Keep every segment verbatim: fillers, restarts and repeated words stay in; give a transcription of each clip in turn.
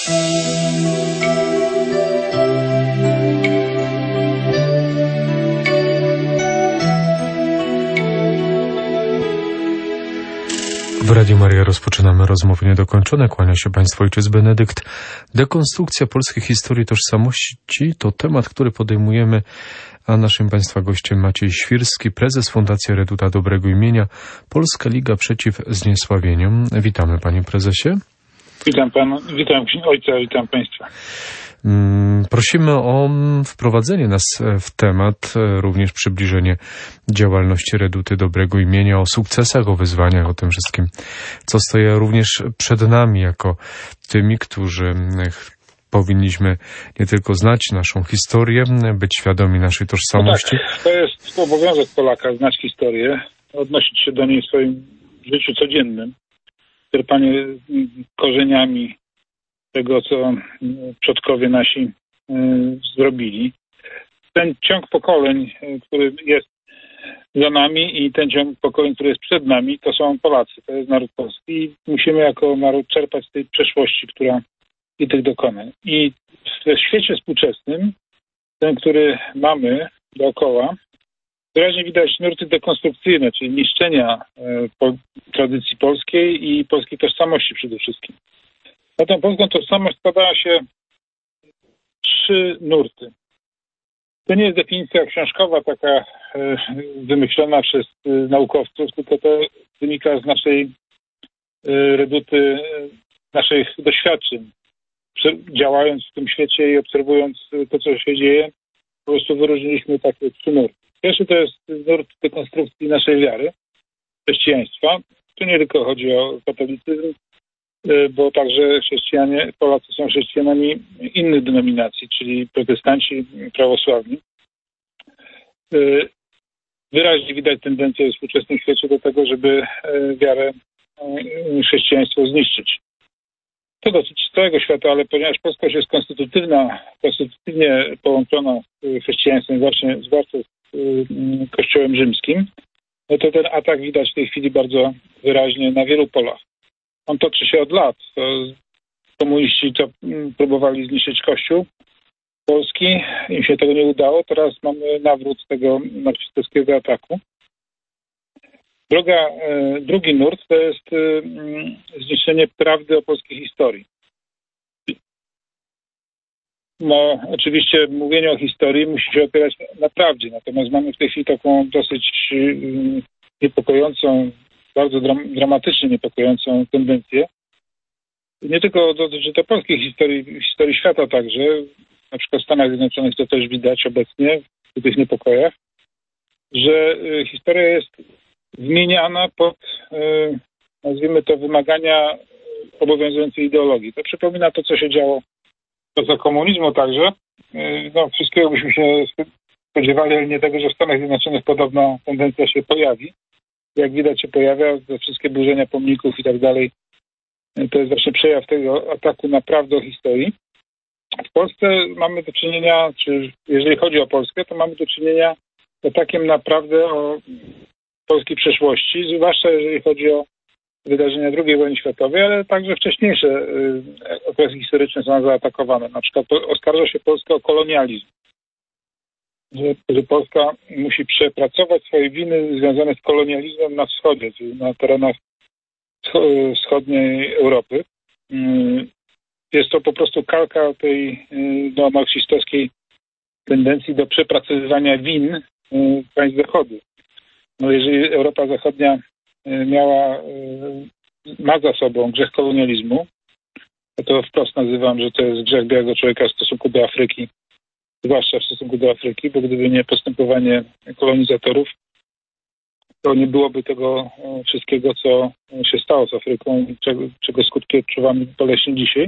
W Radiu Maryja rozpoczynamy rozmowy niedokończone. Kłania się Państwu ojciec Benedykt. Dekonstrukcja polskiej historii tożsamości to temat, który podejmujemy, a naszym Państwa gościem Maciej Świrski, prezes Fundacji Reduta Dobrego Imienia, Polska Liga Przeciw Zniesławieniom. Witamy, panie prezesie. Witam pana, witam ojca, witam państwa. Prosimy o wprowadzenie nas w temat, również przybliżenie działalności Reduty Dobrego Imienia, o sukcesach, o wyzwaniach, o tym wszystkim, co stoi również przed nami, jako tymi, którzy powinniśmy nie tylko znać naszą historię, być świadomi naszej tożsamości. No tak, to jest obowiązek Polaka, znać historię, odnosić się do niej w swoim życiu codziennym, czerpanie korzeniami tego, co przodkowie nasi y, zrobili. Ten ciąg pokoleń, y, który jest za nami i ten ciąg pokoleń, który jest przed nami, to są Polacy, to jest naród polski i musimy jako naród czerpać z tej przeszłości, która i tych dokonań. I w świecie współczesnym, ten, który mamy dookoła, wyraźnie widać nurty dekonstrukcyjne, czyli niszczenia y, po, tradycji polskiej i polskiej tożsamości przede wszystkim. Na tą polską tożsamość składają się trzy nurty. To nie jest definicja książkowa, taka e, wymyślona przez e, naukowców, tylko to wynika z naszej e, reduty, e, naszych doświadczeń. Prze- działając w tym świecie i obserwując to, co się dzieje, po prostu wyróżniliśmy takie trzy nurty. Pierwszy to jest nurt dekonstrukcji naszej wiary, chrześcijaństwa. Tu nie tylko chodzi o katolicyzm, bo także chrześcijanie, Polacy są chrześcijanami innych denominacji, czyli protestanci, prawosławni. Wyraźnie widać tendencję w współczesnym świecie do tego, żeby wiarę, chrześcijaństwo zniszczyć. To dotyczy całego świata, ale ponieważ Polska jest konstytutywna, konstytutywnie połączona z chrześcijaństwem, właśnie, zwłaszcza z Kościołem rzymskim, no to ten atak widać w tej chwili bardzo wyraźnie na wielu polach. On toczy się od lat. Komuniści to próbowali zniszczyć Kościół polski. Im się tego nie udało. Teraz mamy nawrót tego marksistowskiego ataku. Droga, drugi nurt to jest zniszczenie prawdy o polskiej historii. No, oczywiście mówienie o historii musi się opierać na prawdzie. Natomiast mamy w tej chwili taką dosyć niepokojącą, bardzo dram- dramatycznie niepokojącą tendencję. Nie tylko dotyczy to polskiej historii, historii świata także. Na przykład w Stanach Zjednoczonych to też widać obecnie w tych niepokojach, że y, historia jest zmieniana pod, y, nazwijmy to, wymagania obowiązującej ideologii. To przypomina to, co się działo za komunizmu także. Y, no, wszystkiego byśmy się spodziewali, ale nie tego, że w Stanach Zjednoczonych podobna tendencja się pojawi. Jak widać się pojawia, te wszystkie burzenia pomników i tak dalej, to jest właśnie przejaw tego ataku na prawdę o historii. W Polsce mamy do czynienia, czy jeżeli chodzi o Polskę, to mamy do czynienia z atakiem na prawdę o polskiej przeszłości, zwłaszcza jeżeli chodzi o wydarzenia drugiej wojny światowej, ale także wcześniejsze y, okresy historyczne są zaatakowane. Na przykład oskarża się Polskę o kolonializm. Że, że Polska musi przepracować swoje winy związane z kolonializmem na wschodzie, czyli na terenach wschodniej Europy. Jest to po prostu kalka tej no, marksistowskiej tendencji do przepracowywania win państw Zachodu. No, jeżeli Europa Zachodnia miała, ma za sobą grzech kolonializmu, to wprost nazywam, że to jest grzech białego człowieka w stosunku do Afryki, zwłaszcza w stosunku do Afryki, bo gdyby nie postępowanie kolonizatorów, to nie byłoby tego wszystkiego, co się stało z Afryką, czego, czego skutki odczuwamy boleśnie dzisiaj.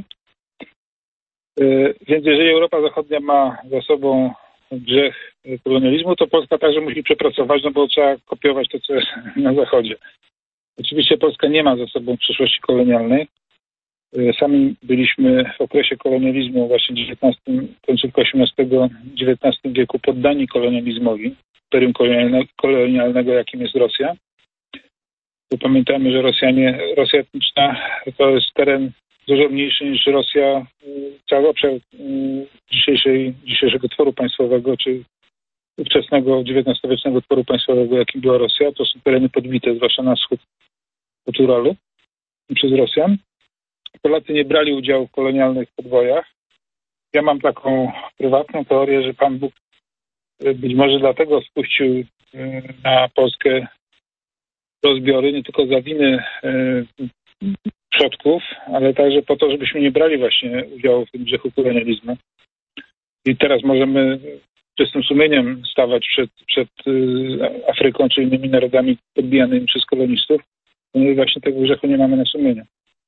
Więc jeżeli Europa Zachodnia ma za sobą grzech kolonializmu, to Polska także musi przepracować, no bo trzeba kopiować to, co jest na Zachodzie. Oczywiście Polska nie ma za sobą przeszłości kolonialnej. Sami byliśmy w okresie kolonializmu, właśnie dziewiętnastym, końcówka osiemnastego, dziewiętnastym wieku poddani kolonializmowi, imperium kolonialnego, jakim jest Rosja. Tu pamiętajmy, że Rosjanie, Rosja etniczna to jest teren dużo mniejszy niż Rosja, cały obszar dzisiejszej, dzisiejszego tworu państwowego, czy ówczesnego dziewiętnastowiecznego tworu państwowego, jakim była Rosja. To są tereny podbite, zwłaszcza na wschód od Uralu, przez Rosjan. Polacy nie brali udziału w kolonialnych podbojach. Ja mam taką prywatną teorię, że Pan Bóg być może dlatego spuścił na Polskę rozbiory, nie tylko za winy przodków, ale także po to, żebyśmy nie brali właśnie udziału w tym grzechu kolonializmu. I teraz możemy czystym sumieniem stawać przed, przed Afryką czy innymi narodami podbijanymi przez kolonistów, no właśnie tego grzechu nie mamy na sumieniu.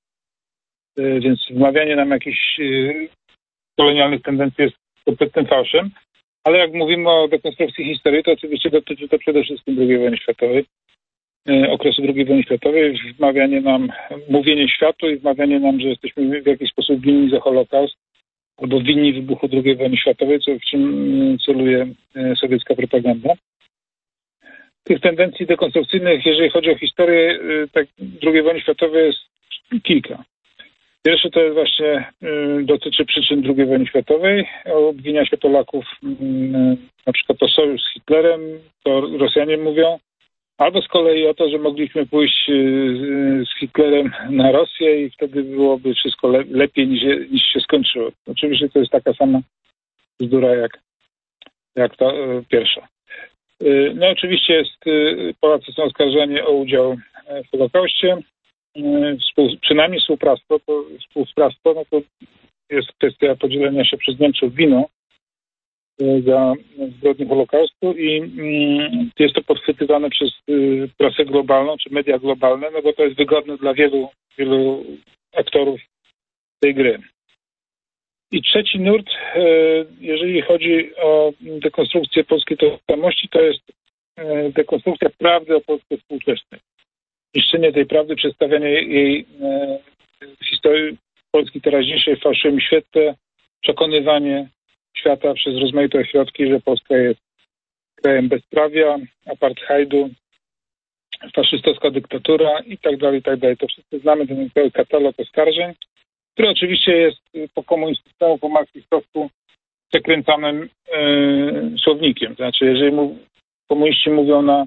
Więc wmawianie nam jakichś kolonialnych tendencji jest kompletnym fałszem, ale jak mówimy o dekonstrukcji historii, to oczywiście dotyczy to przede wszystkim drugiej wojny światowej, okresu drugiej wojny światowej, wmawianie nam, mówienie światu i wmawianie nam, że jesteśmy w jakiś sposób winni za Holokaust albo winni wybuchu drugiej wojny światowej, co w czym celuje sowiecka propaganda. Tych tendencji dekonstrukcyjnych, jeżeli chodzi o historię tak, drugiej wojny światowej, jest kilka. Pierwsze to jest właśnie, y, dotyczy przyczyn drugiej wojny światowej, obwinia się Polaków y, na przykład o sojusz z Hitlerem, to Rosjanie mówią, albo z kolei o to, że mogliśmy pójść y, y, z Hitlerem na Rosję i wtedy byłoby wszystko le- lepiej niż, je, niż się skończyło. Oczywiście to jest taka sama bzdura jak, jak ta y, pierwsza. Y, no oczywiście jest, y, Polacy są oskarżeni o udział w Holokauście. Współ, przynajmniej współpractwo, to, współpractwo no to jest kwestia podzielenia się przez Niemców winą za zbrodnie Holokaustu i mm, jest to podchwytywane przez y, prasę globalną czy media globalne, no bo to jest wygodne dla wielu, wielu aktorów tej gry. I trzeci nurt, y, jeżeli chodzi o dekonstrukcję polskiej tożsamości, to jest y, dekonstrukcja prawdy o Polsce współczesnej. Niszczenie tej prawdy, przedstawianie jej e, historii Polski teraźniejszej w fałszywym świetle, przekonywanie świata przez rozmaite ośrodki, że Polska jest krajem bezprawia, apartheidu, faszystowska dyktatura i tak dalej, i tak dalej. To wszyscy znamy ten cały katalog oskarżeń, który oczywiście jest po komunistycznemu, po marksistowsku przekręcanym e, słownikiem. Znaczy, jeżeli mu, komuniści mówią na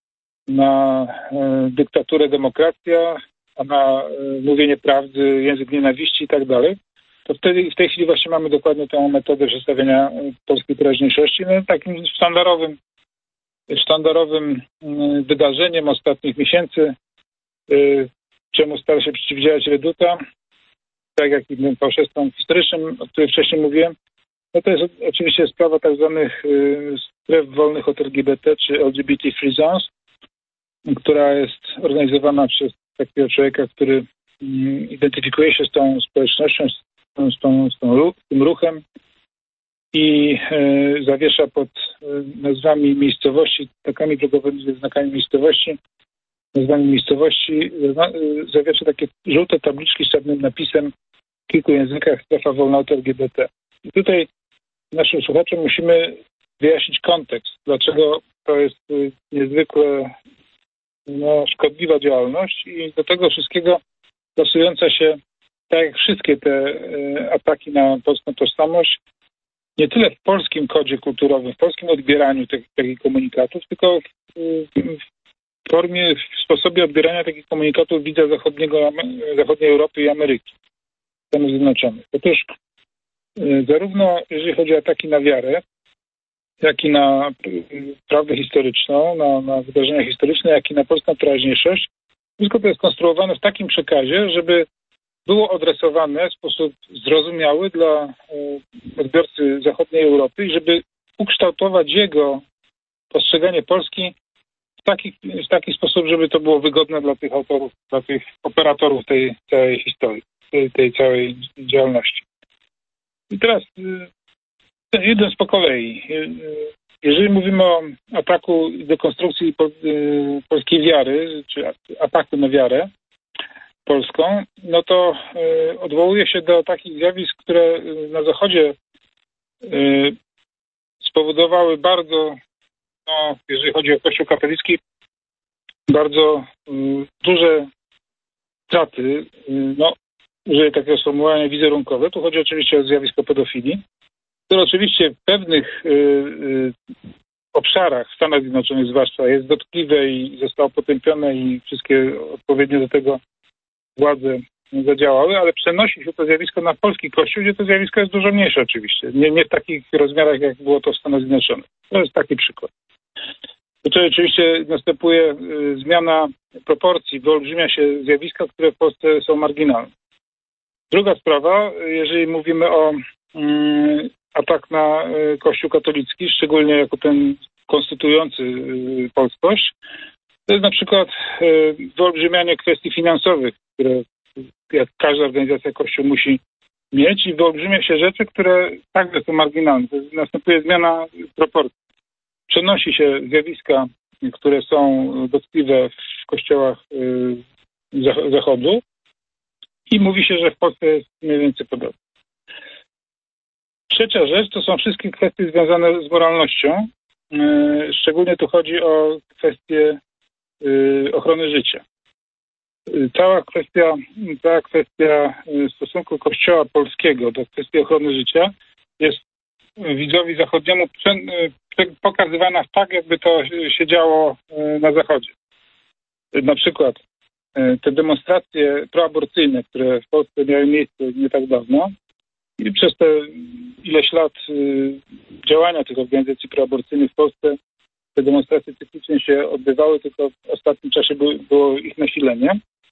na e, dyktaturę demokracja, a na e, mówienie prawdy, język nienawiści i tak dalej, to wtedy w tej chwili właśnie mamy dokładnie tę metodę przedstawienia polskiej teraźniejszości. No, takim sztandarowym, sztandarowym e, wydarzeniem ostatnich miesięcy, e, czemu stara się przeciwdziałać Reduta, tak jak i tym fałszerstwom historycznym, o którym wcześniej mówiłem, no to jest oczywiście sprawa tak zwanych e, stref wolnych od L G B T czy L G B T Free Zones, która jest organizowana przez takiego człowieka, który mm, identyfikuje się z tą społecznością, z, tą, z, tą, z, tą, z tym ruchem i e, zawiesza pod e, nazwami miejscowości, takimi drogowymi znakami miejscowości, nazwami miejscowości, e, zawiesza takie żółte tabliczki z czarnym napisem w kilku językach strefa wolna od L G B T. I tutaj naszym słuchaczom musimy wyjaśnić kontekst, dlaczego to jest e, niezwykle no, szkodliwa działalność i do tego wszystkiego stosująca się, tak jak wszystkie te e, ataki na polską tożsamość, nie tyle w polskim kodzie kulturowym, w polskim odbieraniu tych, takich komunikatów, tylko w, w formie, w sposobie odbierania takich komunikatów widza zachodniego, zachodniej Europy i Ameryki, Stanów Zjednoczonych. Otóż e, zarówno jeżeli chodzi o ataki na wiarę, jak i na prawdę historyczną, na, na wydarzenia historyczne, jak i na polską teraźniejszość. Wszystko to jest konstruowane w takim przekazie, żeby było adresowane w sposób zrozumiały dla e, odbiorcy zachodniej Europy i żeby ukształtować jego postrzeganie Polski w taki, w taki sposób, żeby to było wygodne dla tych autorów, dla tych operatorów tej całej historii, tej, tej całej działalności. I teraz idąc po kolei, jeżeli mówimy o ataku i dekonstrukcji polskiej wiary, czy ataku na wiarę polską, no to odwołuje się do takich zjawisk, które na Zachodzie spowodowały bardzo, no, jeżeli chodzi o Kościół katolicki, bardzo duże straty. No, użyję takiego sformułowania, wizerunkowe. Tu chodzi oczywiście o zjawisko pedofilii, które oczywiście w pewnych y, y, obszarach w Stanach Zjednoczonych zwłaszcza jest dotkliwe i zostało potępione i wszystkie odpowiednie do tego władze zadziałały, ale przenosi się to zjawisko na polski kościół, gdzie to zjawisko jest dużo mniejsze oczywiście. Nie, nie w takich rozmiarach, jak było to w Stanach Zjednoczonych. To jest taki przykład. Tutaj oczywiście następuje y, zmiana proporcji, wyolbrzymia się zjawiska, które w Polsce są marginalne. Druga sprawa, jeżeli mówimy o y, atak na y, Kościół katolicki, szczególnie jako ten konstytuujący y, polskość, to jest na przykład y, wyolbrzymianie kwestii finansowych, które jak każda organizacja Kościół musi mieć i wyolbrzymia się rzeczy, które także są marginalne. To jest, następuje zmiana proporcji. Przenosi się zjawiska, które są dotkliwe w kościołach y, Zachodu i mówi się, że w Polsce jest mniej więcej podobnie. Trzecia rzecz to są wszystkie kwestie związane z moralnością. Y, szczególnie tu chodzi o kwestię y, ochrony życia. Y, cała kwestia, cała kwestia stosunku Kościoła polskiego do kwestii ochrony życia jest widzowi zachodniemu pokazywana tak, jakby to się działo na Zachodzie. Na przykład te demonstracje proaborcyjne, które w Polsce miały miejsce nie tak dawno i przez te ileś lat działania tych organizacji proaborcyjnych w Polsce te demonstracje cyklicznie się odbywały, tylko w ostatnim czasie było ich nasilenie.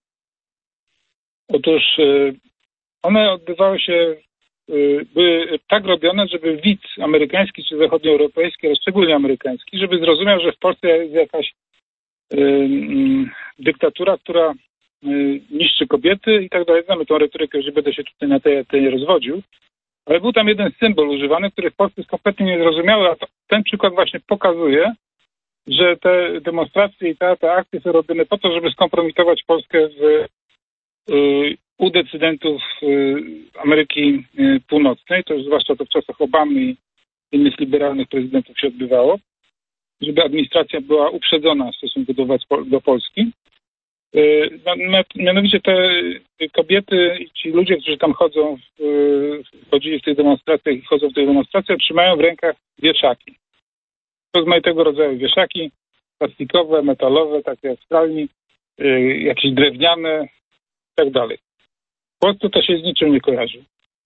Otóż one odbywały się były tak robione, żeby widz amerykański czy zachodnioeuropejski, ale szczególnie amerykański, żeby zrozumiał, że w Polsce jest jakaś y, y, dyktatura, która y, niszczy kobiety i tak dalej. Znamy tą retorykę, że będę się tutaj na tej, tej rozwodził, ale był tam jeden symbol używany, który w Polsce jest kompletnie niezrozumiały, a to, ten przykład właśnie pokazuje, że te demonstracje i te, te akcje są robione po to, żeby skompromitować Polskę w y, u decydentów y, Ameryki y, Północnej, to już zwłaszcza to w czasach Obamy i innych liberalnych prezydentów się odbywało, żeby administracja była uprzedzona w stosunku do, do Polski. Y, mianowicie te kobiety i ci ludzie, którzy tam chodzą, w, chodzili w tych demonstracjach i chodzą w tych demonstracjach, trzymają w rękach wieszaki. Rozmaitego rodzaju wieszaki, plastikowe, metalowe, takie jak w pralni, y, jakieś drewniane i tak dalej. W Polsce to się z niczym nie kojarzy.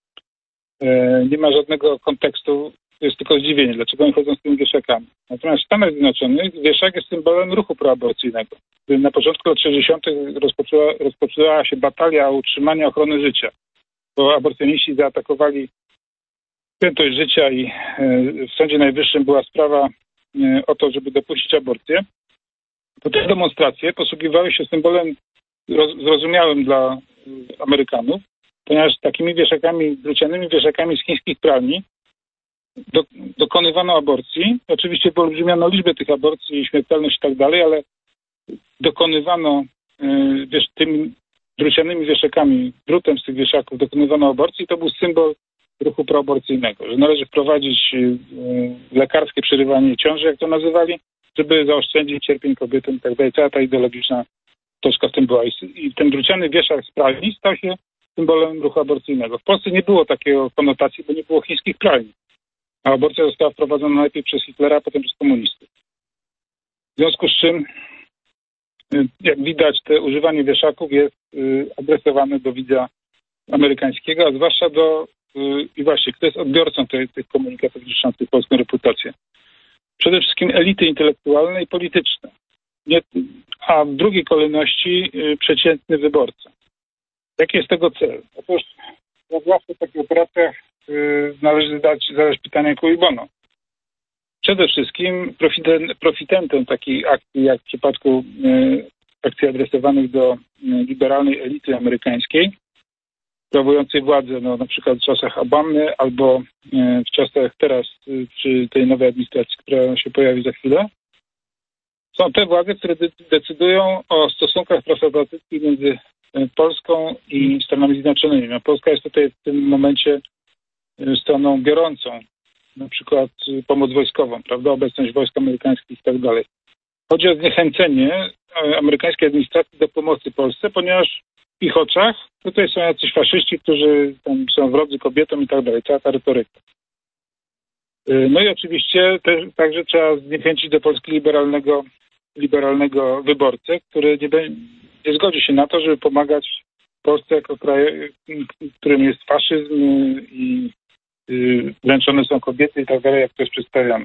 E, nie ma żadnego kontekstu, to jest tylko zdziwienie, dlaczego oni chodzą z tymi wieszakami. Natomiast w Stanach Zjednoczonych wieszak jest symbolem ruchu proaborcyjnego. Na początku lat sześćdziesiątych rozpoczęła, rozpoczęła się batalia o utrzymanie ochrony życia, bo aborcjoniści zaatakowali świętość życia i e, w Sądzie Najwyższym była sprawa e, o to, żeby dopuścić aborcję. To te demonstracje posługiwały się symbolem roz, zrozumiałym dla Amerykanów, ponieważ takimi wieszakami, drucianymi wieszakami z chińskich pralni do, dokonywano aborcji. Oczywiście wyolbrzymiano liczbę tych aborcji, śmiertelność i tak dalej, ale dokonywano y, wiesz, tymi drucianymi wieszakami, drutem z tych wieszaków dokonywano aborcji i to był symbol ruchu proaborcyjnego, że należy wprowadzić y, y, lekarskie przerywanie ciąży, jak to nazywali, żeby zaoszczędzić cierpień kobietom i tak dalej. Cała ta ideologiczna toczka w tym była. I ten druciany wieszak z pralni stał się symbolem ruchu aborcyjnego. W Polsce nie było takiego konotacji, bo nie było chińskich pralni. A aborcja została wprowadzona najpierw przez Hitlera, a potem przez komunistów. W związku z czym, jak widać, to używanie wieszaków jest adresowane do widza amerykańskiego, a zwłaszcza do, i właśnie, kto jest odbiorcą tej, tych komunikatów niszczących polską reputację. Przede wszystkim elity intelektualne i polityczne. Nie, a w drugiej kolejności y, przeciętny wyborca. Jaki jest tego cel? Otóż zawsze w takich operacjach y, należy zadać, zadać pytanie cui bono. Przede wszystkim profiten, profitentem takiej akcji, jak w przypadku y, akcji adresowanych do y, liberalnej elity amerykańskiej, sprawującej władzę, no, na przykład w czasach Obamy albo y, w czasach teraz y, przy tej nowej administracji, która się pojawi za chwilę, są te władze, które decydują o stosunkach transatlantyckich między Polską i Stanami Zjednoczonymi. A Polska jest tutaj w tym momencie stroną biorącą, na przykład pomoc wojskową, prawda, obecność wojsk amerykańskich i tak dalej. Chodzi o zniechęcenie amerykańskiej administracji do pomocy Polsce, ponieważ w ich oczach tutaj są jacyś faszyści, którzy tam są wrodzy kobietom i tak dalej, cała ta retoryka. No i oczywiście też, także trzeba zniechęcić do Polski liberalnego, liberalnego wyborcę, który nie, be, nie zgodzi się na to, żeby pomagać Polsce jako kraju, w którym jest faszyzm i y, dręczone są kobiety i tak dalej, jak to jest przedstawiane.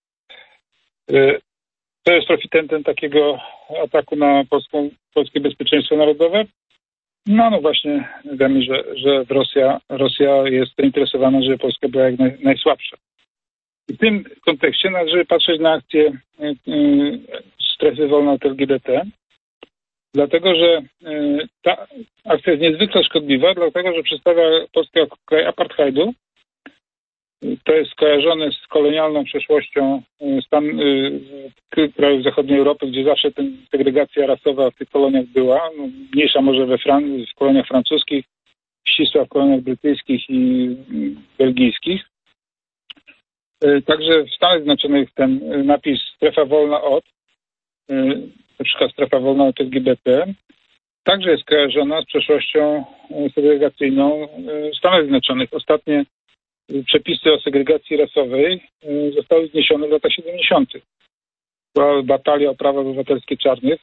Y, to jest profitentem takiego ataku na polską, polskie bezpieczeństwo narodowe. No, no właśnie wiemy, że, że Rosja, Rosja jest zainteresowana, żeby Polska była jak naj, najsłabsza. I w tym kontekście należy patrzeć na akcję y, y, strefy wolnej od L G B T, dlatego że y, ta akcja jest niezwykle szkodliwa, dlatego że przedstawia Polskę jako kraj apartheidu. To jest skojarzone z kolonialną przeszłością stan, y, krajów zachodniej Europy, gdzie zawsze ten, segregacja rasowa w tych koloniach była. No, mniejsza może we Fran- w koloniach francuskich, ścisła w koloniach brytyjskich i belgijskich. Także w Stanach Zjednoczonych ten napis strefa wolna od, na przykład strefa wolna od L G B T, także jest kojarzona z przeszłością segregacyjną w Stanach Zjednoczonych. Ostatnie przepisy o segregacji rasowej zostały zniesione w latach siedemdziesiątych. Była batalia o prawa obywatelskie czarnych.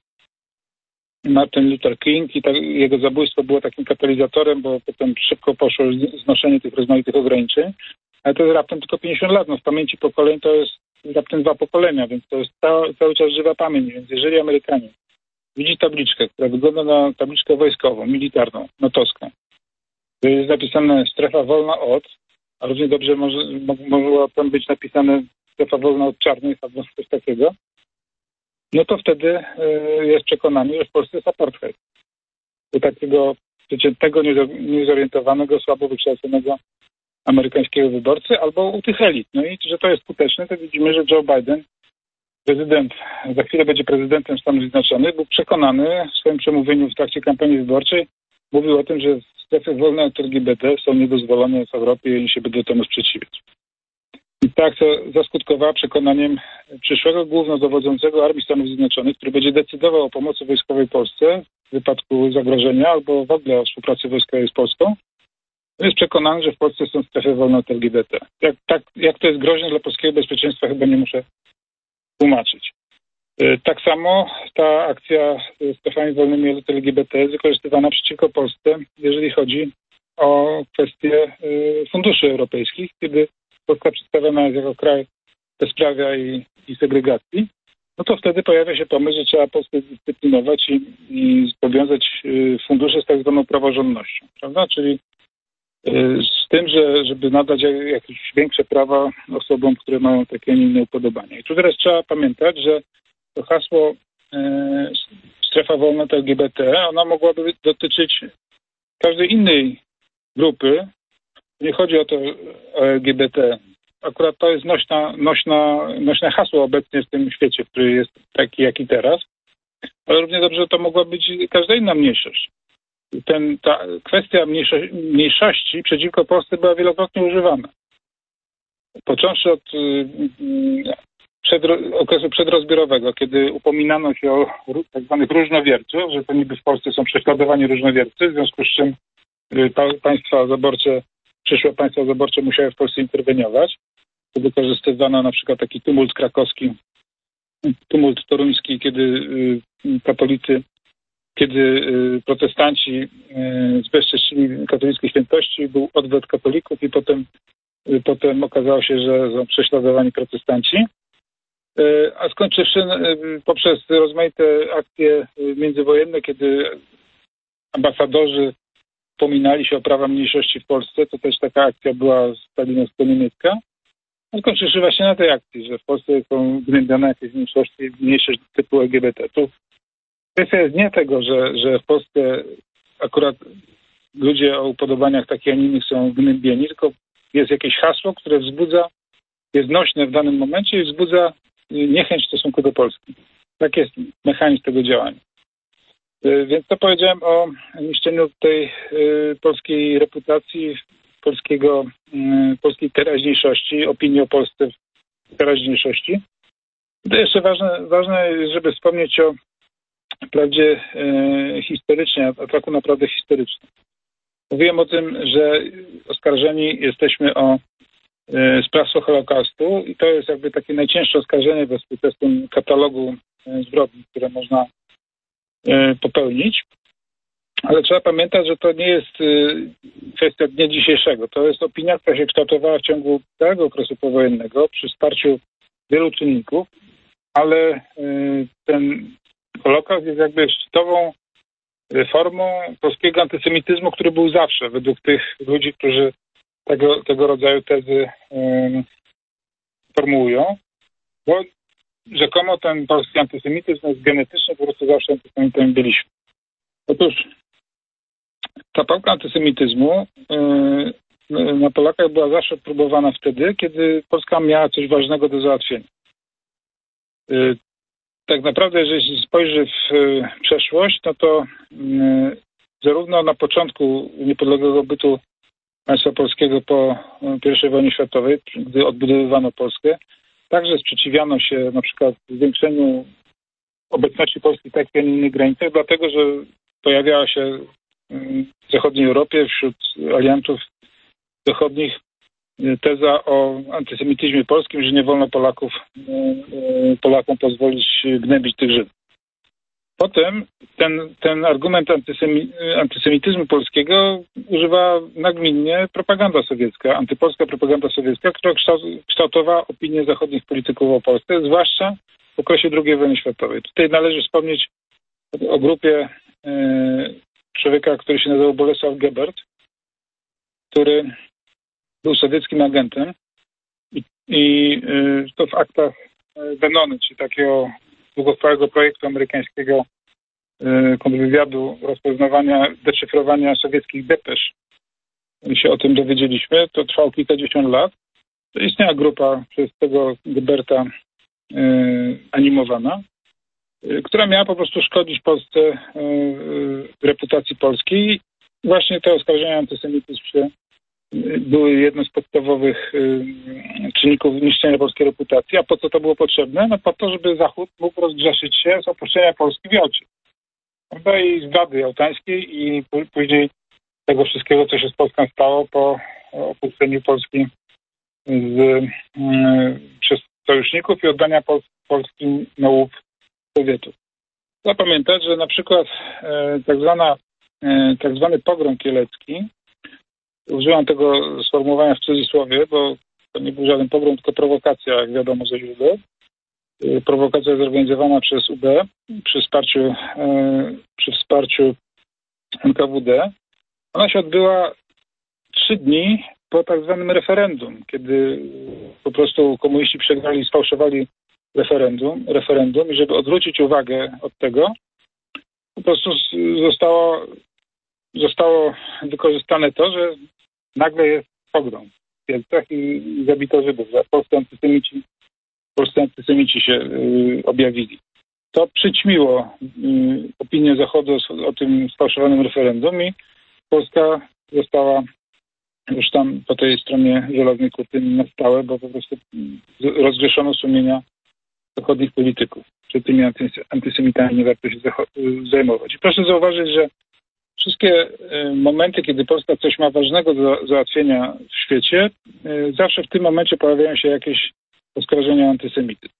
Martin Luther King i tak, jego zabójstwo było takim katalizatorem, bo potem szybko poszło znoszenie tych rozmaitych ograniczeń. Ale to jest raptem tylko pięćdziesiąt lat. No w pamięci pokoleń to jest raptem dwa pokolenia, więc to jest cały, cały czas żywa pamięć. Więc jeżeli Amerykanie widzi tabliczkę, która wygląda na tabliczkę wojskową, militarną, notowską, to jest napisane strefa wolna od, a równie dobrze może, mogło tam być napisane strefa wolna od czarnych albo coś takiego, no to wtedy y, jest przekonanie, że w Polsce jest apartheid. U takiego przeciętnego, niezorientowanego, słabo wykształconego amerykańskiego wyborcy albo u tych elit. No i że to jest skuteczne, to widzimy, że Joe Biden, prezydent, za chwilę będzie prezydentem Stanów Zjednoczonych, był przekonany w swoim przemówieniu w trakcie kampanii wyborczej, mówił o tym, że strefy wolne od L G B T są niedozwolone w Europie i oni się będą temu sprzeciwiać. I ta akcja zaskutkowała przekonaniem przyszłego głównodowodzącego Armii Stanów Zjednoczonych, który będzie decydował o pomocy wojskowej Polsce w wypadku zagrożenia albo w ogóle o współpracy wojskowej z Polską. Jest przekonany, że w Polsce są strefy wolne od L G B T. Jak, tak, jak to jest groźne dla polskiego bezpieczeństwa, chyba nie muszę tłumaczyć. Tak samo ta akcja z strefami wolnymi od L G B T jest wykorzystywana przeciwko Polsce, jeżeli chodzi o kwestie funduszy europejskich, kiedy Polska przedstawiona jest jako kraj bezprawia i, i segregacji, no to wtedy pojawia się pomysł, że trzeba Polskę zdyscyplinować i, i powiązać fundusze z tak zwaną praworządnością, prawda? Czyli z tym, że żeby nadać jakieś większe prawa osobom, które mają takie, a nie inne upodobania. I tu teraz trzeba pamiętać, że to hasło e, strefa wolna od L G B T, ona mogłaby dotyczyć każdej innej grupy. Nie chodzi o to o L G B T. Akurat to jest nośna, nośna, nośne hasło obecnie w tym świecie, który jest taki, jak i teraz. Ale równie dobrze to mogła być każda inna mniejszość. Ten, ta kwestia mniejszo, mniejszości przeciwko Polsce była wielokrotnie używana. Począwszy od y, przed, okresu przedrozbiorowego, kiedy upominano się o tak zwanych różnowierców, że to niby w Polsce są prześladowani różnowiercy, w związku z czym y, pa, państwa zaborcze, przyszłe państwa zaborcze musiały w Polsce interweniować. To wykorzystywano na przykład taki tumult krakowski, tumult toruński, kiedy y, katolicy kiedy protestanci zbezcześcili katolickie świętości, był odwet katolików i potem, potem okazało się, że są prześladowani protestanci. A skończywszy poprzez rozmaite akcje międzywojenne, kiedy ambasadorzy upominali się o prawa mniejszości w Polsce, to też taka akcja była stalinowsko-niemiecka. A skończywszy właśnie na tej akcji, że w Polsce są gnębione jakieś mniejszości, mniejszość typu L G B T. Tu kwestia jest nie tego, że, że w Polsce akurat ludzie o upodobaniach takich, a nie innych są gnębieni, tylko jest jakieś hasło, które wzbudza, jest nośne w danym momencie i wzbudza niechęć w stosunku do Polski. Tak jest mechanizm tego działania. Więc to powiedziałem o niszczeniu tej polskiej reputacji, polskiego, polskiej teraźniejszości, opinii o Polsce w teraźniejszości. To jeszcze ważne, ważne jest, żeby wspomnieć o wprawdzie e, historycznie, ataku naprawdę historycznym. Mówiłem o tym, że oskarżeni jesteśmy o e, sprawstwo Holokaustu i to jest jakby takie najcięższe oskarżenie we współczesnym katalogu e, zbrodni, które można e, popełnić. Ale trzeba pamiętać, że to nie jest y, kwestia dnia dzisiejszego. To jest opinia, która się kształtowała w ciągu całego okresu powojennego przy wsparciu wielu czynników, ale y, ten Holokaust jest jakby szczytową formą polskiego antysemityzmu, który był zawsze według tych ludzi, którzy tego, tego rodzaju tezy y, formułują. Bo rzekomo ten polski antysemityzm jest genetyczny, po prostu zawsze antysemitami byliśmy. Otóż ta pałka antysemityzmu yy, na Polakach była zawsze próbowana wtedy, kiedy Polska miała coś ważnego do załatwienia. Yy, tak naprawdę, jeżeli się spojrzy w yy, przeszłość, no to yy, zarówno na początku niepodległego bytu państwa polskiego po pierwszej wojnie światowej, gdy odbudowywano Polskę, także sprzeciwiano się na przykład zwiększeniu obecności Polski tak, jak na innych granicach, dlatego, że pojawiała się w zachodniej Europie wśród aliantów zachodnich teza o antysemityzmie polskim, że nie wolno Polaków, Polakom pozwolić gnębić tych Żydów. Potem ten, ten argument antysemi, antysemityzmu polskiego używa nagminnie propaganda sowiecka, antypolska propaganda sowiecka, która kształtowała opinię zachodnich polityków o Polsce, zwłaszcza w okresie drugiej wojny światowej. Tutaj należy wspomnieć o grupie człowieka, który się nazywał Bolesław Gebert, który był sowieckim agentem i, i to w aktach Venony, czyli takiego długotrwałego projektu amerykańskiego kontrwywiadu, rozpoznawania, deszyfrowania sowieckich depesz. Się o tym dowiedzieliśmy. To trwało kilkadziesiąt lat. To istniała grupa przez tego Geberta animowana, która miała po prostu szkodzić Polsce, reputacji polskiej. Właśnie te oskarżenia antysemityzmu były jednym z podstawowych czynników niszczenia polskiej reputacji. A po co to było potrzebne? No po to, żeby Zachód mógł rozgrzeszyć się z opuszczenia Polski w Jałcie. Prawda? I z Wady Jałtańskiej i później tego wszystkiego, co się z Polską stało po opuszczeniu Polski z, przez sojuszników i oddania Pol- Polski na łup Sowietów. Trzeba pamiętać, że na przykład e, tak, zwana, e, tak zwany pogrom kielecki, użyłam tego sformułowania w cudzysłowie, bo to nie był żaden pogrom, tylko prowokacja, jak wiadomo ze źródeł. E, prowokacja zorganizowana przez U B przy wsparciu, e, przy wsparciu N K W D. Ona się odbyła trzy dni po tak zwanym referendum, kiedy po prostu komuniści przegrali i sfałszowali referendum, referendum i żeby odwrócić uwagę od tego, po prostu zostało, zostało wykorzystane to, że nagle jest pogrom w Kielcach i zabito Żydów. Polscy antysemici, polscy antysemici się y, objawili. To przyćmiło y, opinię Zachodu o, o tym sfałszowanym referendum i Polska została już tam po tej stronie żelaznej kurtyny na stałe, bo po prostu rozgrzeszono sumienia zachodnich polityków. Przed tymi antysemitami nie warto się zajmować. I proszę zauważyć, że wszystkie momenty, kiedy Polska coś ma ważnego do załatwienia w świecie, zawsze w tym momencie pojawiają się jakieś oskarżenia o antysemityzm.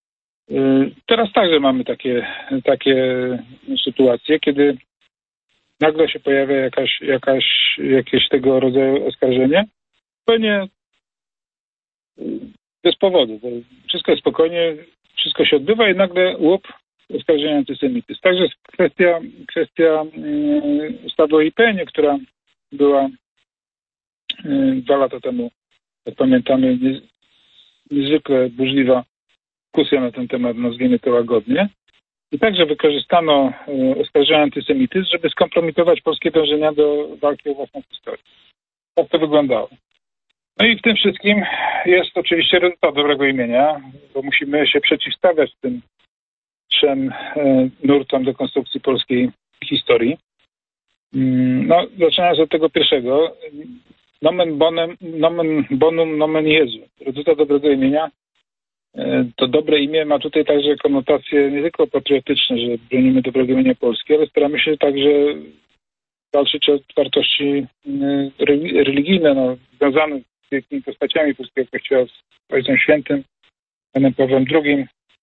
Teraz także mamy takie, takie sytuacje, kiedy nagle się pojawia jakaś, jakaś, jakieś tego rodzaju oskarżenie. Zupełnie bez powodu. Wszystko jest spokojnie, wszystko się odbywa i nagle łup oskarżenia antysemityzm. Także jest kwestia, kwestia yy, ustawy o I P N ie, która była yy, dwa lata temu, jak pamiętamy, nie, niezwykle burzliwa dyskusja na ten temat, nazwijmy to łagodnie. I także wykorzystano yy, oskarżenia antysemityzm, żeby skompromitować polskie dążenia do walki o własną historię. Tak to wyglądało. No i w tym wszystkim jest oczywiście rezultat dobrego imienia, bo musimy się przeciwstawiać tym trzem e, nurtom dekonstrukcji polskiej historii. No, zaczynając od tego pierwszego. Nomen bonum, nomen bonum nomen Jezu. Rezultat dobrego imienia to dobre imię ma tutaj także konotacje nie tylko patriotyczne, że bronimy dobrego imienia Polski, ale staramy się także walczyć o wartości religijne, no, związane z wielkimi postaciami polskiego Kościoła, z Ojcem Świętym, Panem Pawłem drugim.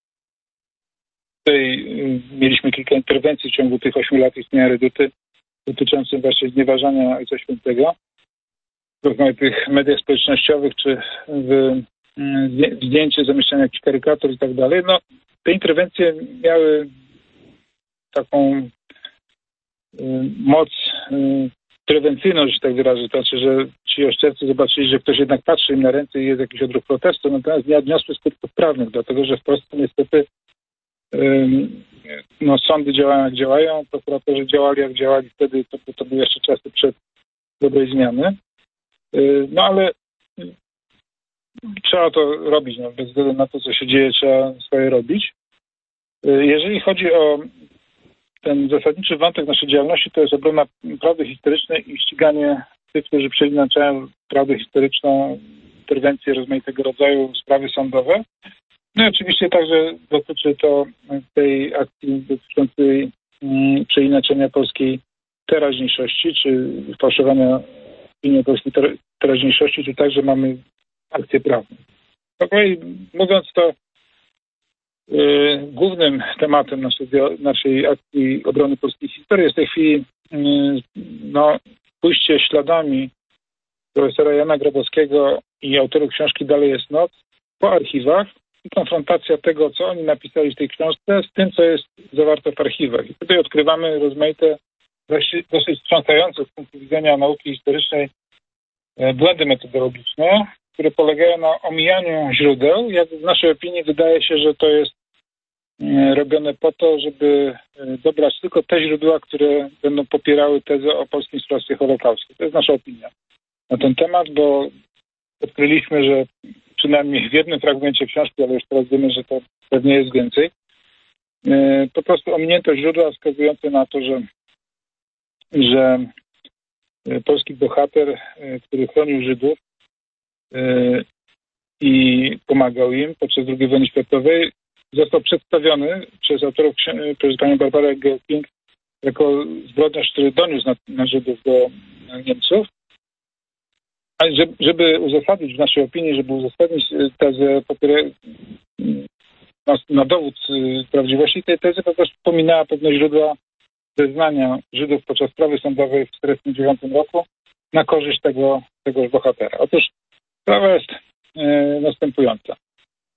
Tutaj mieliśmy kilka interwencji w ciągu tych ośmiu lat istnienia Reduty dotyczących właśnie znieważania Ojca Świętego w rozmaitych mediach społecznościowych, czy w zdjęcie, zamieszczanie jakichś karykatur i tak dalej. No, te interwencje miały taką y, moc y, prewencyjną, że tak wyrażę. To znaczy, że ci oszczercy zobaczyli, że ktoś jednak patrzy im na ręce i jest jakiś odruch protestu, natomiast nie odniosły skutków prawnych, dlatego że w Polsce niestety y, no, sądy działają jak działają, prokuratorzy działali jak działali wtedy, to, to były jeszcze czasy przed dobrej zmiany. Y, no ale trzeba to robić, no, bez względu na to, co się dzieje, trzeba swoje robić. Jeżeli chodzi o ten zasadniczy wątek naszej działalności, to jest obrona prawdy historycznej i ściganie tych, którzy przeznaczają prawdę historyczną, interwencje rozmaitego rodzaju, sprawy sądowe. No i oczywiście także dotyczy to tej akcji dotyczącej mm, przeinaczenia polskiej teraźniejszości, czy fałszowania opinii polskiej teraźniejszości, tu także mamy akcje prawne. Po kolei mówiąc to, yy, głównym tematem naszej, naszej akcji obrony polskiej historii jest w tej chwili yy, no, pójście śladami profesora Jana Grabowskiego i autorów książki Dalej jest noc po archiwach i konfrontacja tego, co oni napisali w tej książce, z tym, co jest zawarte w archiwach. I tutaj odkrywamy rozmaite, dosyć wstrząsające z punktu widzenia nauki historycznej błędy metodologiczne, które polegają na omijaniu źródeł. Jak w naszej opinii wydaje się, że to jest robione po to, żeby dobrać tylko te źródła, które będą popierały tezę o polskim sprawstwie holokaustu. To jest nasza opinia na ten temat, bo odkryliśmy, że przynajmniej w jednym fragmencie książki, ale już teraz wiemy, że to pewnie jest więcej, po prostu ominięto źródła wskazujące na to, że, że polski bohater, który chronił Żydów i pomagał im podczas drugiej wojny światowej, został przedstawiony przez autorów, przez panią Barbarę Georg-Pink jako zbrodniarz, który doniósł na, na Żydów do Niemców. A żeby, żeby uzasadnić w naszej opinii, żeby uzasadnić tezę, na, na dowód prawdziwości tej tezy, po prostu pominęła pewne źródła zeznania Żydów podczas sprawy sądowej w tysiąc dziewięćset czterdziestym dziewiątym roku na korzyść tego, tegoż bohatera. Otóż sprawa jest e, następująca. E,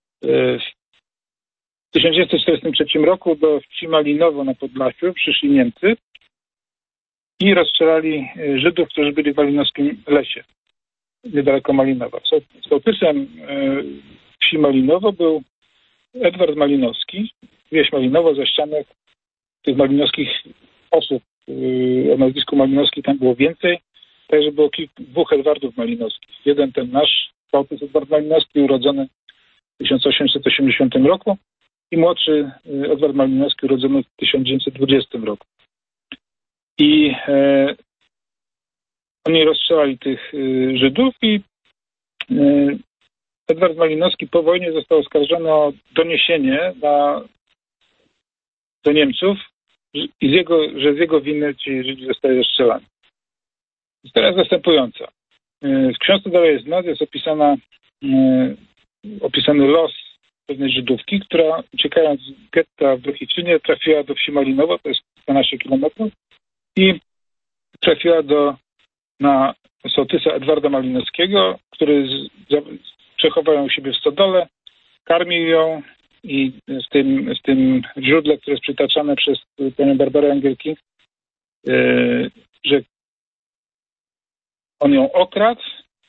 w tysiąc dziewięćset czterdziestym trzecim roku do wsi Malinowo na Podlasiu przyszli Niemcy i rozstrzelali Żydów, którzy byli w malinowskim lesie, niedaleko Malinowa. Sołtysem e, wsi Malinowo był Edward Malinowski. Wieś Malinowo, ze ścianek tych malinowskich osób yy, o nazwisku Malinowski tam było więcej, także było kilku, dwóch Edwardów Malinowskich. Jeden ten nasz, sołtys Edward Malinowski, urodzony w tysiąc osiemset osiemdziesiątym roku i młodszy yy, Edward Malinowski, urodzony w tysiąc dziewięćset dwudziestym roku. I yy, oni rozstrzelali tych yy, Żydów i yy, Edward Malinowski po wojnie został oskarżony o doniesienie na, do Niemców, i z jego, że z jego winy ci Żydzi zostali rozstrzelani. Historia jest następująca. W książce Dalej jest noc jest opisana, opisany los pewnej Żydówki, która uciekając z getta w Drohiczynie trafiła do wsi Malinowo, to jest kilkanaście kilometrów, i trafiła do, na sołtysa Edwarda Malinowskiego, który z, z, przechował ją u siebie w stodole, karmił ją i w tym, w tym źródle, które jest przytaczane przez panią Barbarę Engelking, yy, że on ją okradł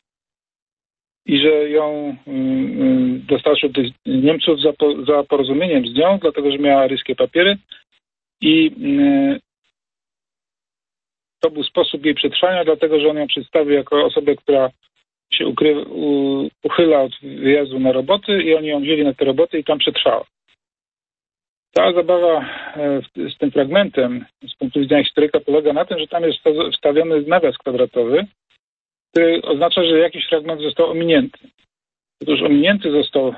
i że ją yy, dostarczył tych Niemców za, po, za porozumieniem z nią, dlatego że miała ryskie papiery i yy, to był sposób jej przetrwania, dlatego że on ją przedstawił jako osobę, która się ukrywa, u, uchyla od wyjazdu na roboty i oni ją wzięli na te roboty i tam przetrwała. Ta zabawa z tym fragmentem z punktu widzenia historyka polega na tym, że tam jest wstawiony nawias kwadratowy, który oznacza, że jakiś fragment został ominięty. Otóż ominięty został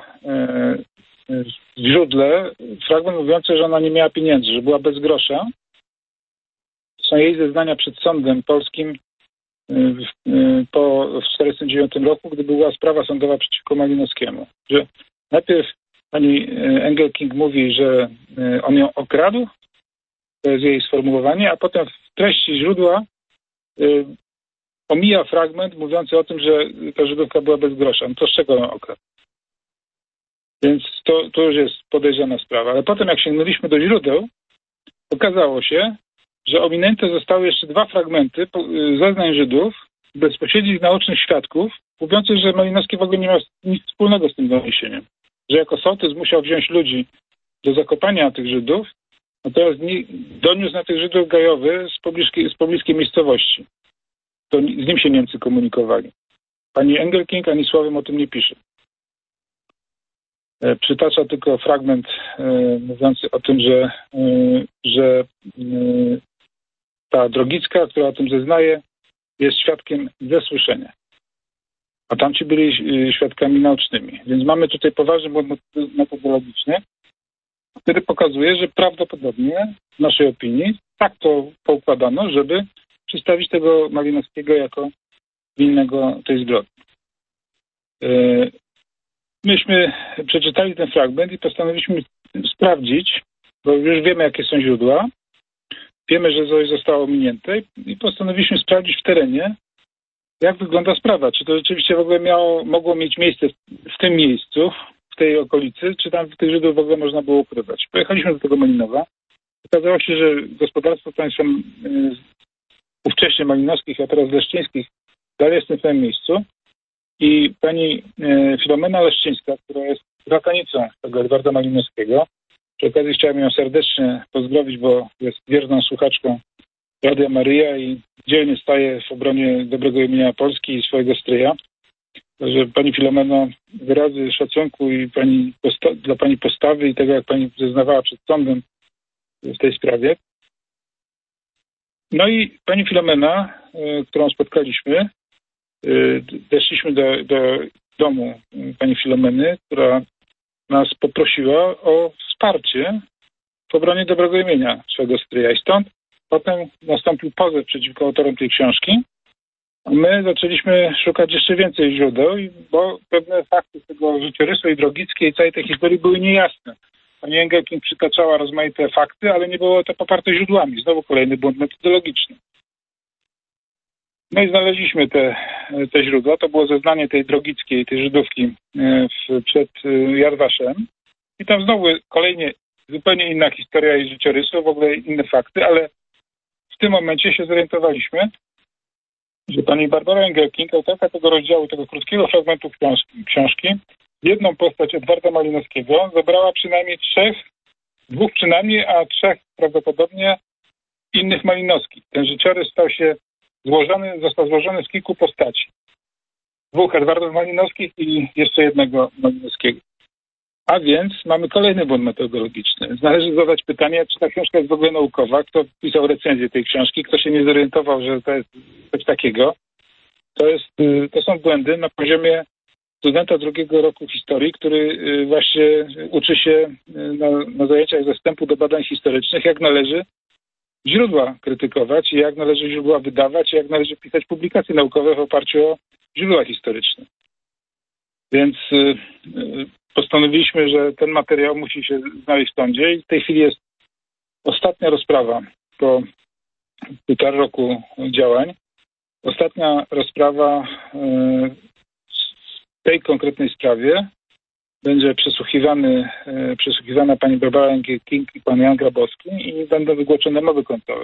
w źródle fragment mówiący, że ona nie miała pieniędzy, że była bez grosza. To są jej zeznania przed sądem polskim w, po, w tysiąc dziewięćset czterdziestym dziewiątym roku, gdy była sprawa sądowa przeciwko Malinowskiemu. Że najpierw pani Engelking mówi, że on ją okradł, to jest jej sformułowanie, a potem w treści źródła y, omija fragment mówiący o tym, że ta Żydówka była bez grosza. No to z czego ją okradł? Więc to, to już jest podejrzana sprawa. Ale potem jak sięgnęliśmy do źródeł, okazało się, że ominęte zostały jeszcze dwa fragmenty zeznań Żydów, bezpośrednich naocznych świadków, mówiących, że Malinowski w ogóle nie miał nic wspólnego z tym doniesieniem. Że jako sołtys musiał wziąć ludzi do zakopania tych Żydów, natomiast doniósł na tych Żydów gajowy z pobliskiej, z pobliskiej miejscowości. To z nim się Niemcy komunikowali. Pani Engelking ani słowem o tym nie pisze. Przytacza tylko fragment e, mówiący o tym, że, e, że e, ta Drogicka, która o tym zeznaje, jest świadkiem ze słyszenia. A tamci byli świadkami naocznymi. Więc mamy tutaj poważny błąd metodologiczny, który pokazuje, że prawdopodobnie w naszej opinii tak to poukładano, żeby przedstawić tego Malinowskiego jako winnego tej zbrodni. Myśmy przeczytali ten fragment i postanowiliśmy sprawdzić, bo już wiemy, jakie są źródła, wiemy, że coś zostało ominięte i postanowiliśmy sprawdzić w terenie, jak wygląda sprawa. Czy to rzeczywiście w ogóle miało, mogło mieć miejsce w tym miejscu, w tej okolicy, czy tam tych Żydów w ogóle można było ukrywać. Pojechaliśmy do tego Malinowa. Okazało się, że gospodarstwo państwa ówcześnie malinowskich, a teraz leszczyńskich dalej jest w tym samym miejscu. I pani Filomena Leszczyńska, która jest bratanicą tego Edwarda Malinowskiego, przy okazji chciałem ją serdecznie pozdrowić, bo jest wierną słuchaczką Radia Maryja i dzielnie staje w obronie dobrego imienia Polski i swojego stryja. Także pani Filomeno, wyrazy szacunku i pani posta- dla pani postawy i tego, jak pani zeznawała przed sądem w tej sprawie. No i pani Filomena, y, którą spotkaliśmy, y, weszliśmy do, do domu pani Filomeny, która nas poprosiła o wsparcie w obronie dobrego imienia swojego stryja. I stąd potem nastąpił pozew przeciwko autorom tej książki. My zaczęliśmy szukać jeszcze więcej źródeł, bo pewne fakty tego życiorysu i Drogickiej i całej tej historii były niejasne. Pani Engelking przytaczała rozmaite fakty, ale nie było to poparte źródłami. Znowu kolejny błąd metodologiczny. No i znaleźliśmy te, te źródła. To było zeznanie tej Drogickiej, tej Żydówki w, przed Jadwaszem. I tam znowu kolejnie zupełnie inna historia jej życiorysu, w ogóle inne fakty, ale w tym momencie się zorientowaliśmy, że pani Barbara Engelking, autorka tego rozdziału, tego krótkiego fragmentu książki, książki, jedną postać Edwarda Malinowskiego zabrała przynajmniej trzech, dwóch przynajmniej, a trzech prawdopodobnie innych Malinowskich. Ten życiorys stał się złożony, został złożony z kilku postaci. Dwóch Edwardów Malinowskich i jeszcze jednego Malinowskiego. A więc mamy kolejny błąd metodologiczny. Należy zadać pytanie, czy ta książka jest w ogóle naukowa, kto pisał recenzję tej książki, kto się nie zorientował, że to jest coś takiego. To, jest, to są błędy na poziomie studenta drugiego roku historii, który właśnie uczy się na, na zajęciach ze wstępu do badań historycznych, jak należy źródła krytykować, jak należy źródła wydawać, jak należy pisać publikacje naukowe w oparciu o źródła historyczne. Więc postanowiliśmy, że ten materiał musi się znaleźć w sądzie i w tej chwili jest ostatnia rozprawa po półtora roku działań. Ostatnia rozprawa w tej konkretnej sprawie będzie przesłuchiwany, przesłuchiwana pani Barbara Engelking i pan Jan Grabowski i będą wygłoczone mowy końcowe.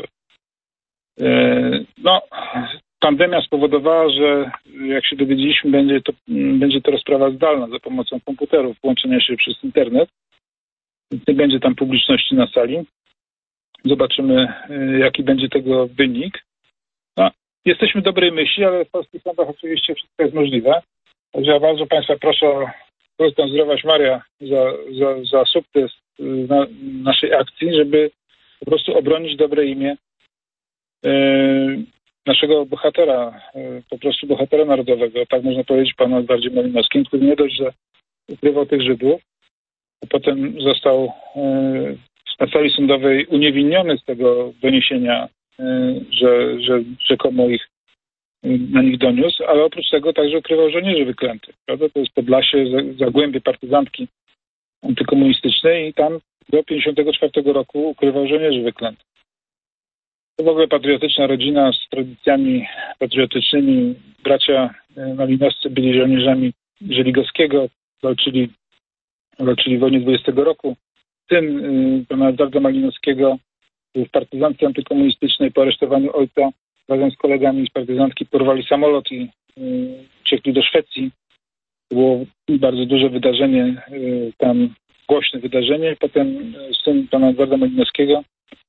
No, pandemia spowodowała, że jak się dowiedzieliśmy, będzie to, będzie to rozprawa zdalna za pomocą komputerów, łączenia się przez internet. Nie będzie tam publiczności na sali. Zobaczymy, jaki będzie tego wynik. No, jesteśmy dobrej myśli, ale w polskich sądach oczywiście wszystko jest możliwe. Także ja bardzo Państwa proszę o prostą zdrowaś Maria za, za, za sukces na, naszej akcji, żeby po prostu obronić dobre imię yy, naszego bohatera, po prostu bohatera narodowego, tak można powiedzieć, pana Edwardzie Malinowskim, który nie dość, że ukrywał tych Żydów, a potem został na sali sądowej uniewinniony z tego doniesienia, że, że rzekomo ich na nich doniósł, ale oprócz tego także ukrywał żołnierzy wyklętych. Prawda? To jest Podlasie, zagłębie partyzantki antykomunistycznej i tam do pięćdziesiątego czwartego roku ukrywał żołnierzy wyklętych. To w ogóle patriotyczna rodzina z tradycjami patriotycznymi. Bracia Malinowscy byli żołnierzami Żeligowskiego, walczyli, walczyli w wojnie dwudziestego roku. Syn pana Edwarda Malinowskiego był w partyzantce antykomunistycznej. Po aresztowaniu ojca razem z kolegami z partyzantki porwali samolot i uciekli do Szwecji. Było bardzo duże wydarzenie, tam głośne wydarzenie. Potem syn pana Edwarda Malinowskiego,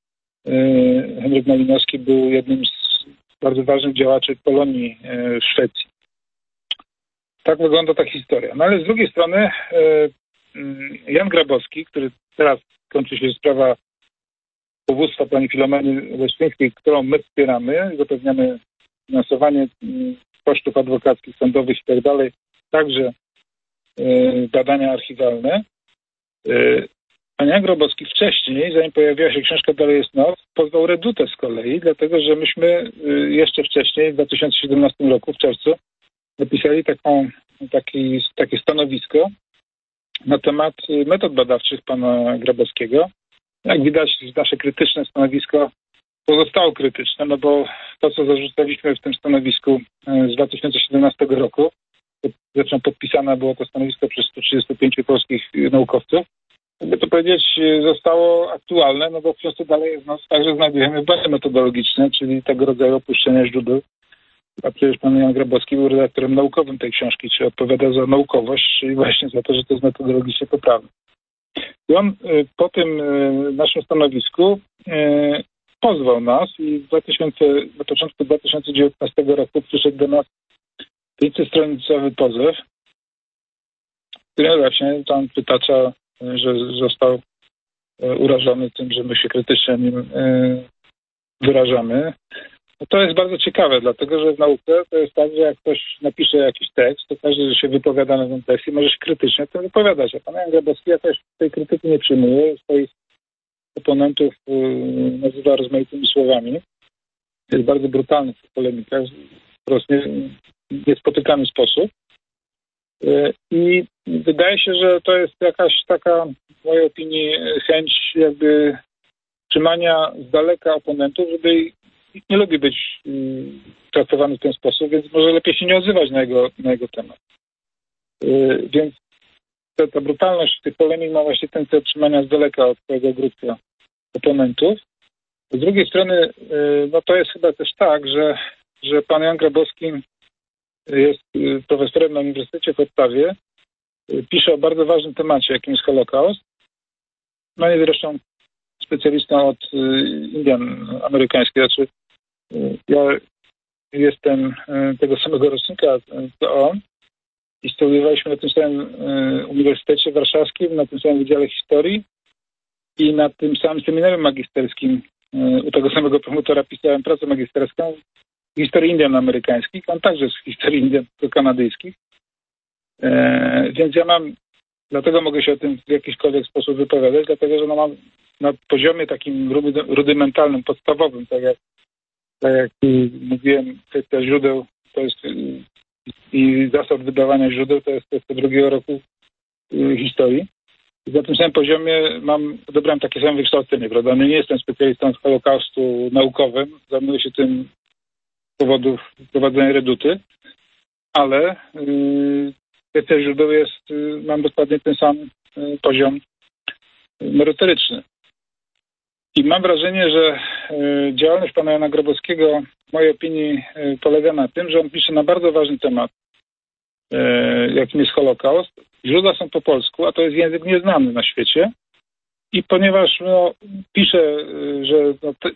Henryk Malinowski, był jednym z bardzo ważnych działaczy Polonii w Szwecji. Tak wygląda ta historia. No ale z drugiej strony Jan Grabowski, który teraz kończy się sprawa powództwa pani Filomeny Leszczyńskiej, którą my wspieramy, zapewniamy finansowanie kosztów adwokackich, sądowych i tak dalej, także badania archiwalne. Pan Jan Grabowski wcześniej, zanim pojawiła się książka Dalej jest noc, pozwał Redutę z kolei, dlatego że myśmy jeszcze wcześniej, w dwa tysiące siedemnastym roku, w czerwcu, napisali taką, taki, takie stanowisko na temat metod badawczych pana Grabowskiego. Jak widać, nasze krytyczne stanowisko pozostało krytyczne, no bo to, co zarzucaliśmy w tym stanowisku z dwa tysiące siedemnastego roku, zresztą podpisane było to stanowisko przez stu trzydziestu pięciu polskich naukowców, jakby to powiedzieć, zostało aktualne, no bo w książce Dalej jest noc także znajdujemy błędy metodologiczne, czyli tego rodzaju opuszczenia źródeł. A przecież pan Jan Grabowski był redaktorem naukowym tej książki, czyli odpowiada za naukowość, czyli właśnie za to, że to jest metodologicznie poprawne. I on po tym naszym stanowisku pozwał nas i w dwa tysiące, na początku dwa tysiące dziewiętnastego roku przyszedł do nas pięćsetstronicowy pozew, który właśnie tam przytacza, że został urażony tym, że my się krytycznie nim wyrażamy. No to jest bardzo ciekawe, dlatego że w nauce to jest tak, że jak ktoś napisze jakiś tekst, to każdy, że się wypowiada na ten tekst i może się krytycznie to wypowiadać. A pan Jan Grabowski jakoś tej krytyki nie przyjmuje, swoich oponentów nazywa rozmaitymi słowami. Jest bardzo brutalny w tych polemikach, w prostu niespotykany sposób. I wydaje się, że to jest jakaś taka, w mojej opinii, chęć jakby trzymania z daleka oponentów, żeby nie lubi być traktowany w ten sposób, więc może lepiej się nie odzywać na jego, na jego temat. Więc ta, ta brutalność tych polemik ma właśnie ten cel trzymania z daleka od swojego grupy oponentów. Z drugiej strony, no to jest chyba też tak, że, że pan Jan Grabowski jest profesorem na Uniwersytecie w Ottawie, pisze o bardzo ważnym temacie, jakim jest Holokaust. No i zresztą specjalistą od Indian amerykańskich. Znaczy, ja jestem tego samego rocznika co on i studiowaliśmy na tym samym Uniwersytecie Warszawskim, na tym samym Wydziale Historii i na tym samym seminarium magisterskim u tego samego promotora pisałem pracę magisterską w historii Indian amerykańskich, on także z historii Indian kanadyjskich. Więc ja mam, dlatego mogę się o tym w jakiśkolwiek sposób wypowiadać, dlatego że no mam na poziomie takim rudymentalnym, podstawowym, tak jak, tak jak mówiłem, kwestia źródeł to jest i zasad wydawania źródeł to jest kwestia drugiego roku historii. I na tym samym poziomie mam, odebrałem takie same wykształcenie, prawda? No nie jestem specjalistą z Holokaustu naukowym, zajmuję się tym z powodów prowadzenia reduty, ale yy, kwestia źródeł jest, yy, mam dokładnie ten sam yy, poziom merytoryczny. I mam wrażenie, że y, działalność pana Jana Grabowskiego w mojej opinii y, polega na tym, że on pisze na bardzo ważny temat, y, jakim jest Holokaust. Źródła są po polsku, a to jest język nieznany na świecie. I ponieważ no, pisze, y, że no, te,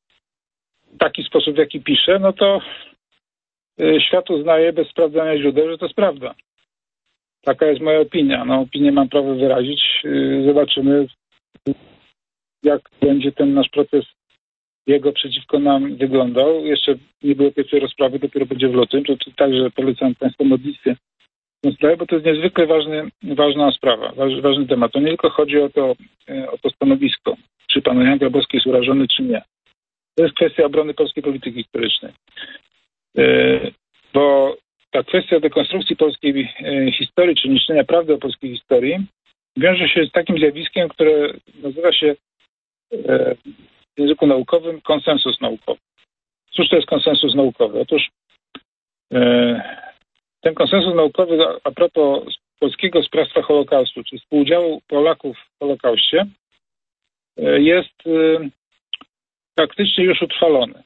taki sposób, w jaki pisze, no to y, świat uznaje bez sprawdzania źródeł, że to jest prawda. Taka jest moja opinia. No, opinię mam prawo wyrazić. Y, zobaczymy, jak będzie ten nasz proces jego przeciwko nam wyglądał. Jeszcze nie było pierwszej rozprawy, dopiero będzie w lutym. To, to także polecam Państwu modlitwę tę sprawę, bo to jest niezwykle ważny, ważna sprawa, waż, ważny temat. To nie tylko chodzi o to, o to stanowisko, czy pan Jan Grabowski jest urażony, czy nie. To jest kwestia obrony polskiej polityki historycznej. Bo ta kwestia dekonstrukcji polskiej historii, czy niszczenia prawdy o polskiej historii, wiąże się z takim zjawiskiem, które nazywa się w języku naukowym konsensus naukowy. Cóż to jest konsensus naukowy? Otóż ten konsensus naukowy a propos polskiego sprawstwa Holokaustu, czy współudziału Polaków w Holokauście, jest praktycznie już utrwalony.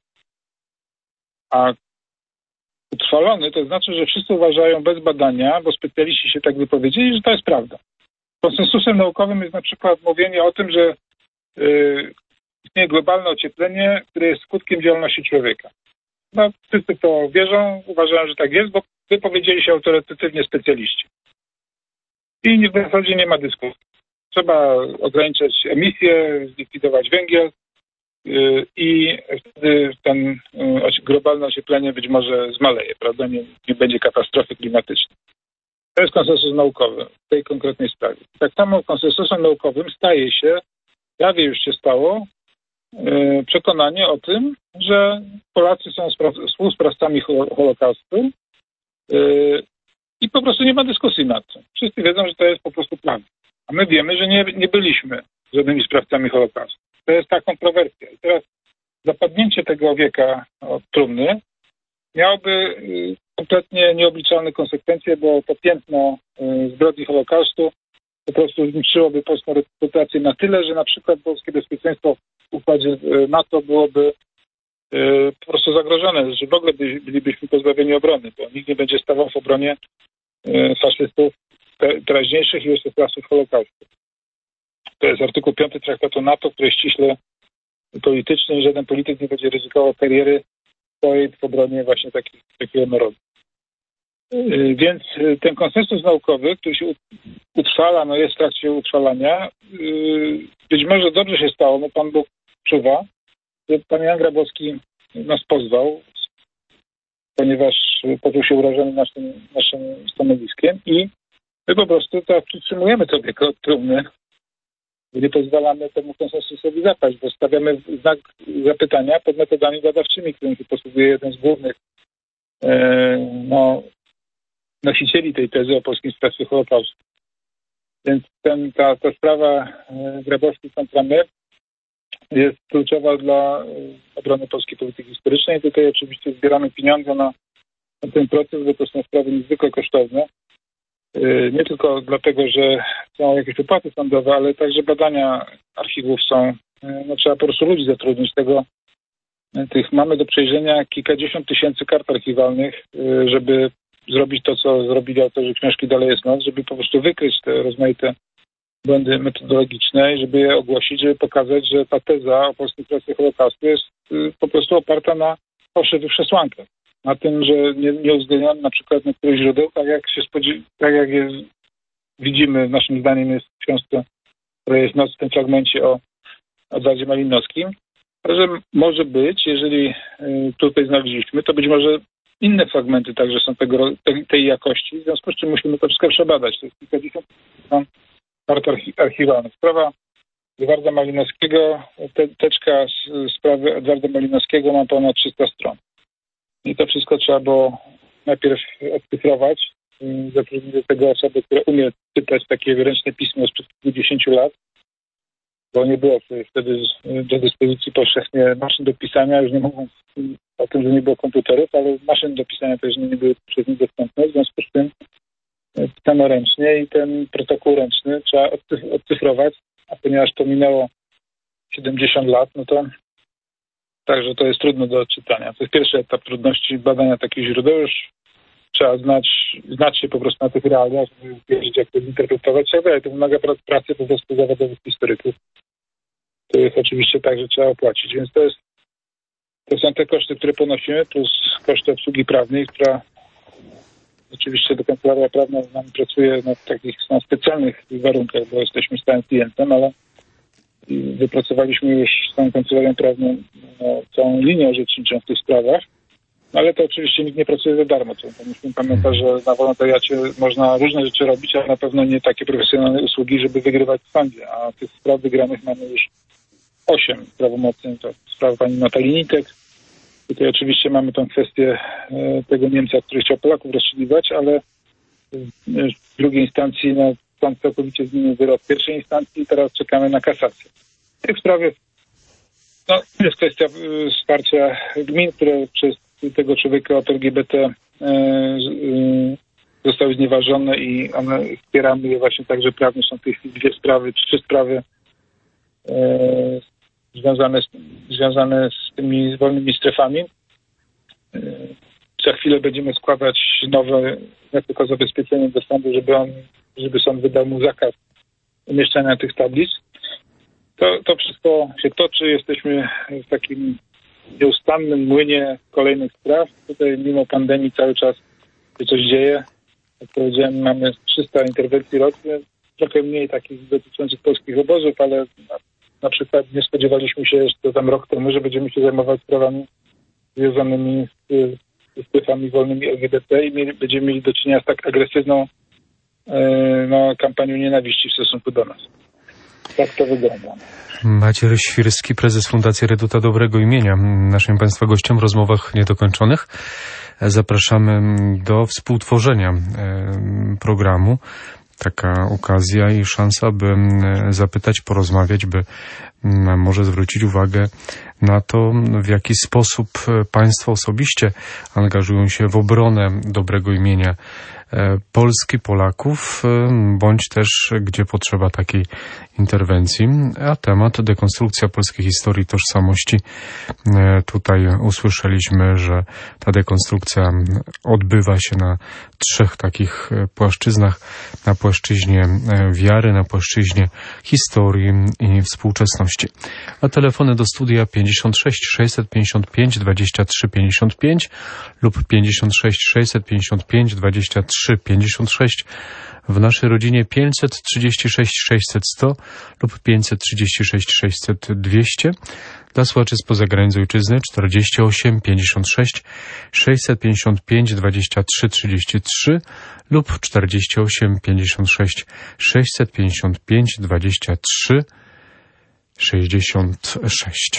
A utrwalony to znaczy, że wszyscy uważają bez badania, bo specjaliści się tak wypowiedzieli, że to jest prawda. Konsensusem naukowym jest na przykład mówienie o tym, że yy, istnieje globalne ocieplenie, które jest skutkiem działalności człowieka. No, wszyscy to wierzą, uważają, że tak jest, bo wypowiedzieli się autorytatywnie specjaliści. I w zasadzie nie ma dyskusji. Trzeba ograniczać emisję, zlikwidować węgiel yy, i wtedy ten yy, globalne ocieplenie być może zmaleje, prawda? Nie, nie będzie katastrofy klimatycznej. To jest konsensus naukowy w tej konkretnej sprawie. Tak samo konsensusem naukowym staje się, prawie już się stało, yy, przekonanie o tym, że Polacy są spra- współsprawcami Holokaustu yy, i po prostu nie ma dyskusji nad tym. Wszyscy wiedzą, że to jest po prostu prawda. A my wiemy, że nie, nie byliśmy żadnymi sprawcami Holokaustu. To jest ta kontrowersja. I teraz zapadnięcie tego owieka od trumny miałoby yy, kompletnie nieobliczalne konsekwencje, bo to piętno yy, zbrodni Holokaustu po prostu zniszczyłoby polską reputację na tyle, że na przykład polskie bezpieczeństwo w układzie yy, NATO byłoby yy, po prostu zagrożone, że w ogóle by, bylibyśmy pozbawieni obrony, bo nikt nie będzie stawał w obronie yy, faszystów te, teraźniejszych i jeszcze sprawców Holokaustu. To jest artykuł piąty Traktatu NATO, który jest ściśle polityczny i żaden polityk nie będzie ryzykował kariery swojej w obronie właśnie takich, takiego narodu. Więc ten konsensus naukowy, który się utrwala, no jest w trakcie utrwalania, być może dobrze się stało, no Pan Bóg czuwa, że Pan Jan Grabowski nas pozwał, ponieważ poczuł się urażony naszym, naszym stanowiskiem i my po prostu tak przytrzymujemy to wieko od trumny, nie pozwalamy temu konsensusowi zapaść, bo stawiamy znak zapytania pod metodami badawczymi, którym się posługuje jeden z głównych e, no, nosicieli tej tezy o polskim sprawstwie Holokaustu. Więc ten, ta, ta sprawa e, Grabowski kontra my jest kluczowa dla e, obrony polskiej polityki historycznej. Tutaj oczywiście zbieramy pieniądze na, na ten proces, bo to są sprawy niezwykle kosztowne. Nie tylko dlatego, że są jakieś opłaty sądowe, ale także badania archiwów są, no trzeba po prostu ludzi zatrudnić. Tego, tych mamy do przejrzenia kilkadziesiąt tysięcy kart archiwalnych, żeby zrobić to, co zrobili autorzy książki Dalej jest noc, żeby po prostu wykryć te rozmaite błędy metodologiczne i żeby je ogłosić, żeby pokazać, że ta teza o polskiej pracy Holokaustu jest po prostu oparta na fałszywych przesłankach. Na tym, że nie, nie uwzględniono na przykład niektórych źródeł, tak jak się spodziew- tak jak jest, widzimy, naszym zdaniem jest w książce, która jest noc w tym fragmencie o Edwardzie Malinowskim, że może być, jeżeli y, tutaj znaleźliśmy, to być może inne fragmenty także są tego, tej, tej jakości, w związku z czym musimy to wszystko przebadać. To jest kilkadziesiąt kart archi- archiwalnych. Sprawa Edwarda Malinowskiego, te, teczka z sprawy Edwarda Malinowskiego ma ponad trzysta stron. I to wszystko trzeba było najpierw odcyfrować, zatrudnić do tego osoby, która umie czytać takie ręczne pismo sprzed kilkudziesięciu lat, bo nie było wtedy do dyspozycji powszechnie maszyn do pisania, już nie mówiąc o tym, że nie było komputerów, ale maszyn do pisania też nie były przez nich dostępne, w związku z tym pisano ręcznie i ten protokół ręczny trzeba odcyfrować, a ponieważ to minęło siedemdziesiąt lat, no to także to jest trudno do odczytania. To jest pierwszy etap trudności badania takich źródeł. Już trzeba znać, znać się po prostu na tych realiach, żeby wiedzieć, jak to zinterpretować. To wymaga pracy po prostu zawodowych historyków, których oczywiście także trzeba opłacić. Więc to jest, to są te koszty, które ponosimy, plus koszty obsługi prawnej, która oczywiście do kancelaria prawna nam pracuje na takich na specjalnych warunkach, bo jesteśmy stałym klientem, ale i wypracowaliśmy z tą kancelarią prawną no, całą linię orzeczniczą w tych sprawach. No, ale to oczywiście nikt nie pracuje za darmo. To musimy pamiętać, że na wolontariacie można różne rzeczy robić, ale na pewno nie takie profesjonalne usługi, żeby wygrywać w sądzie. A tych spraw wygranych mamy już osiem prawomocnych. To sprawa pani Natalii Nitek. Tutaj oczywiście mamy tą kwestię e, tego Niemca, który chciał Polaków rozstrzeliwać, ale w drugiej instancji no, sąd całkowicie zmienił wyrok w pierwszej instancji i teraz czekamy na kasację. W tej sprawie no, jest kwestia y, wsparcia gmin, które przez tego człowieka od L G B T y, y, zostały znieważone i one, wspieramy je właśnie także prawnie. Są w tej chwili dwie sprawy, trzy sprawy y, związane, z, związane z tymi wolnymi strefami. Y, za chwilę będziemy składać nowe wniosek o zabezpieczenie do sądu, żeby on, żeby sąd wydał mu zakaz umieszczania tych tablic. To, to wszystko się toczy. Jesteśmy w takim nieustannym młynie kolejnych spraw. Tutaj mimo pandemii cały czas się coś dzieje. Jak powiedziałem, mamy trzysta interwencji rocznie. Trochę mniej takich dotyczących polskich obozów, ale na, na przykład nie spodziewaliśmy się jeszcze tam rok temu, że będziemy się zajmować sprawami związanymi z, z strefami wolnymi L G B T i mieli, będziemy mieli do czynienia z tak agresywną e, no, kampanią nienawiści w stosunku do nas. Tak to wygląda. Maciej Świrski, prezes Fundacji Reduta Dobrego Imienia, naszym Państwa gościem w rozmowach niedokończonych. Zapraszamy do współtworzenia programu. Taka okazja i szansa, by zapytać, porozmawiać, by może zwrócić uwagę na to, w jaki sposób Państwo osobiście angażują się w obronę dobrego imienia Polski, Polaków, bądź też gdzie potrzeba takiej interwencji. A temat dekonstrukcja polskiej historii, tożsamości. Tutaj usłyszeliśmy, że ta dekonstrukcja odbywa się na trzech takich płaszczyznach. Na płaszczyźnie wiary, na płaszczyźnie historii i współczesności. A telefony do studia pięćdziesiąt sześć sześćset pięćdziesiąt pięć dwadzieścia trzy pięćdziesiąt pięć lub pięćdziesiąt sześć sześćset pięćdziesiąt pięć dwadzieścia trzy pięćdziesiąt sześć. W naszej rodzinie pięćset trzydzieści sześć sześćset sto lub pięćset trzydzieści sześć sześćset dwieście. Dla słuchaczy spoza granic ojczyzny czterdzieści osiem pięćdziesiąt sześć sześćset pięćdziesiąt pięć dwadzieścia trzy trzydzieści trzy lub czterdzieści osiem pięćdziesiąt sześć sześćset pięćdziesiąt pięć dwadzieścia trzy sześćdziesiąt sześć.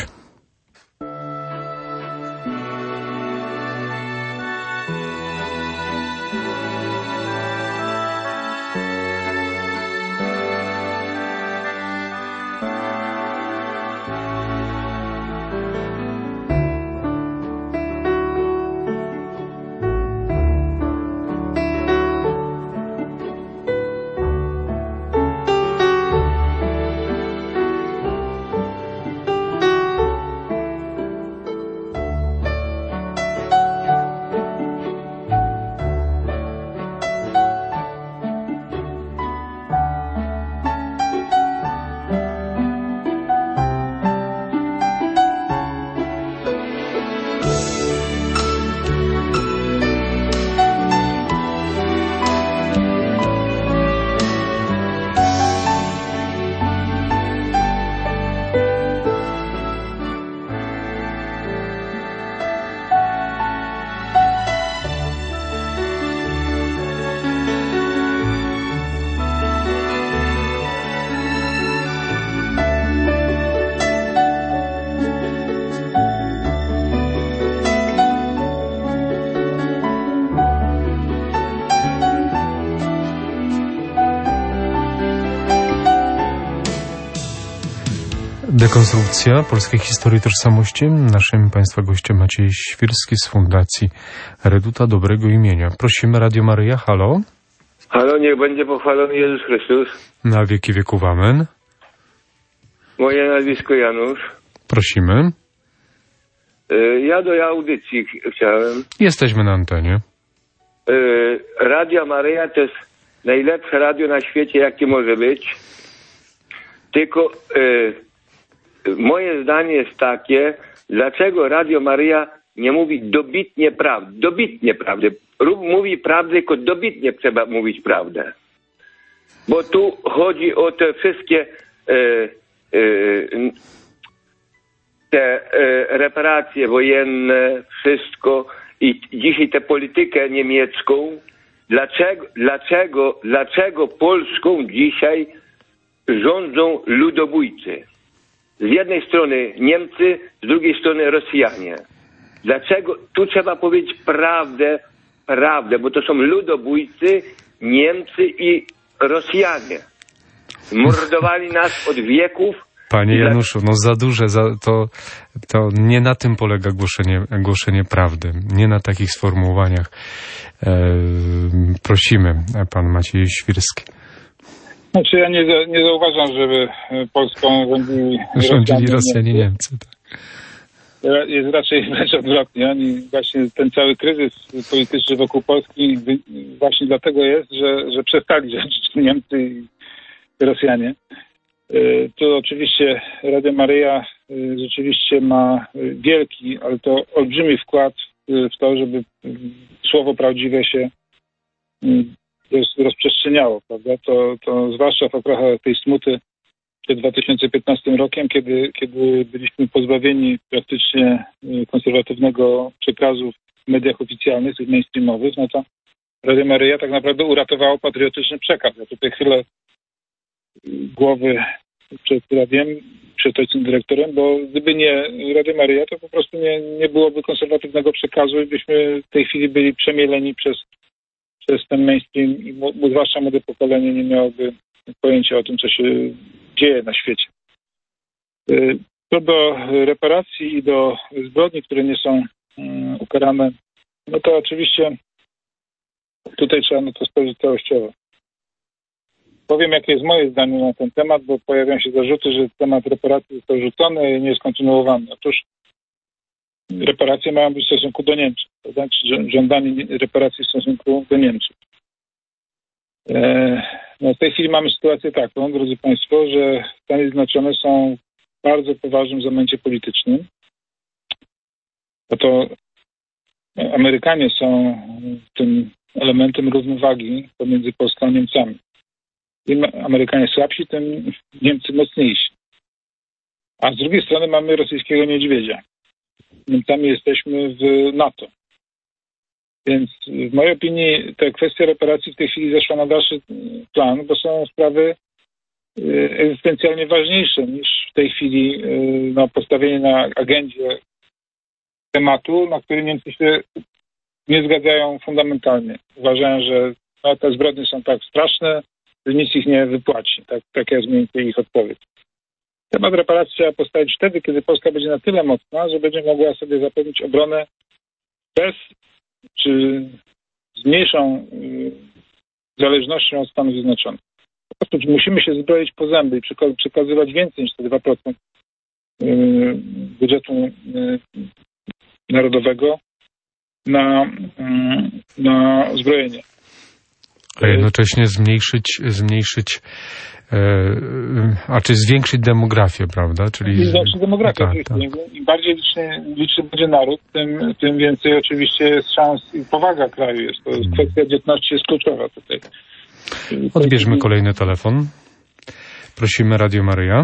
Dekonstrukcja polskiej historii tożsamości. Naszym Państwa gościem Maciej Świrski z Fundacji Reduta Dobrego Imienia. Prosimy Radio Maryja, halo. Halo, niech będzie pochwalony Jezus Chrystus. Na wieki wieków, amen. Moje nazwisko Janusz. Prosimy. Ja do audycji chciałem. Jesteśmy na antenie. Radio Maryja to jest najlepsze radio na świecie, jakie może być. Tylko moje zdanie jest takie, dlaczego Radio Maryja nie mówi dobitnie prawdy, dobitnie prawdy. Mówi prawdę, tylko dobitnie trzeba mówić prawdę. Bo tu chodzi o te wszystkie e, te reparacje wojenne, wszystko i dzisiaj tę politykę niemiecką, dlaczego, dlaczego, dlaczego Polską dzisiaj rządzą ludobójcy? Z jednej strony Niemcy, z drugiej strony Rosjanie. Dlaczego? Tu trzeba powiedzieć prawdę, prawdę, bo to są ludobójcy, Niemcy i Rosjanie. Mordowali nas od wieków. Panie Januszu, no za duże, za, to, to nie na tym polega głoszenie, głoszenie prawdy. Nie na takich sformułowaniach. E, prosimy, pan Maciej Świrski. Znaczy ja nie, nie zauważam, żeby Polską rządzili Rządzili Rosjanie, Niemcy. Tak. Jest raczej wręcz odwrotnie. Oni właśnie ten cały kryzys polityczny wokół Polski właśnie dlatego jest, że, że przestali rządzić Niemcy i Rosjanie. Tu oczywiście Radio Maryja rzeczywiście ma wielki, ale to olbrzymi wkład w to, żeby słowo prawdziwe się rozprzestrzeniało, prawda? To, to zwłaszcza w okresach tej smuty przed dwa tysiące piętnastym rokiem, kiedy, kiedy byliśmy pozbawieni praktycznie konserwatywnego przekazu w mediach oficjalnych, tych mainstreamowych, no to Radio Maryja tak naprawdę uratowało patriotyczny przekaz. Ja tutaj chylę głowy przed radiem, przed ojcem dyrektorem, bo gdyby nie Radio Maryja, to po prostu nie, nie byłoby konserwatywnego przekazu i byśmy w tej chwili byli przemieleni przez, przez ten mainstream i m- zwłaszcza młode pokolenie nie miałoby pojęcia o tym, co się dzieje na świecie. Co do reparacji i do zbrodni, które nie są um, ukarane, no to oczywiście tutaj trzeba na to spojrzeć całościowo. Powiem, jakie jest moje zdanie na ten temat, bo pojawiają się zarzuty, że temat reparacji został rzucony i nie jest kontynuowany. Otóż reparacje mają być w stosunku do Niemczech, prawda? Czy żądanie reparacji w stosunku do Niemczech. E, no w tej chwili mamy sytuację taką, drodzy Państwo, że Stany Zjednoczone są w bardzo poważnym zamęcie politycznym. Oto Amerykanie są tym elementem równowagi pomiędzy Polską a Niemcami. Im Amerykanie słabsi, tym Niemcy mocniejsi. A z drugiej strony mamy rosyjskiego niedźwiedzia. Niemcami jesteśmy w NATO. Więc w mojej opinii ta kwestia reparacji w tej chwili zeszła na dalszy plan, bo są sprawy egzystencjalnie ważniejsze niż w tej chwili no, postawienie na agendzie tematu, na który Niemcy się nie zgadzają fundamentalnie. Uważają, że no, te zbrodnie są tak straszne, że nic ich nie wypłaci. Tak, taka jest mniej więcej ich odpowiedź. Temat reparacji trzeba postawić wtedy, kiedy Polska będzie na tyle mocna, że będzie mogła sobie zapewnić obronę bez czy z mniejszą y, zależnością od Stanów Zjednoczonych. Po prostu musimy się zbroić po zęby i przekazywać więcej niż te dwa procent y, budżetu y, narodowego na, y, na zbrojenie. A jednocześnie zmniejszyć, zmniejszyć e, a czy zwiększyć demografię, prawda? Czyli zwiększyć demografię. Tak, tak. Im bardziej liczny, liczny będzie naród, tym, tym więcej oczywiście jest szans i powaga kraju jest. To jest kwestia dzietności jest kluczowa tutaj. Odbierzmy kolejny telefon. Prosimy Radio Maryja.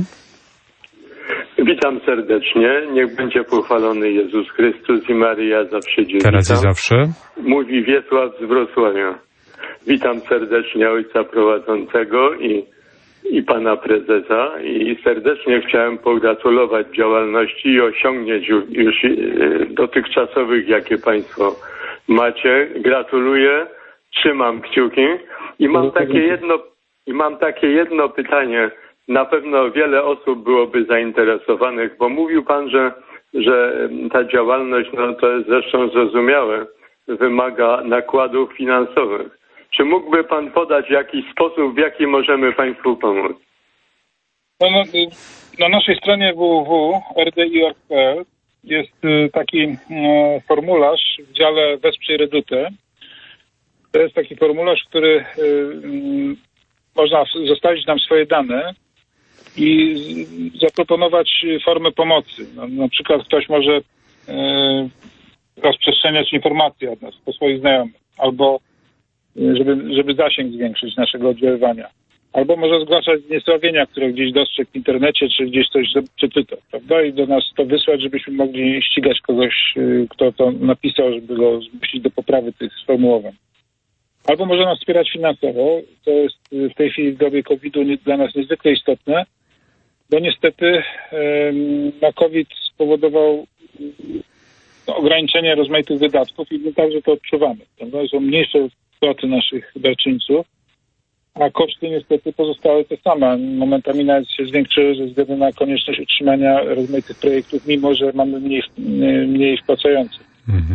Witam serdecznie. Niech będzie pochwalony Jezus Chrystus i Maryja zawsze dzieci. Teraz i zawsze. Mówi Wiesław z Wrocławia. Witam serdecznie ojca prowadzącego i, i pana prezesa i serdecznie chciałem pogratulować działalności i osiągnięć już, już dotychczasowych, jakie państwo macie. Gratuluję, trzymam kciuki i mam takie jedno, i mam takie jedno pytanie. Na pewno wiele osób byłoby zainteresowanych, bo mówił pan, że, że ta działalność, no to jest zresztą zrozumiałe, wymaga nakładów finansowych. Czy mógłby pan podać jakiś sposób, w jaki możemy państwu pomóc? No, no, na naszej stronie w w w kropka r d i kropka org kropka p l jest taki e, formularz w dziale Wesprzyj Redutę. To jest taki formularz, który e, m, można zostawić nam swoje dane i z, zaproponować formę pomocy. No, na przykład ktoś może e, rozprzestrzeniać informacje od nas, po swoich znajomych, albo żeby, żeby zasięg zwiększyć naszego oddziaływania. albo może zgłaszać zniesławienia, które gdzieś dostrzegł w internecie, czy gdzieś coś przeczytał, prawda? I do nas to wysłać, żebyśmy mogli ścigać kogoś, kto to napisał, żeby go zmusić do poprawy tych sformułowań. Albo może nas wspierać finansowo, to jest w tej chwili w dobie kowida dla nas niezwykle istotne, bo niestety na COVID spowodował no, ograniczenie rozmaitych wydatków i my także to odczuwamy. Prawda? Są mniejsze kwoty naszych darczyńców, a koszty niestety pozostały te same. Momentami nawet się zwiększyły ze względu na konieczność utrzymania rozmaitych projektów, mimo że mamy mniej, mniej wpłacających. Mhm.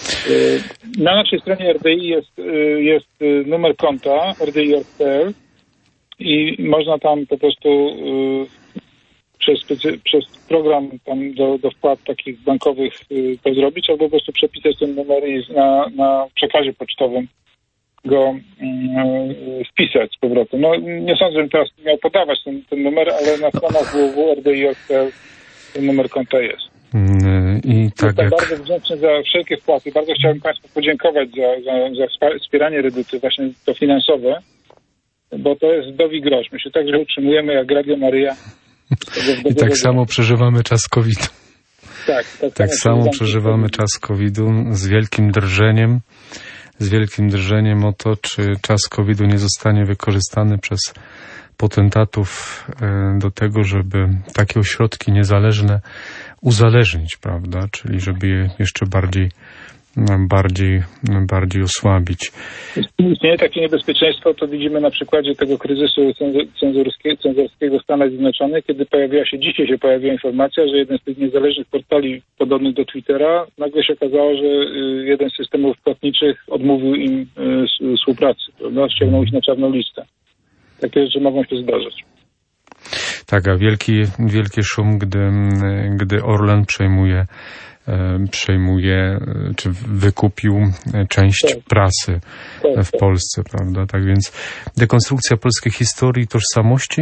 Na naszej stronie R D I jest, jest numer konta r d i kropka org kropka p l i można tam po prostu przez, przez program tam do, do wpłat takich bankowych to zrobić, albo po prostu przepisać ten numer i na, na przekazie pocztowym go yy, wpisać z powrotem. No nie sądzę, żebym teraz miał podawać ten, ten numer, ale na stronach w w w kropka r d i kropka org kropka p l ten numer konta jest. I tak Jestem jak... bardzo wdzięczny za wszelkie wpłaty. Bardzo chciałbym Państwu podziękować za, za, za wspieranie Reduty, właśnie to finansowe, bo to jest dowi grosz. My się także utrzymujemy jak Radio Maryja. I tak samo przeżywamy czas kowida. Tak, tak, tak samo, samo przeżywamy czas kowidu z wielkim drżeniem. z wielkim drżeniem o to, czy czas kowida nie zostanie wykorzystany przez potentatów do tego, żeby takie ośrodki niezależne uzależnić, prawda? Czyli żeby je jeszcze bardziej, bardziej, bardziej osłabić. Istnieje takie niebezpieczeństwo, to widzimy na przykładzie tego kryzysu cenzorskiego, cenzorskiego w Stanach Zjednoczonych, kiedy pojawiła się, dzisiaj się pojawiła informacja, że jeden z tych niezależnych portali podobnych do Twittera, nagle się okazało, że jeden z systemów płatniczych odmówił im współpracy, prawda? Ściągnął ich na czarną listę. Takie rzeczy mogą się zdarzyć. Tak, a wielki, wielki szum, gdy, gdy Orlen przejmuje przejmuje, czy wykupił część tak. prasy tak, w tak. Polsce, prawda? Tak więc dekonstrukcja polskiej historii, tożsamości,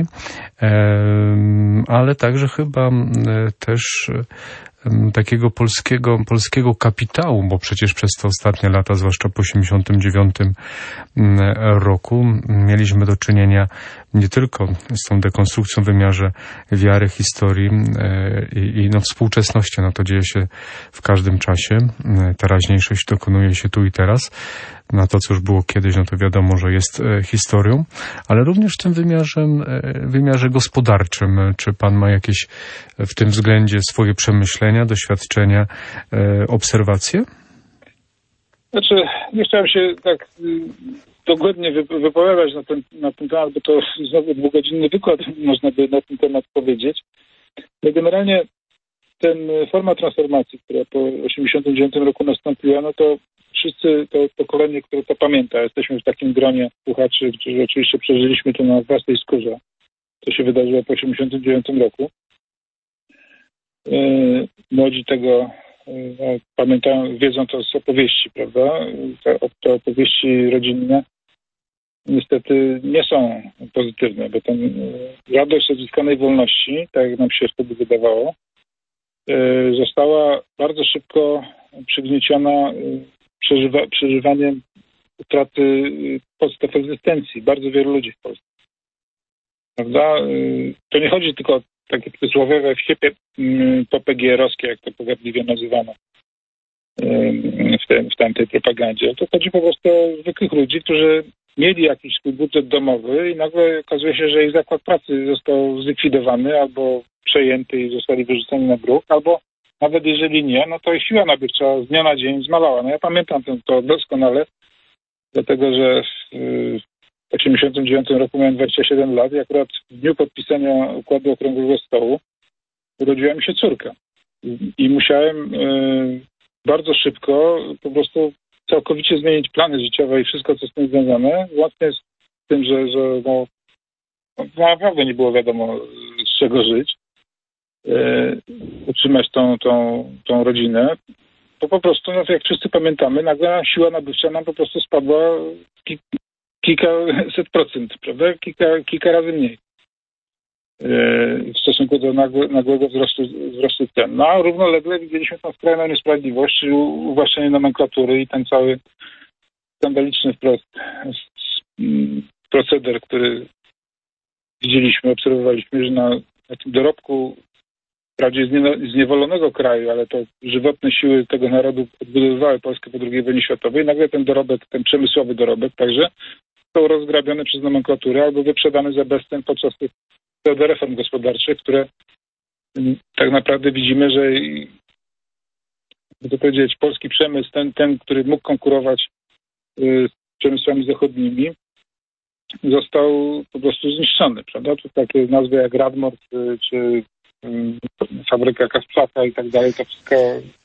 ale także chyba też takiego polskiego, polskiego kapitału, bo przecież przez te ostatnie lata, zwłaszcza po osiemdziesiątym dziewiątym roku, mieliśmy do czynienia nie tylko z tą dekonstrukcją w wymiarze wiary, historii i, i no, współczesności. No to dzieje się w każdym czasie. Teraźniejszość dokonuje się tu i teraz. Na to, co już było kiedyś, no to wiadomo, że jest historią, ale również w tym wymiarze, wymiarze gospodarczym. Czy pan ma jakieś w tym względzie swoje przemyślenia, doświadczenia, obserwacje? Znaczy, nie chciałem się tak dogłębnie wypowiadać na ten, na ten temat, bo to znowu dwugodzinny wykład można by na ten temat powiedzieć. No generalnie ten forma transformacji, która po osiemdziesiątym dziewiątym roku nastąpiła, no to wszyscy, to pokolenie, które to pamięta, jesteśmy w takim gronie słuchaczy, którzy oczywiście przeżyliśmy to na własnej skórze. To się wydarzyło po osiemdziesiątym dziewiątym roku. Yy, młodzi tego yy, no, pamiętają, wiedzą to z opowieści, prawda? Te, te opowieści rodzinne niestety nie są pozytywne, bo ten yy, radość odzyskanej wolności, tak jak nam się wtedy wydawało, yy, została bardzo szybko przygnieciona yy, przeżywa, przeżywaniem utraty podstaw egzystencji bardzo wielu ludzi w Polsce. Prawda? To nie chodzi tylko o takie przysłowiowe wściepy popegierowskie, jak to pogardliwie nazywano w, te, w tamtej propagandzie. To chodzi po prostu o zwykłych ludzi, którzy mieli jakiś swój budżet domowy i nagle okazuje się, że ich zakład pracy został zlikwidowany albo przejęty i zostali wyrzuceni na bruk, albo nawet jeżeli nie, no to ich siła nabywcza z dnia na dzień zmalała. No ja pamiętam to, to doskonale, dlatego że w osiemdziesiątym dziewiątym roku miałem dwadzieścia siedem lat i akurat w dniu podpisania układu okrągłego stołu urodziła mi się córka. I, i musiałem y, bardzo szybko po prostu całkowicie zmienić plany życiowe i wszystko, co z tym związane, łącznie z tym, że, że no, no, naprawdę nie było wiadomo, z czego żyć. Utrzymać tą, tą, tą rodzinę, to po prostu, no, jak wszyscy pamiętamy, nagle siła nabywcza nam po prostu spadła ki, kilkaset procent, prawda? Kilka, kilka razy mniej w stosunku do nagłe, nagłego wzrostu, wzrostu cen. No a równolegle widzieliśmy tą skrajną niesprawiedliwość, czyli uwłaszczenie nomenklatury i ten cały skandaliczny wprost proceder, który widzieliśmy, obserwowaliśmy, że na, na tym dorobku wprawdzie zniewolonego kraju, ale to żywotne siły tego narodu odbudowywały Polskę po drugiej wojnie światowej. Nagle ten dorobek, ten przemysłowy dorobek także został rozgrabiony przez nomenklaturę albo wyprzedany za bezcen podczas tych pseudoreform gospodarczych, które tak naprawdę widzimy, że jakby to powiedzieć, polski przemysł, ten, ten który mógł konkurować z przemysłami zachodnimi, został po prostu zniszczony, prawda? To takie nazwy jak Radmor, czy, czy um, fabryka Kasprzaka i tak dalej, to wszystko...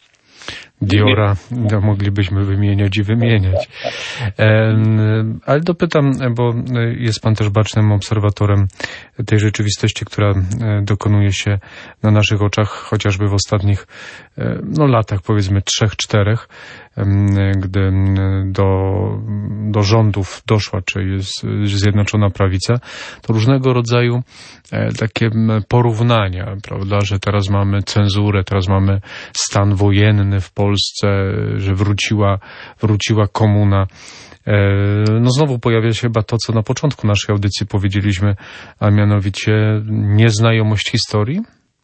Diora, no, moglibyśmy wymieniać i wymieniać. E, ale dopytam, bo jest pan też bacznym obserwatorem tej rzeczywistości, która dokonuje się na naszych oczach, chociażby w ostatnich no, latach, powiedzmy trzech, czterech, gdy do, do rządów doszła, czy jest Zjednoczona Prawica, to różnego rodzaju takie porównania, prawda, że teraz mamy cenzurę, teraz mamy stan wojenny w Polsce, że wróciła, wróciła komuna. No znowu pojawia się chyba to, co na początku naszej audycji powiedzieliśmy, a mianowicie nieznajomość historii?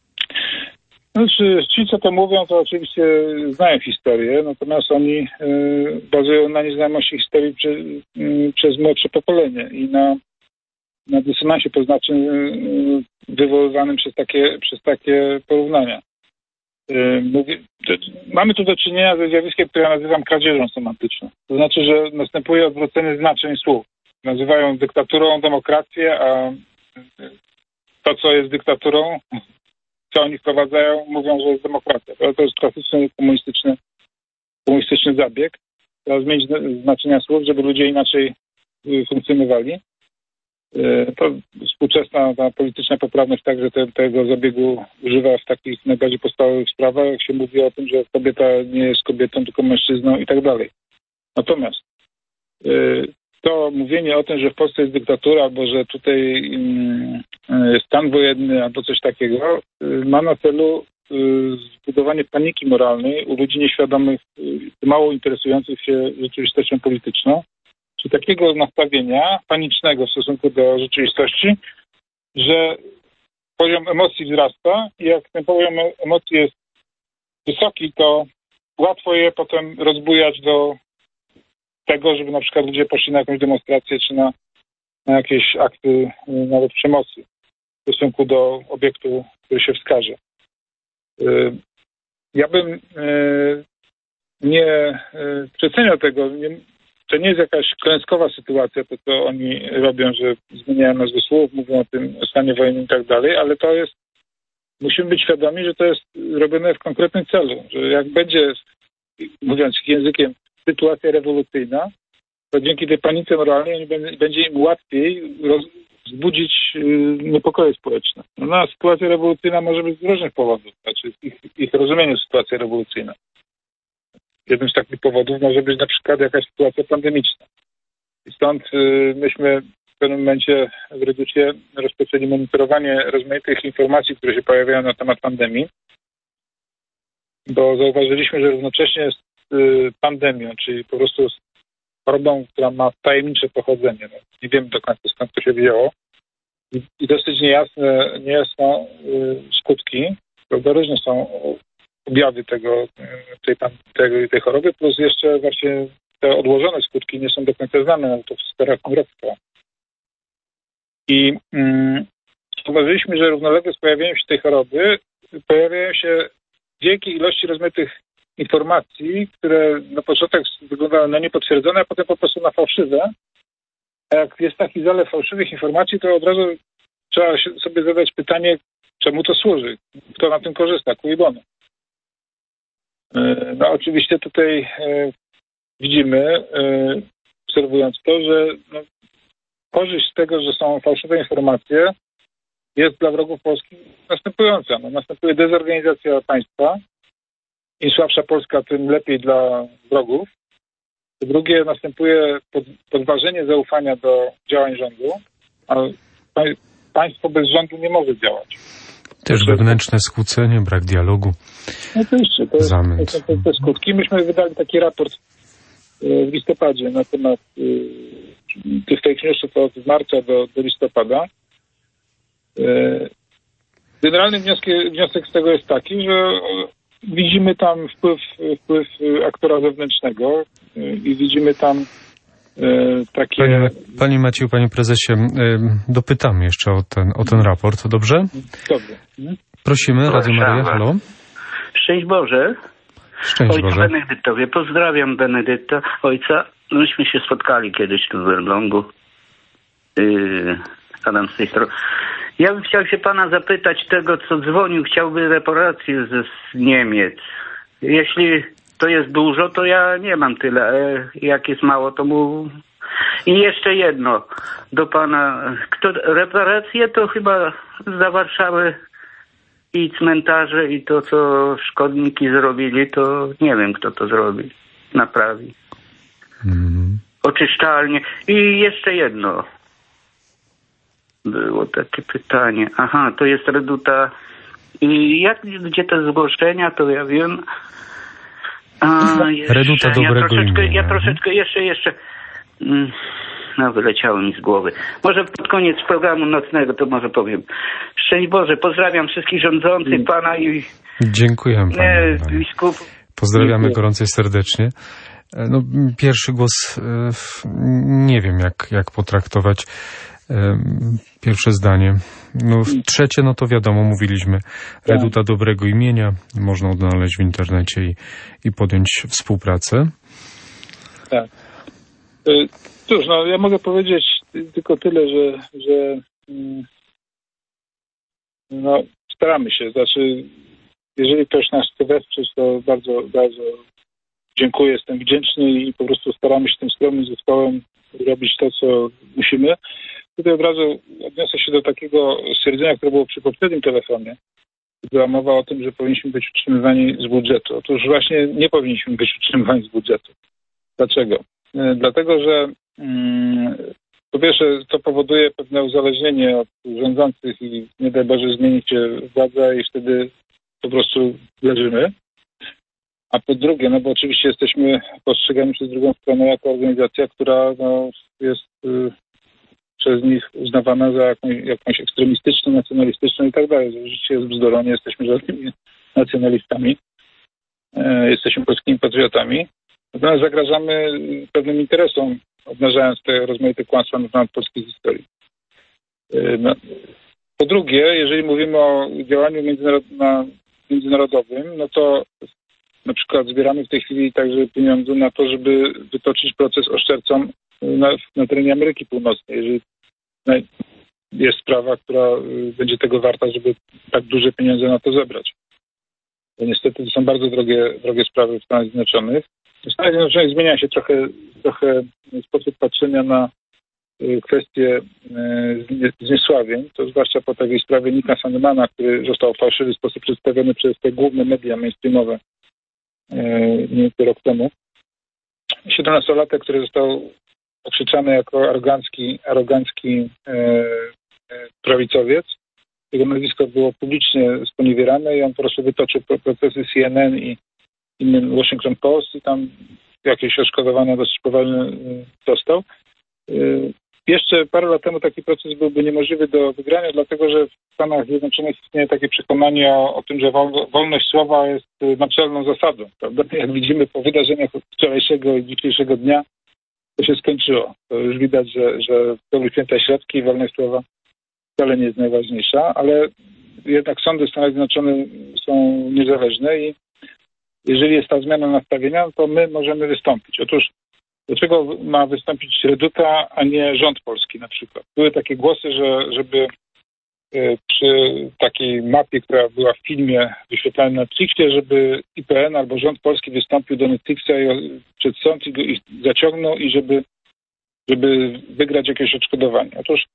Znaczy, ci, co to mówią, to oczywiście znają historię, natomiast oni y, bazują na nieznajomości historii przy, y, przez młodsze pokolenie i na, na dysonansie poznaczym y, wywoływanym przez takie, przez takie porównania. Y, mówię, to, mamy tu do czynienia ze zjawiskiem, które ja nazywam kradzieżą semantyczną. To znaczy, że następuje odwrócenie znaczeń słów. Nazywają dyktaturą demokrację, a to, co jest dyktaturą, co oni wprowadzają, mówią, że jest demokracja. To jest klasyczny komunistyczny, komunistyczny zabieg. Trzeba zmienić znaczenia słów, żeby ludzie inaczej funkcjonowali. To współczesna ta polityczna poprawność także te, tego zabiegu używa w takich najbardziej podstawowych sprawach, jak się mówi o tym, że kobieta nie jest kobietą, tylko mężczyzną i tak dalej. Natomiast to mówienie o tym, że w Polsce jest dyktatura, albo że tutaj stan wojenny, albo coś takiego, ma na celu zbudowanie paniki moralnej u ludzi nieświadomych, mało interesujących się rzeczywistością polityczną, czy takiego nastawienia panicznego w stosunku do rzeczywistości, że poziom emocji wzrasta i jak ten poziom emocji jest wysoki, to łatwo je potem rozbujać do tego, żeby na przykład ludzie poszli na jakąś demonstrację, czy na, na jakieś akty nawet przemocy w stosunku do obiektu, który się wskaże. Ja bym nie przeceniał tego. To nie jest jakaś klęskowa sytuacja, to co oni robią, że zmieniają nazwy słów, mówią o tym o stanie wojennym i tak dalej, ale to jest, musimy być świadomi, że to jest robione w konkretnym celu, że jak będzie, mówiąc językiem, sytuacja rewolucyjna, to dzięki tej panice moralnej oni będzie, będzie im łatwiej roz, wzbudzić y, niepokoje społeczne. No, a sytuacja rewolucyjna może być z różnych powodów, znaczy w ich, ich rozumieniu sytuacja rewolucyjna. Jednym z takich powodów może być na przykład jakaś sytuacja pandemiczna. I stąd y, myśmy w pewnym momencie w Reducie rozpoczęli monitorowanie rozmaitych informacji, które się pojawiają na temat pandemii, bo zauważyliśmy, że równocześnie z y, pandemią, czyli po prostu z chorobą, która ma tajemnicze pochodzenie, no, nie wiemy do końca skąd to się wzięło, i, i dosyć niejasne, niejasne y, skutki, prawda, różne są objawy tego, tej, tej, tej choroby, plus jeszcze właśnie te odłożone skutki nie są do końca znane, ale to wszystko rakum trwa. I mm, zauważyliśmy, że równolegle z pojawieniem się tej choroby pojawiają się wielkie ilości rozmaitych informacji, które na początek wyglądały na niepotwierdzone, a potem po prostu na fałszywe. A jak jest taki zalew fałszywych informacji, to od razu trzeba sobie zadać pytanie, czemu to służy, kto na tym korzysta, cui bono. No oczywiście tutaj e, widzimy, e, obserwując to, że no, korzyść z tego, że są fałszywe informacje, jest dla wrogów Polski następująca. No, następuje dezorganizacja państwa. Im słabsza Polska, tym lepiej dla wrogów. Po drugie, następuje pod, podważenie zaufania do działań rządu, a państwo bez rządu nie może działać. Też wewnętrzne skłócenie, brak dialogu. No oczywiście, to, Zamęt. to, to, to skutki. Myśmy wydali taki raport w listopadzie na temat tych fake newsów od marca do, do listopada. Generalny wniosek, wniosek z tego jest taki, że widzimy tam wpływ, wpływ aktora zewnętrznego i widzimy tam takie... Panie, panie Macieju, panie prezesie, dopytamy jeszcze o ten, o ten raport, dobrze? Dobrze. Prosimy, Radio Maryja, halo. Szczęść Boże. Szczęść Ojcu Boże. Benedyktowie. Pozdrawiam Benedykta, ojca. Myśmy się spotkali kiedyś tu w Elblągu. Yy, Adam z tej strony. Ja bym chciał się pana zapytać tego, co dzwonił, chciałby reparacje ze z Niemiec. Jeśli to jest dużo, to ja nie mam tyle. Jak jest mało, to mu... I jeszcze jedno do pana. Kto, reparacje to chyba za Warszawę i cmentarze i to, co szkodniki zrobili, to nie wiem, kto to zrobi. Naprawi. Mm. Oczyszczalnie. I jeszcze jedno. Było takie pytanie. Aha, to jest reduta. I jak, gdzie te zgłoszenia, to ja wiem. A, jeszcze, Reduta dobrego ja troszeczkę, imienia. ja troszeczkę jeszcze, jeszcze. No, wyleciało mi z głowy. Może pod koniec programu nocnego to może powiem. Szczęść Boże, pozdrawiam wszystkich rządzących, pana i Dziękujemy e, panu. biskupów. Pozdrawiamy gorąco i serdecznie. No, pierwszy głos, nie wiem jak, jak potraktować. Pierwsze zdanie. No, trzecie, no to wiadomo, mówiliśmy. Reduta dobrego imienia. Można odnaleźć w internecie i, i podjąć współpracę. Tak. Cóż, no ja mogę powiedzieć tylko tyle, że, że no, staramy się. Znaczy, jeżeli ktoś nas chce wesprzeć, to bardzo, bardzo dziękuję, jestem wdzięczny i po prostu staramy się tym skromnym zespołem robić to, co musimy. Tutaj od razu odniosę się do takiego stwierdzenia, które było przy poprzednim telefonie. Była mowa o tym, że powinniśmy być utrzymywani z budżetu. Otóż właśnie nie powinniśmy być utrzymywani z budżetu. Dlaczego? Dlatego, że mm, po pierwsze to powoduje pewne uzależnienie od rządzących i nie daj Boże zmienić się władza i wtedy po prostu leżymy. A po drugie, no bo oczywiście jesteśmy postrzegani przez drugą stronę jako organizacja, która no, jest y, przez nich uznawana za jakąś, jakąś ekstremistyczną, nacjonalistyczną i tak dalej. Rzeczywiście jest bzdurą, nie jesteśmy żadnymi nacjonalistami. E, jesteśmy polskimi patriotami. Natomiast zagrażamy pewnym interesom, obnażając te rozmaite kłamstwa na temat polskiej historii. E, no. Po drugie, jeżeli mówimy o działaniu międzynarod- na międzynarodowym, no to na przykład zbieramy w tej chwili także pieniądze na to, żeby wytoczyć proces oszczercom na, na terenie Ameryki Północnej. Jeżeli jest sprawa, która będzie tego warta, żeby tak duże pieniądze na to zebrać. Bo niestety to są bardzo drogie, drogie sprawy w Stanach Zjednoczonych. W Stanach Zjednoczonych zmienia się trochę, trochę sposób patrzenia na kwestie zniesławień, to zwłaszcza po takiej sprawie Nicka Sandmana, który został w fałszywy sposób przedstawiony przez te główne media mainstreamowe nieco rok temu. siedemnastolatek, który został okrzyczany jako arogancki, arogancki e, e, prawicowiec. Jego nazwisko było publicznie sponiewierane i on po prostu wytoczył procesy C N N i innym Washington Post i tam jakieś odszkodowania dosyć powolne dostał. E, jeszcze parę lat temu taki proces byłby niemożliwy do wygrania, dlatego że w Stanach Zjednoczonych istnieje takie przekonanie o, o tym, że wol, wolność słowa jest naczelną zasadą. Prawda? Jak widzimy po wydarzeniach wczorajszego i dzisiejszego dnia, to się skończyło. To już widać, że, że to wycięte środki i wolność słowa wcale nie jest najważniejsza, ale jednak sądy w Stanach Zjednoczonych są niezależne i jeżeli jest ta zmiana nastawienia, to my możemy wystąpić. Otóż dlaczego ma wystąpić Reduta, a nie rząd polski na przykład? Były takie głosy, że żeby przy takiej mapie, która była w filmie wyświetlana na Netflixie, żeby I P N albo rząd polski wystąpił do Netflixa i przed sąd i go ich zaciągnął i żeby, żeby wygrać jakieś odszkodowanie. Otóż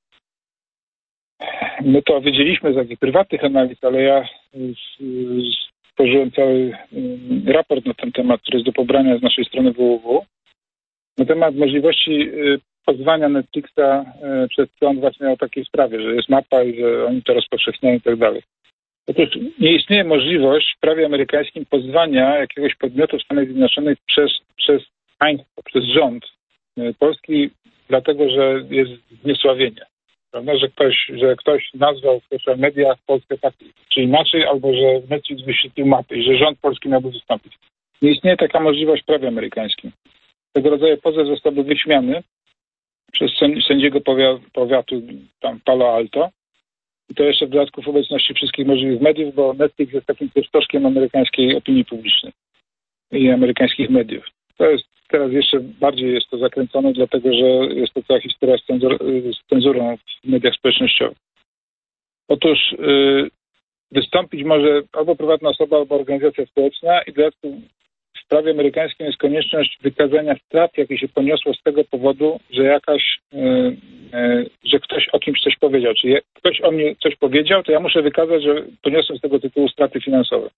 my to wiedzieliśmy z takich prywatnych analiz, ale ja stworzyłem cały raport na ten temat, który jest do pobrania z naszej strony w w w na temat możliwości pozwania Netflixa przed sąd właśnie o takiej sprawie, że jest mapa i że oni to rozpowszechniają i tak dalej. Otóż nie istnieje możliwość w prawie amerykańskim pozwania jakiegoś podmiotu w Stanach Zjednoczonych przez, przez państwo, przez rząd polski, dlatego że jest zniesławienie. prawda? Że ktoś, że ktoś nazwał w social mediach Polskę tak czy inaczej, albo że Netflix wyświetlił mapy i że rząd polski miałby wystąpić. Nie istnieje taka możliwość w prawie amerykańskim. Tego rodzaju pozew zostałby wyśmiany przez sędziego powiatu tam Palo Alto. I to jeszcze w dodatku w obecności wszystkich możliwych mediów, bo Netflix jest takim pieszczoszkiem amerykańskiej opinii publicznej i amerykańskich mediów. To jest teraz jeszcze bardziej jest to zakręcone, dlatego że jest to cała historia z, cenzur, z cenzurą w mediach społecznościowych. Otóż yy, wystąpić może albo prywatna osoba, albo organizacja społeczna i w dodatku w prawie amerykańskim jest konieczność wykazania strat, jakie się poniosło z tego powodu, że jakaś, yy, yy, że ktoś o kimś coś powiedział. Czyli jak ktoś o mnie coś powiedział, to ja muszę wykazać, że poniosłem z tego tytułu straty finansowe.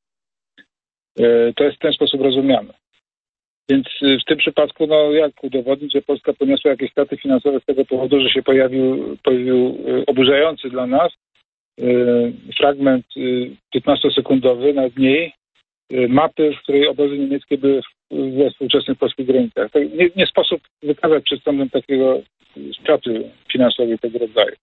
Yy, to jest w ten sposób rozumiane. Więc w tym przypadku, no jak udowodnić, że Polska poniosła jakieś straty finansowe z tego powodu, że się pojawił, pojawił oburzający dla nas yy, fragment yy, piętnastosekundowy, nawet mniej, yy, mapy, w której obozy niemieckie były we współczesnych polskich granicach. To nie, nie sposób wykazać przed sądem takiego straty finansowej tego rodzaju.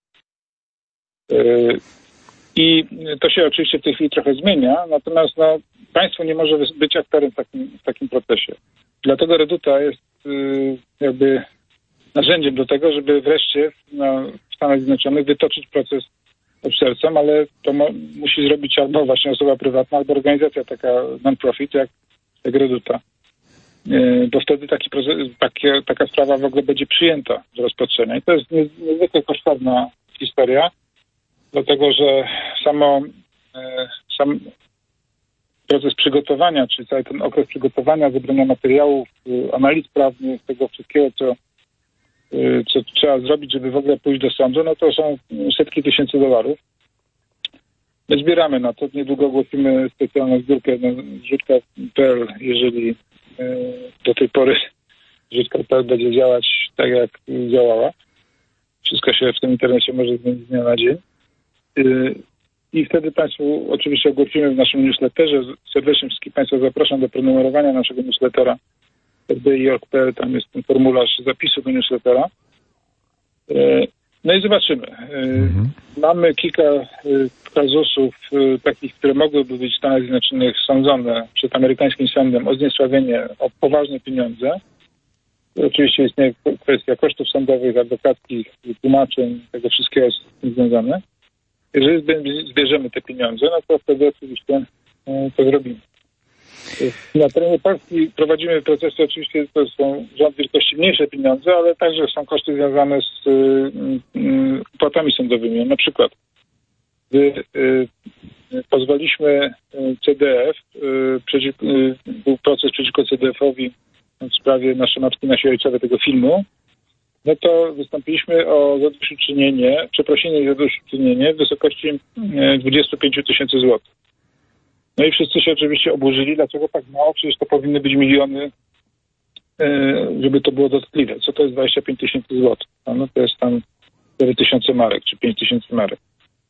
Yy, I to się oczywiście w tej chwili trochę zmienia, natomiast no, państwo nie może być aktorem w takim, w takim procesie. Dlatego Reduta jest y, jakby narzędziem do tego, żeby wreszcie no, w Stanach Zjednoczonych wytoczyć proces obszercom, ale to mo- musi zrobić albo właśnie osoba prywatna, albo organizacja taka non-profit, jak, jak Reduta. Y, bo wtedy taki proces, takie, taka sprawa w ogóle będzie przyjęta do rozpatrzenia. I to jest niezwykle kosztowna historia, dlatego że samo y, sam proces przygotowania, czyli cały ten okres przygotowania, zebrania materiałów, analiz prawnych, tego wszystkiego, co, co trzeba zrobić, żeby w ogóle pójść do sądu, no to są setki tysięcy dolarów. My zbieramy na to. Niedługo ogłosimy specjalną zbiórkę na zrzutka kropka p l, jeżeli do tej pory zrzutka kropka p l będzie działać tak, jak działała. Wszystko się w tym internecie może zmienić z dnia na dzień. I wtedy Państwu oczywiście ogłosimy w naszym newsletterze. Serdecznie wszystkich Państwa zapraszam do prenumerowania naszego newslettera r b i kropka org kropka p l. Tam jest ten formularz zapisu do newslettera. No i zobaczymy. Mhm. Mamy kilka kazusów takich, które mogłyby być w Stanach Zjednoczonych sądzone przed amerykańskim sądem o zniesławienie, o poważne pieniądze. Oczywiście istnieje kwestia kosztów sądowych, adwokackich, tłumaczeń, tego wszystkiego z tym związane. Jeżeli zbierzemy te pieniądze, no to wtedy oczywiście to zrobimy. Na terenie Polski prowadzimy procesy, oczywiście to są rząd wielkości mniejsze pieniądze, ale także są koszty związane z opłatami sądowymi. Na przykład gdy pozwoliśmy C D F, był proces przeciwko C D F-owi w sprawie Nasze matki, nasi ojcowie tego filmu, no to wystąpiliśmy o zadośćuczynienie, przeprosiny i zadośćuczynienie w wysokości dwadzieścia pięć tysięcy złotych. No i wszyscy się oczywiście oburzyli, dlaczego tak mało, przecież to powinny być miliony, żeby to było dotkliwe. Co to jest dwadzieścia pięć tysięcy złotych? No to jest tam cztery tysiące marek, czy pięć tysięcy marek.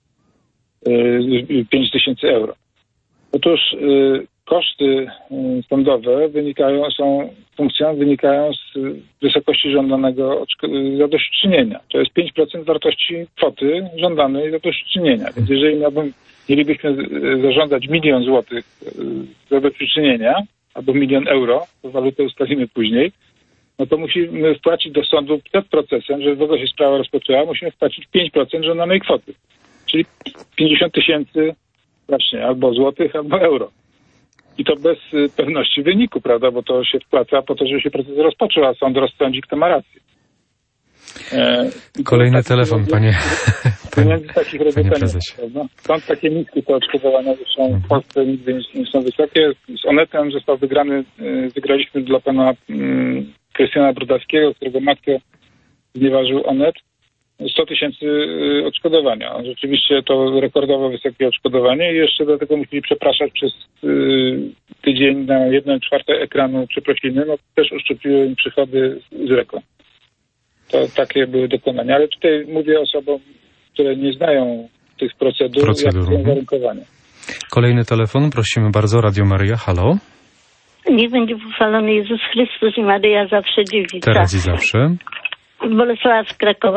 pięć tysięcy euro. Otóż koszty sądowe wynikają, są funkcją, wynikają z wysokości żądanego zadośćuczynienia. To jest pięć procent wartości kwoty żądanej zadośćuczynienia. Więc jeżeli miałbym, mielibyśmy zażądać milion złotych zadośćuczynienia albo milion euro, to walutę ustalimy później, no to musimy wpłacić do sądu przed procesem, żeby w ogóle się sprawa rozpoczęła, musimy wpłacić pięć procent żądanej kwoty. Czyli pięćdziesiąt tysięcy właśnie albo złotych, albo euro. I to bez pewności wyniku, prawda, bo to się wpłaca po to, żeby się proces rozpoczął, a sąd rozsądzi, kto ma rację. E, Kolejny telefon, panie, panie, takich panie prezesie. Są takie niskie te odszkodowania, zresztą w Polsce nigdy nie są wysokie. Z Onetem został wygrany, wygraliśmy dla pana um, Krystiana Brodawskiego, którego matkę znieważył Onet, sto tysięcy odszkodowania. Rzeczywiście to rekordowo wysokie odszkodowanie i jeszcze do tego musieli przepraszać przez y, tydzień na jedną czwartą ekranu przeprosiny. No też uszczupliły im przychody z reklam. To takie były dokonania. Ale tutaj mówię osobom, które nie znają tych procedur, procedur. Jak są warunkowania. Kolejny telefon, prosimy bardzo. Radio Maryja, halo. Niech będzie pochwalony Jezus Chrystus i Maryja zawsze dziewica. Teraz i zawsze. Bolesława z Krakowa.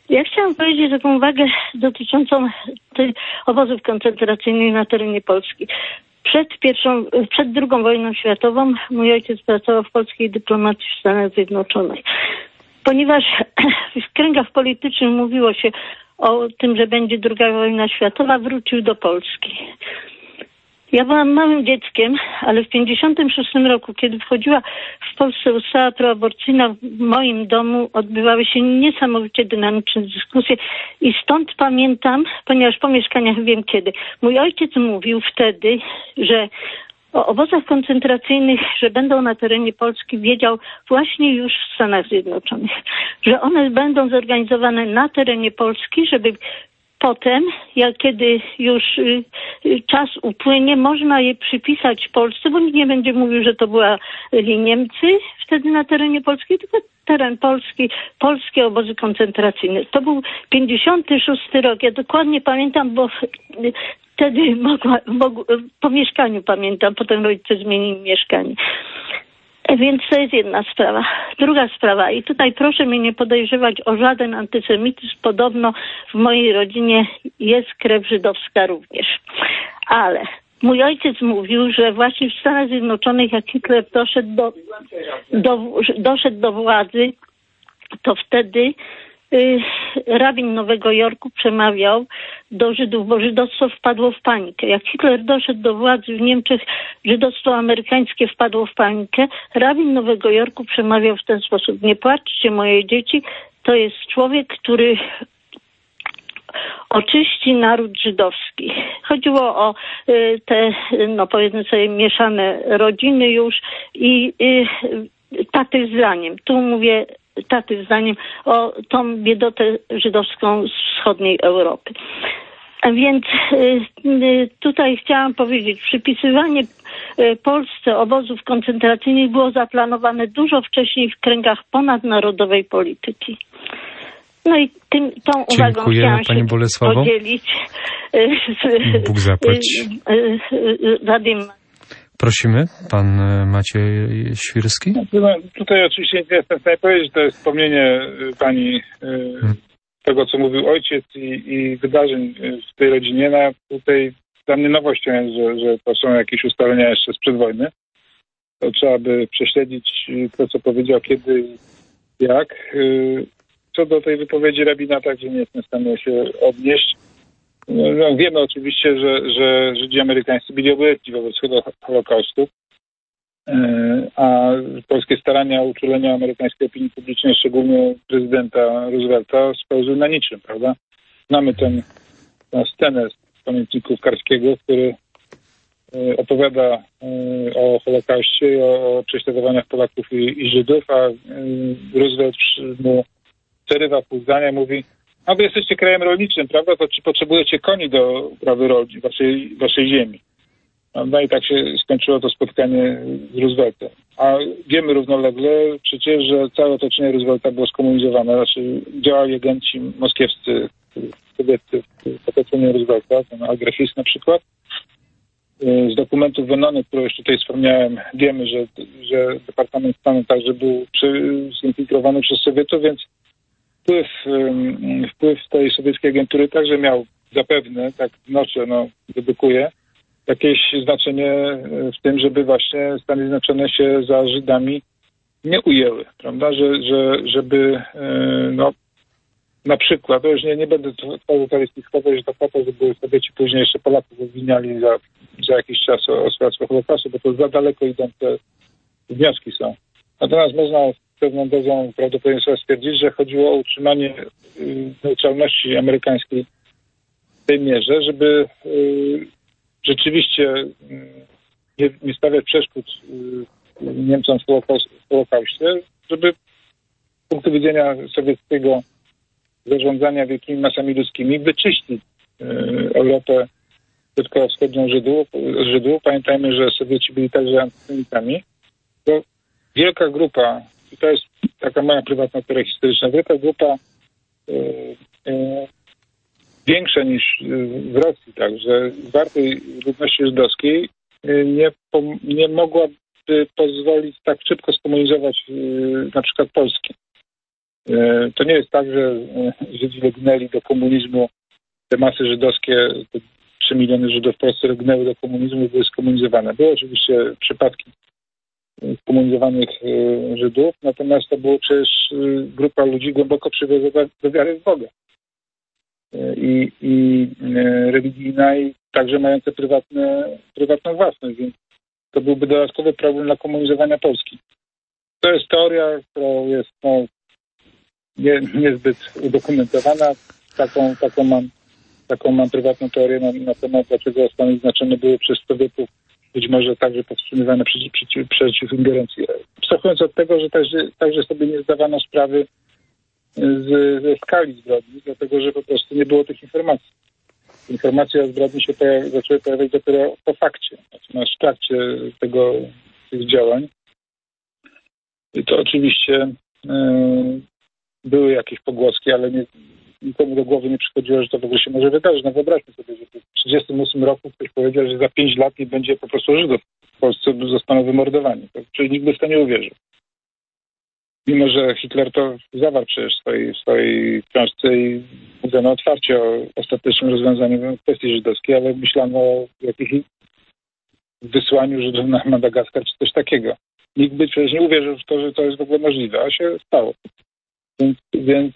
Ja chciałam powiedzieć taką uwagę dotyczącą tych obozów koncentracyjnych na terenie Polski. Przed pierwszą, przed drugą wojną światową mój ojciec pracował w polskiej dyplomacji w Stanach Zjednoczonych. Ponieważ w kręgach politycznych mówiło się o tym, że będzie druga wojna światowa, wrócił do Polski. Ja byłam małym dzieckiem, ale w pięćdziesiątym szóstym roku, kiedy wchodziła w Polsce ustawa proaborcyjna, w moim domu odbywały się niesamowicie dynamiczne dyskusje i stąd pamiętam, ponieważ po mieszkaniach wiem kiedy, mój ojciec mówił wtedy, że o obozach koncentracyjnych, że będą na terenie Polski, wiedział właśnie już w Stanach Zjednoczonych, że one będą zorganizowane na terenie Polski, żeby potem, jak kiedy już y, y, czas upłynie, można je przypisać Polsce, bo nikt nie będzie mówił, że to byli Niemcy wtedy na terenie Polski, tylko teren Polski, polskie obozy koncentracyjne. To był pięćdziesiąty szósty rok. Ja dokładnie pamiętam, bo y, wtedy mogła, mogła, po mieszkaniu pamiętam, potem rodzice zmienili mieszkanie. Więc to jest jedna sprawa. Druga sprawa, i tutaj proszę mnie nie podejrzewać o żaden antysemityzm, podobno w mojej rodzinie jest krew żydowska również. Ale mój ojciec mówił, że właśnie w Stanach Zjednoczonych, jak Hitler doszedł do, do, doszedł do władzy, to wtedy y, rabin Nowego Jorku przemawiał do Żydów, bo żydostwo wpadło w panikę. Jak Hitler doszedł do władzy w Niemczech, żydostwo amerykańskie wpadło w panikę. Rabin Nowego Jorku przemawiał w ten sposób: nie płaczcie, moje dzieci, to jest człowiek, który oczyści naród żydowski. Chodziło o y, te, no powiedzmy sobie, mieszane rodziny już i y, taty zdaniem. Tu mówię taty zdaniem o tą biedotę żydowską z wschodniej Europy. A więc y, tutaj chciałam powiedzieć, przypisywanie y, Polsce obozów koncentracyjnych było zaplanowane dużo wcześniej w kręgach ponadnarodowej polityki. No i tym, tą uwagą chciałam Pani się Bolesławo. podzielić z Bóg zapłać. Radiem. Prosimy, pan Maciej Świrski. No, tutaj oczywiście nie jestem w stanie powiedzieć, to jest wspomnienie pani hmm. tego, co mówił ojciec i, i wydarzeń w tej rodzinie. No, tutaj dla mnie nowością jest, że, że to są jakieś ustalenia jeszcze sprzed wojny. To trzeba by prześledzić to, co powiedział, kiedy, jak. Co do tej wypowiedzi rabina, także nie jestem w stanie się odnieść. No, wiemy oczywiście, że, że Żydzi amerykańscy byli obojętni wobec Holokaustu, a polskie starania o uczulenie amerykańskiej opinii publicznej, szczególnie prezydenta Roosevelta, spełzły na niczym, prawda? Znamy tę, tę scenę z pamiętników Karskiego, który opowiada o Holokauście, o prześladowaniach Polaków i, i Żydów, a Roosevelt mu przerywa pół zdania, mówi: a wy jesteście krajem rolniczym, prawda? To czy potrzebujecie koni do uprawy rolnej waszej, waszej ziemi? No i tak się skończyło to spotkanie z Rooseveltem. A wiemy równolegle przecież, że całe otoczenie Roosevelta było skomunizowane. Znaczy działali agenci moskiewscy kobiety w otoczeniu Roosevelta, ten Al-Grafis na przykład. Z dokumentów Venony, które już tutaj wspomniałem, wiemy, że, że Departament Stanu także był zinfiltrowany przez Sowietów, więc Wpływ, wpływ tej sowieckiej agentury także miał zapewne, tak wnoszę, no, dedukuję, jakieś znaczenie w tym, żeby właśnie Stany Zjednoczone się za Żydami nie ujęły, prawda, że, że, żeby, no, na przykład, to już nie, nie będę tworzył karystykować, że to po to, żeby Sowieci później jeszcze Polaków obwiniali za, za jakiś czas o, o sprawstwo Holokaustu, bo to za daleko idące wnioski są. Natomiast można z pewną dozą prawdopodobieństwa stwierdzić, że chodziło o utrzymanie y, neutralności amerykańskiej w tej mierze, żeby y, rzeczywiście y, nie, nie stawiać przeszkód y, Niemcom w, Holokaust, w Holokauście, żeby z punktu widzenia sowieckiego zarządzania wielkimi masami ludzkimi wyczyścić y, Europę środkowo-wschodnią Żydów, Żydów. Pamiętajmy, że Sowieci byli także antysemitami. To wielka grupa, i to jest taka moja prywatna teoria historyczna, wielka grupa y, y, większa niż w Rosji, także zwartej ludności żydowskiej y, nie, pom- nie mogłaby pozwolić tak szybko skomunizować y, na przykład Polski. To nie jest tak, że Żydzi legnęli do komunizmu, te masy żydowskie, te trzy miliony Żydów w Polsce legnęły do komunizmu i były skomunizowane. Były oczywiście przypadki komunizowanych Żydów, natomiast to była przecież grupa ludzi głęboko przywiązana do wiary w Boga. I, i religijna i także mające prywatne, prywatną własność, więc to byłby dodatkowy problem dla komunizowania Polski. To jest teoria, która jest no, nie, niezbyt udokumentowana. Taką, taką, mam, taką mam prywatną teorię na, na temat, dlaczego Stany Zjednoczone były przez Sowietów być może także powstrzymywane przeciw, przeciw, przeciw ingerencji. Abstrahując od tego, że także, także sobie nie zdawano sprawy z, ze skali zbrodni, dlatego że po prostu nie było tych informacji. Informacje o zbrodni się pojawi, zaczęły pojawiać dopiero po fakcie. Natomiast w trakcie tego, tych działań to oczywiście yy, były jakieś pogłoski, ale nie, nikomu do głowy nie przychodziło, że to w ogóle się może wydarzyć. No wyobraźmy sobie, że w tysiąc dziewięćset trzydziestym ósmym roku ktoś powiedział, że za pięć lat nie będzie po prostu Żydów w Polsce, zostaną wymordowani. Czyli nikt by w to nie uwierzył. Mimo że Hitler to zawarł przecież w swojej, w swojej książce i mówiono otwarcie o ostatecznym rozwiązaniu kwestii żydowskiej, ale myślano o jakimś wysłaniu Żydów na Madagaskar czy coś takiego. Nikt by przecież nie uwierzył w to, że to jest w ogóle możliwe, a się stało. Więc, więc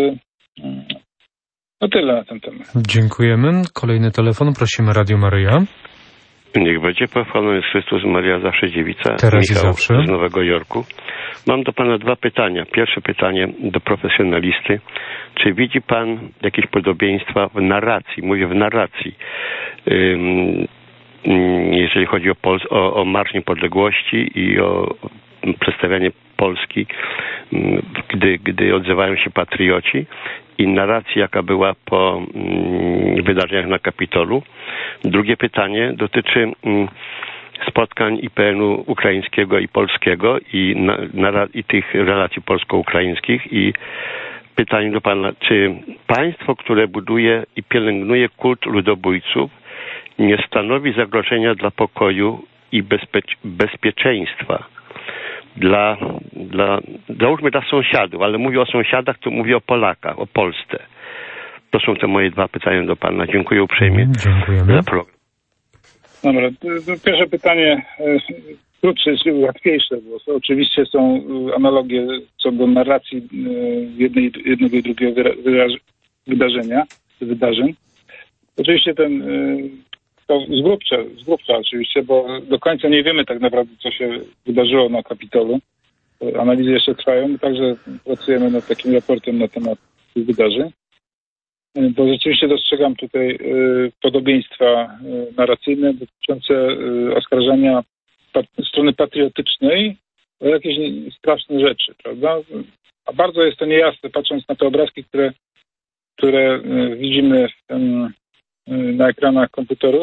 no tyle na ten temat. Dziękujemy. Kolejny telefon. Prosimy Radio Maryja. Niech będzie pochwalony Chrystus, Maria zawsze dziewica. Teraz Michał i zawsze. z Nowego Jorku. Mam do Pana dwa pytania. Pierwsze pytanie do profesjonalisty. Czy widzi Pan jakieś podobieństwa w narracji? Mówię w narracji. Um, jeżeli chodzi o, Pol- o, o Marsz Niepodległości i o przedstawianie Polski, gdy, gdy odzywają się patrioci, i narracji, jaka była po mm, wydarzeniach na Kapitolu. Drugie pytanie dotyczy mm, spotkań I P N-u ukraińskiego i polskiego i, na, na, i tych relacji polsko-ukraińskich. I pytanie do Pana, czy państwo, które buduje i pielęgnuje kult ludobójców, nie stanowi zagrożenia dla pokoju i bezpie- bezpieczeństwa? Dla, dla, załóżmy dla sąsiadów, ale mówię o sąsiadach, to mówię o Polakach, o Polsce. To są te moje dwa pytania do Pana. Dziękuję uprzejmie Dziękujemy za program. Dobra, pierwsze pytanie krótsze, łatwiejsze, bo oczywiście są analogie co do narracji jednej, jednego i drugiego wydarzenia, wydarzeń. Oczywiście ten to z grubsza, z grubsza oczywiście, bo do końca nie wiemy tak naprawdę, co się wydarzyło na Kapitolu. Analizy jeszcze trwają, my także pracujemy nad takim raportem na temat tych wydarzeń. Bo rzeczywiście dostrzegam tutaj y, podobieństwa y, narracyjne dotyczące y, oskarżania pat- strony patriotycznej o jakieś straszne rzeczy, prawda? A bardzo jest to niejasne, patrząc na te obrazki, które, które y, widzimy w tym, y, na ekranach komputerów.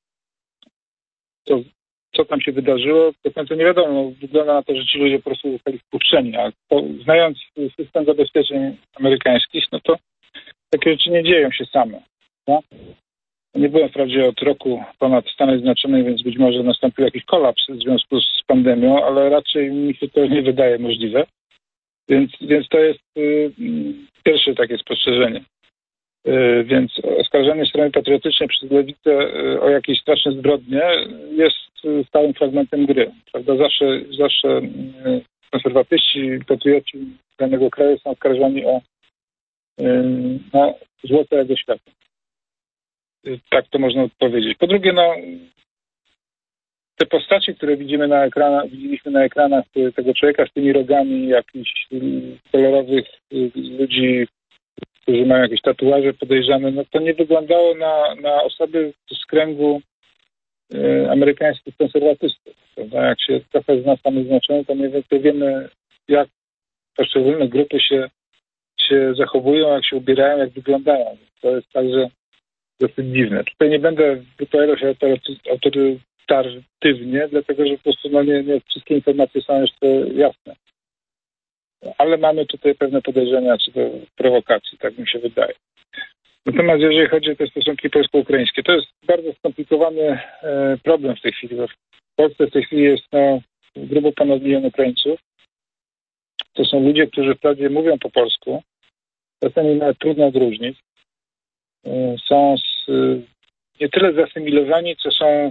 To, co tam się wydarzyło, do końca nie wiadomo. Wygląda na to, że ci ludzie po prostu zostali wpuszczeni. A to, znając system zabezpieczeń amerykańskich, no to takie rzeczy nie dzieją się same. No? Nie byłem wprawdzie od roku ponad w Stanach Zjednoczonych, więc być może nastąpił jakiś kolaps w związku z pandemią, ale raczej mi się to nie wydaje możliwe. Więc, więc to jest y, pierwsze takie spostrzeżenie. Y, więc oskarżanie strony patriotycznej przez lewicę y, o jakieś straszne zbrodnie jest y, stałym fragmentem gry. Prawda? Zawsze, zawsze y, konserwatyści, patrioci danego kraju są oskarżani o no, zło całego świata. Tak to można powiedzieć. Po drugie, no, te postacie, które widzimy na ekranach, widzieliśmy na ekranach tego człowieka z tymi rogami, jakichś kolorowych ludzi, którzy mają jakieś tatuaże podejrzane, no to nie wyglądało na, na osoby z kręgu y, amerykańskich konserwatystów. Prawda? Jak się trochę zna Stany Zjednoczone, to mniej więcej wiemy, jak poszczególne grupy się się zachowują, jak się ubierają, jak wyglądają. To jest także dosyć dziwne. Tutaj nie będę wypowiadał się autorytatywnie, dlatego że po prostu no, nie, nie wszystkie informacje są jeszcze jasne. Ale mamy tutaj pewne podejrzenia czy to prowokacji, tak mi się wydaje. Natomiast jeżeli chodzi o te stosunki polsko-ukraińskie, to jest bardzo skomplikowany e, problem w tej chwili. W Polsce w tej chwili jest no, grubo ponad milion Ukraińców. to są ludzie, którzy wprawdzie mówią po polsku, czasami nawet trudno odróżnić. Są z, nie tyle zasymilowani, co są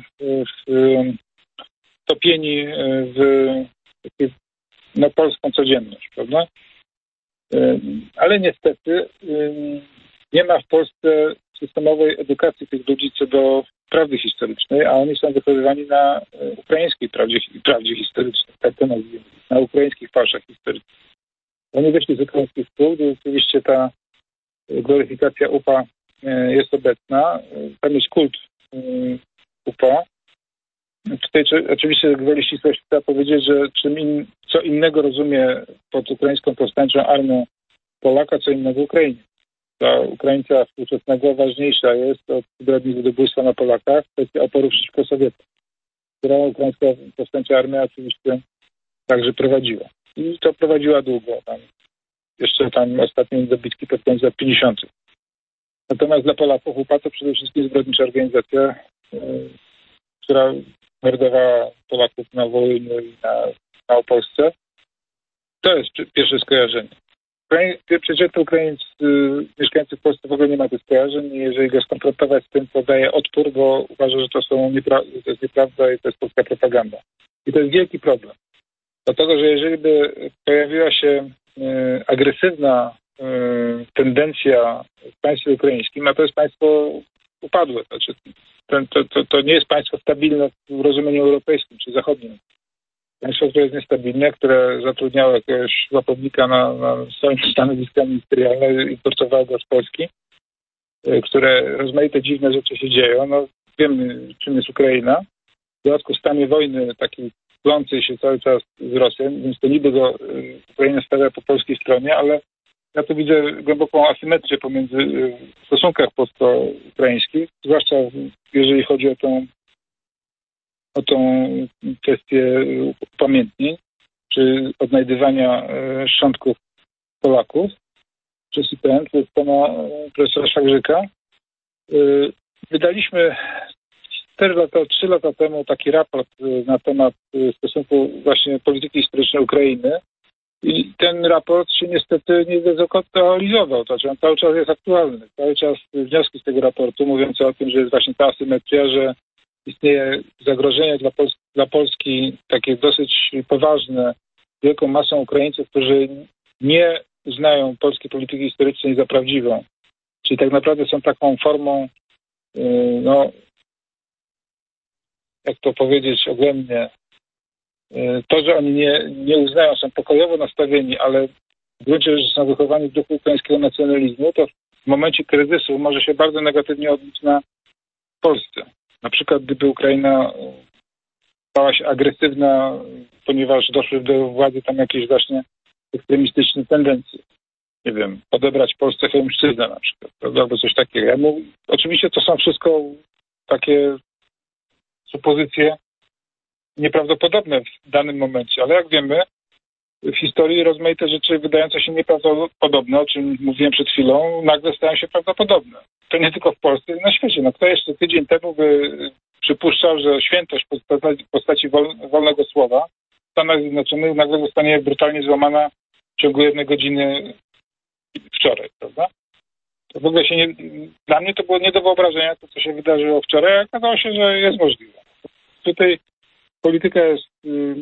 wtopieni w no, polską codzienność, prawda? Ale niestety nie ma w Polsce systemowej edukacji tych ludzi co do prawdy historycznej, a oni są wychowywani na ukraińskiej prawdzie, prawdzie historycznej, tak to nazwijmy, na ukraińskich fałszach historycznych. Oni wyszli z ukraińskich szkół, gdzie oczywiście ta gloryfikacja U P A jest obecna. Tam jest kult U P A. Tutaj oczywiście gwoli ścisłości trzeba powiedzieć, że czym in, co innego rozumie pod ukraińską powstańczą armią Polaka, co innego Ukrainie. Dla Ukraińca współczesnego ważniejsza jest od zbrodni ludobójstwa na Polakach kwestia oporu przeciwko Sowietom, która ukraińska powstańcza armia oczywiście także prowadziła. I to prowadziła długo. Tam, jeszcze tam ostatnie dobitki pod koniec lat pięćdziesiątych. Natomiast dla Polaków U P A to przede wszystkim zbrodnicza organizacja, yy, która mordowała Polaków na Wołyniu i na Małopolsce. To jest pierwsze skojarzenie. Przeciętny Ukrainiec yy, mieszkający w Polsce w ogóle nie ma tych skojarzeń i jeżeli go skonfrontować z tym, to daje odpór, bo uważa, że to, są niepra- to jest nieprawda i to jest polska propaganda. I to jest wielki problem. Dlatego, że jeżeli by pojawiła się y, agresywna y, tendencja w państwie ukraińskim, a to jest państwo upadłe, znaczy, to, to, to, to nie jest państwo stabilne w rozumieniu europejskim czy zachodnim. Państwo, które jest niestabilne, które zatrudniało jakiegoś łapownika na, na swoim stanowiska ministerialne, importowało go z Polski, y, które rozmaite dziwne rzeczy się dzieją. No, wiemy, czym jest Ukraina. W dodatku w stanie wojny takiej plącej się cały czas z Rosją, więc to niby go Ukraina stawia po polskiej stronie, ale ja tu widzę głęboką asymetrię pomiędzy w stosunkach polsko-ukraińskich, zwłaszcza jeżeli chodzi o tą, o tą kwestię upamiętnień, czy odnajdywania szczątków Polaków przez I P N, przez pana profesora Szarzyka. Wydaliśmy cztery lata, trzy lata temu taki raport na temat stosunku właśnie polityki historycznej Ukrainy i ten raport się niestety nie zdezaktualizował, to znaczy on cały czas jest aktualny. Cały czas wnioski z tego raportu mówiące o tym, że jest właśnie ta asymetria, że istnieje zagrożenie dla, Pols- dla Polski takie dosyć poważne, wielką masą Ukraińców, którzy nie uznają polskiej polityki historycznej za prawdziwą. Czyli tak naprawdę są taką formą yy, no jak to powiedzieć oględnie, to, że oni nie, nie uznają, są pokojowo nastawieni, ale w gruncie rzeczy są wychowani w duchu ukraińskiego nacjonalizmu, to w momencie kryzysu może się bardzo negatywnie odbić na Polsce. Na przykład gdyby Ukraina stała się agresywna, ponieważ doszły do władzy tam jakieś właśnie ekstremistyczne tendencje. Nie wiem, odebrać Polsce Chełmszczyznę na przykład, prawda? Albo coś takiego. Ja mówię, oczywiście to są wszystko takie supozycje nieprawdopodobne w danym momencie, ale jak wiemy, w historii rozmaite rzeczy wydające się nieprawdopodobne, o czym mówiłem przed chwilą, nagle stają się prawdopodobne. To nie tylko w Polsce, ale na świecie. No kto jeszcze tydzień temu by przypuszczał, że świętość w postaci wolnego słowa w Stanach Zjednoczonych nagle zostanie brutalnie złamana w ciągu jednej godziny wczoraj, prawda? To w ogóle się nie, dla mnie to było nie do wyobrażenia, to co się wydarzyło wczoraj, a okazało się, że jest możliwe. Tutaj polityka jest, yy,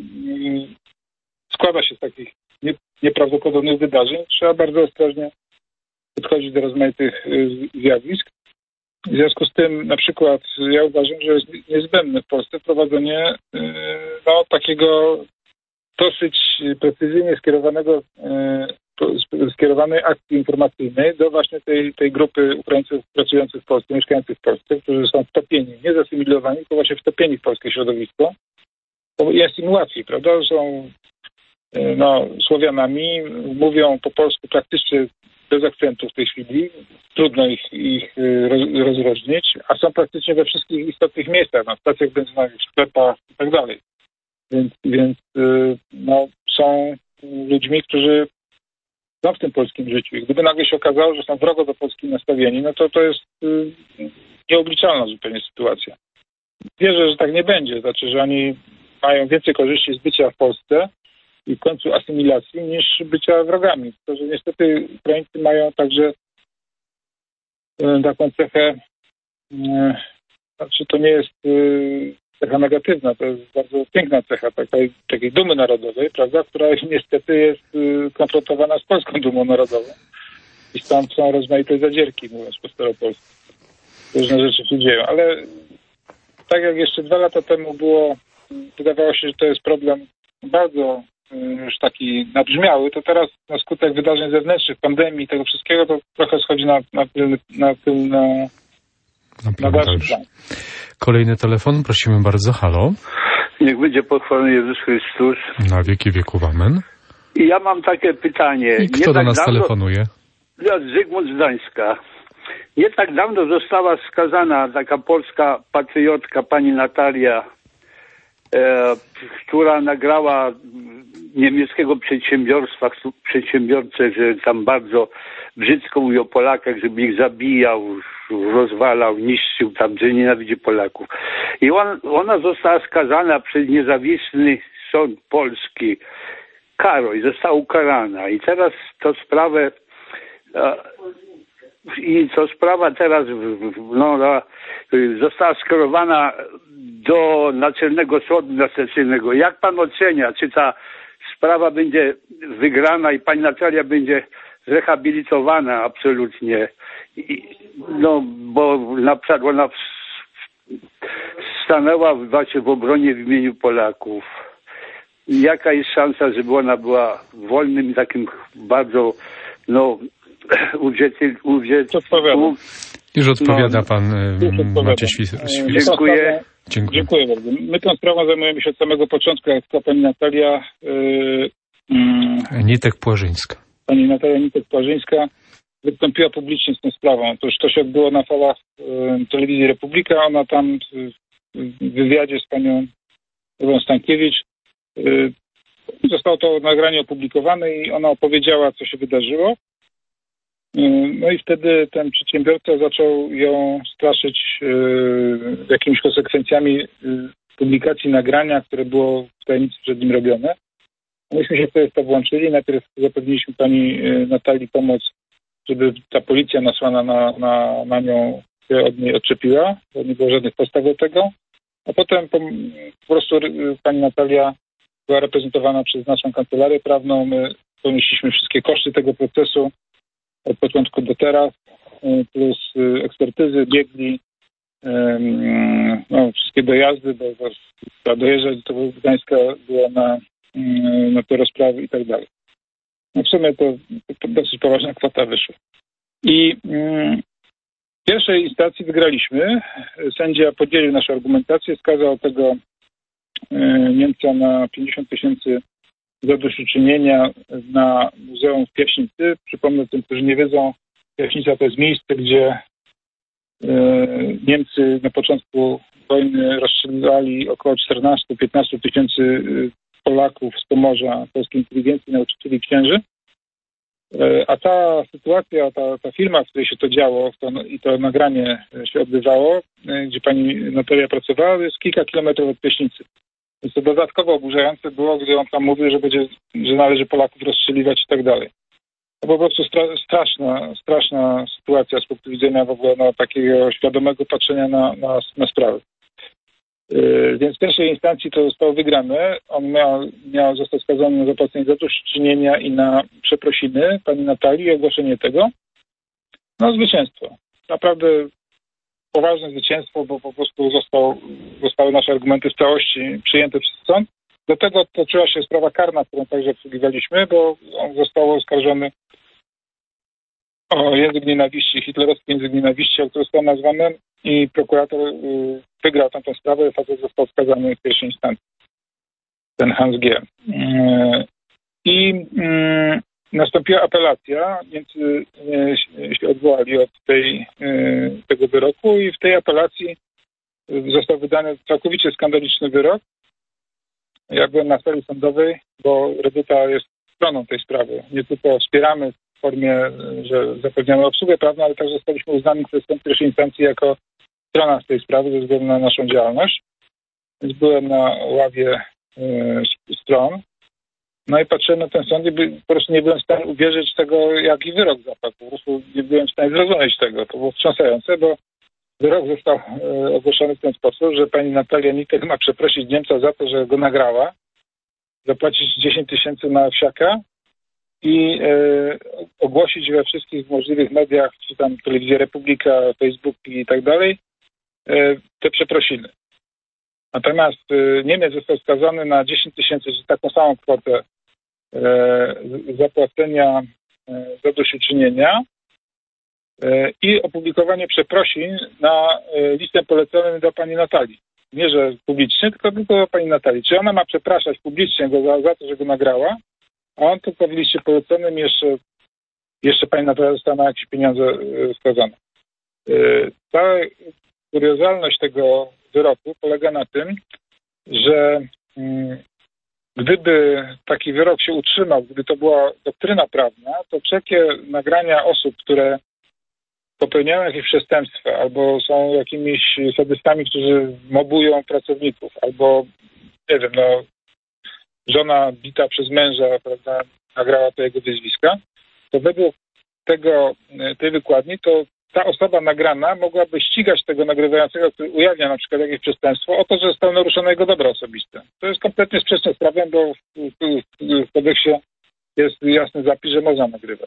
składa się z takich nie, nieprawdopodobnych wydarzeń. Trzeba bardzo ostrożnie podchodzić do rozmaitych yy, zjawisk. W związku z tym na przykład ja uważam, że jest niezbędne w Polsce wprowadzenie yy, no, takiego dosyć precyzyjnie skierowanego yy, skierowanej akcji informacyjnej do właśnie tej, tej grupy Ukraińców pracujących w Polsce, mieszkających w Polsce, którzy są wtopieni, nie zasymilowani, tylko właśnie wtopieni w polskie środowisko. To jest im łatwiej, prawda? Są no, Słowianami, mówią po polsku praktycznie bez akcentu w tej chwili. Trudno ich, ich rozróżnić, a są praktycznie we wszystkich istotnych miejscach, na stacjach benzynowych, w sklepach i tak dalej. Więc, więc no, są ludźmi, którzy są w tym polskim życiu. I gdyby nagle się okazało, że są wrogo do Polski nastawieni, no to to jest y, nieobliczalna zupełnie sytuacja. Wierzę, że tak nie będzie. Znaczy, że oni mają więcej korzyści z bycia w Polsce i w końcu asymilacji niż bycia wrogami. To, że niestety Ukraińcy mają także taką cechę, znaczy to nie jest cecha negatywna, to jest bardzo piękna cecha takiej, takiej dumy narodowej, prawda, która niestety jest konfrontowana z polską dumą narodową. I stąd są rozmaite zadzierki, mówiąc po staropolsku. Różne rzeczy się dzieją, ale tak jak jeszcze dwa lata temu było, wydawało się, że to jest problem bardzo już taki nabrzmiały, to teraz na skutek wydarzeń zewnętrznych, pandemii, tego wszystkiego, to trochę schodzi na, na, na, na, na, na dalszy plan. Kolejny telefon, prosimy bardzo, halo. Niech będzie pochwalony Jezus Chrystus. Na wieki wieków, amen. I ja mam takie pytanie. I kto do nas dawno... telefonuje? Ja, Zygmunt z Gdańska. Nie tak dawno została skazana taka polska patriotka, pani Natalia, e, która nagrała niemieckiego przedsiębiorstwa, przedsiębiorcę, że tam bardzo brzydko mówił o Polakach, żeby ich zabijał, rozwalał, niszczył tam, że nienawidzi Polaków. I on, ona została skazana przez niezawisły sąd polski, karą, i została ukarana. I teraz to sprawę i to sprawa teraz no, została skierowana do Naczelnego Sądu Kasacyjnego. Jak pan ocenia, czy ta sprawa będzie wygrana i pani Natalia będzie zrehabilitowana absolutnie? I, no, bo na przykład ona stanęła właśnie w obronie w imieniu Polaków. Jaka jest szansa, żeby ona była wolnym, takim bardzo, no, uwzięty, uwzięty, u... Już odpowiada no, pan um, Maciej Świrski. Dziękuję. Dziękuję. Dziękuję bardzo. My tą sprawą zajmujemy się od samego początku, jak to pani Natalia yy, yy, Nitek-Płażyńska. Pani Natalia Nitek-Płażyńska wystąpiła publicznie z tą sprawą. To już to się odbyło na falach yy, telewizji Republika. Ona tam w wywiadzie z panią Ewą Stankiewicz yy, zostało to nagranie opublikowane i ona opowiedziała, co się wydarzyło. No i wtedy ten przedsiębiorca zaczął ją straszyć yy, jakimiś konsekwencjami yy, publikacji nagrania, które było w tajemnicy przed nim robione. Myśmy się wtedy w to włączyli. Najpierw zapewniliśmy pani yy, Natalii pomoc, żeby ta policja nasłana na, na, na nią się od niej odczepiła, bo nie było żadnych podstaw do tego. A potem po, po prostu yy, pani Natalia była reprezentowana przez naszą kancelarię prawną. My ponieśliśmy wszystkie koszty tego procesu od początku do teraz, plus ekspertyzy, biegli, no, wszystkie dojazdy, bo trzeba dojeżdżać do Gdańska, była na, na te rozprawy i tak dalej. No w sumie to, to dosyć poważna kwota wyszła. I w pierwszej instancji wygraliśmy. Sędzia podzielił naszą argumentację, skazał tego Niemca na pięćdziesiąt tysięcy zadośćuczynienia na Muzeum w Piaśnicy. Przypomnę tym, którzy nie wiedzą, Piaśnica to jest miejsce, gdzie e, Niemcy na początku wojny rozstrzelali około czternaście do piętnastu tysięcy Polaków z Pomorza, polskiej inteligencji, nauczycieli, księży. E, a ta sytuacja, ta, ta firma, w której się to działo to, i to nagranie się odbywało, e, gdzie pani Natalia pracowała, jest kilka kilometrów od Piaśnicy. Więc to dodatkowo oburzające było, gdy on tam mówił, że będzie, że należy Polaków rozstrzeliwać i tak dalej. To po prostu stra- straszna, straszna sytuacja z punktu widzenia w ogóle no, takiego świadomego patrzenia na, na, na sprawy. Yy, więc w pierwszej instancji to zostało wygrane. On miał, miał zostać skazany na zapłacenie zadośćuczynienia i na przeprosiny pani Natalii i ogłoszenie tego. No zwycięstwo. Naprawdę poważne zwycięstwo, bo po prostu został, zostały nasze argumenty w całości przyjęte przez sąd. Do tego toczyła się sprawa karna, którą także obsługiwaliśmy, bo on został oskarżony o język nienawiści, hitlerowski język nienawiści, jak to został nazwany, i prokurator y, wygrał tamtą sprawę, facet został skazany w pierwszej instancji, ten Hans G. Y, I y, nastąpiła apelacja, więc y, y, się odwołali od tej, y, tego wyroku i w tej apelacji y, został wydany całkowicie skandaliczny wyrok. Ja byłem na sali sądowej, bo Redyta jest stroną tej sprawy. Nie tylko wspieramy w formie, że zapewniamy obsługę prawną, ale także zostaliśmy uznani przez sąd pierwszej instancji jako strona z tej sprawy ze względu na naszą działalność. Więc byłem na ławie y, stron. No i patrzyłem na ten sąd i by, po prostu nie byłem w stanie uwierzyć tego, jaki wyrok zapadł. Po prostu nie byłem w stanie zrozumieć tego. To było wstrząsające, bo wyrok został e, ogłoszony w ten sposób, że pani Natalia Nitek ma przeprosić Niemca za to, że go nagrała, zapłacić dziesięć tysięcy na wsiaka i e, ogłosić we wszystkich możliwych mediach, czy tam Telewizja Republika, Facebook i tak dalej, e, te przeprosiny. Natomiast e, Niemiec został skazany na dziesięć tysięcy, czy taką samą kwotę e, zapłacenia e, zadośćuczynienia e, i opublikowanie przeprosin na e, listę poleconą do pani Natalii. Nie, że publicznie, tylko tylko do pani Natalii. Czy ona ma przepraszać publicznie go za, za to, że go nagrała, a on tylko w liście poleconym jeszcze, jeszcze pani Natalia została na jakieś pieniądze e, skazana. E, ta kuriozalność tego wyroku polega na tym, że mm, gdyby taki wyrok się utrzymał, gdyby to była doktryna prawna, to wszelkie nagrania osób, które popełniają jakieś przestępstwa albo są jakimiś sadystami, którzy mobują pracowników, albo nie wiem, no żona bita przez męża, prawda, nagrała to jego wyzwiska, to według tego, tej wykładni to ta osoba nagrana mogłaby ścigać tego nagrywającego, który ujawnia na przykład jakieś przestępstwo, o to, że zostało naruszone jego dobro osobiste. To jest kompletnie sprzeczne z prawem, bo w, w, w kodeksie jest jasny zapis, że można nagrywać.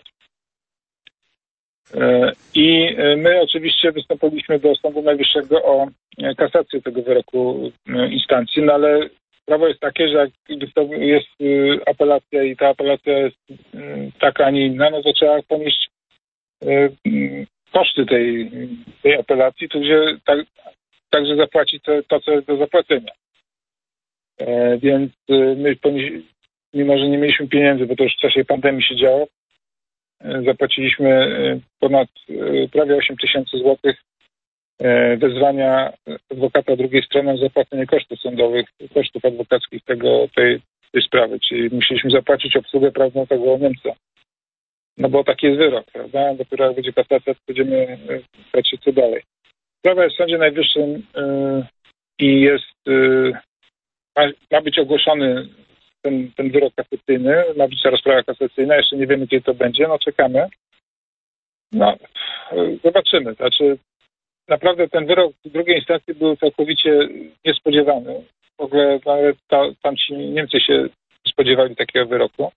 I my oczywiście wystąpiliśmy do Sądu Najwyższego o kasację tego wyroku instancji, no ale prawo jest takie, że jak jest apelacja i ta apelacja jest taka, a nie inna, no to trzeba ponieść koszty tej, tej apelacji, to gdzie tak, także zapłacić to, to, co jest do zapłacenia. E, więc my, mimo że nie mieliśmy pieniędzy, bo to już w czasie pandemii się działo, e, zapłaciliśmy ponad e, prawie osiem tysięcy złotych e, wezwania adwokata drugiej strony za zapłacenie kosztów sądowych, kosztów adwokackich tego, tej, tej sprawy. Czyli musieliśmy zapłacić obsługę prawną tego Niemca. No bo taki jest wyrok, prawda? Dopiero jak będzie kasacja, to będziemy patrzeć co dalej. Sprawa jest w Sądzie Najwyższym yy, i jest, yy, ma, ma być ogłoszony ten, ten wyrok kasacyjny, ma być ta rozprawa kasacyjna, jeszcze nie wiemy, kiedy to będzie, no czekamy. No, yy, zobaczymy. Znaczy, naprawdę ten wyrok drugiej instancji był całkowicie niespodziewany. W ogóle nawet ta, tam ci Niemcy się spodziewali takiego wyroku.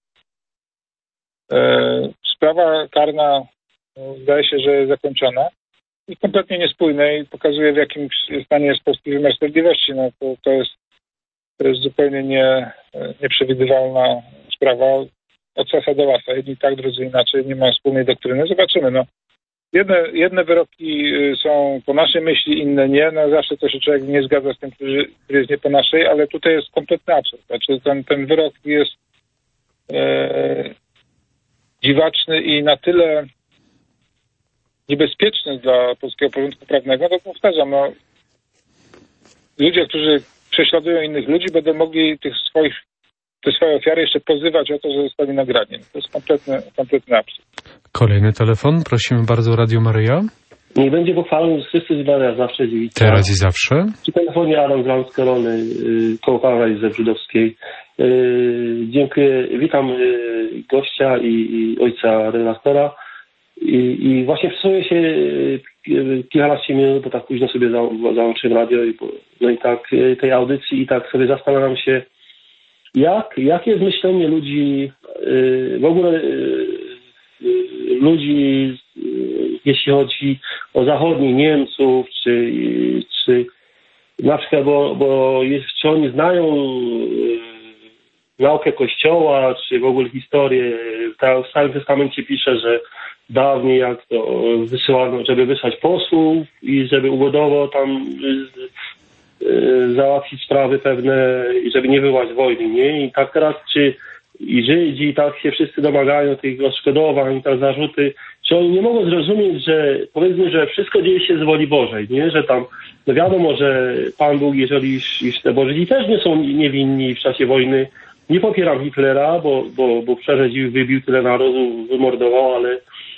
Sprawa karna zdaje się, że jest zakończona i kompletnie niespójna i pokazuje, w jakim stanie jest polski wymiar sprawiedliwości. No to, to, jest, to jest zupełnie nie, nieprzewidywalna sprawa od sasa do lasa. Jedni tak, drudzy inaczej, nie ma wspólnej doktryny. Zobaczymy. No. Jedne, jedne wyroki są po naszej myśli, inne nie. No zawsze to się człowiek nie zgadza z tym, który, który jest nie po naszej, ale tutaj jest kompletny absurd. Znaczy ten, ten wyrok jest e, dziwaczny i na tyle niebezpieczny dla polskiego porządku prawnego, to powtarzam, no, ludzie, którzy prześladują innych ludzi, będą mogli tych swoich, te swoje ofiary jeszcze pozywać o to, że zostali nagrani. To jest kompletny, kompletny absurd. Kolejny telefon. Prosimy bardzo, Radio Maryja. Niech będzie pochwalony Chrystus i Maria zawsze dziewica. Teraz i zawsze. Przy telefonie Adam Grant z Korony, yy, koło Pawła Józefa Żydowskiej. Yy, dziękuję. Witam yy, gościa i, i ojca redaktora. I, I właśnie przysłuchuję się yy, kilkanaście minut, bo tak późno sobie za, załączyłem radio i, no i tak yy, tej audycji i tak sobie zastanawiam się, jak, jakie jest myślenie ludzi, yy, w ogóle yy, yy, ludzi, yy, jeśli chodzi o zachodnich Niemców, czy, czy na przykład, bo, bo jest, czy oni znają yy, naukę Kościoła, czy w ogóle historię. W Starym Testamencie pisze, że dawniej jak to wysyłano, żeby wysłać posłów i żeby ugodowo tam y, y, załatwić sprawy pewne i żeby nie wywołać wojny, nie? I tak teraz, czy i Żydzi i tak się wszyscy domagają tych odszkodowań, te zarzuty, czy oni nie mogą zrozumieć, że powiedzmy, że wszystko dzieje się z woli Bożej, nie? Że tam, no wiadomo, że Pan Bóg, jeżeli iż, iż te Boży też nie są niewinni w czasie wojny. Nie popieram Hitlera, bo, bo, bo przeżył, wybił tyle narodu, wymordował, ale,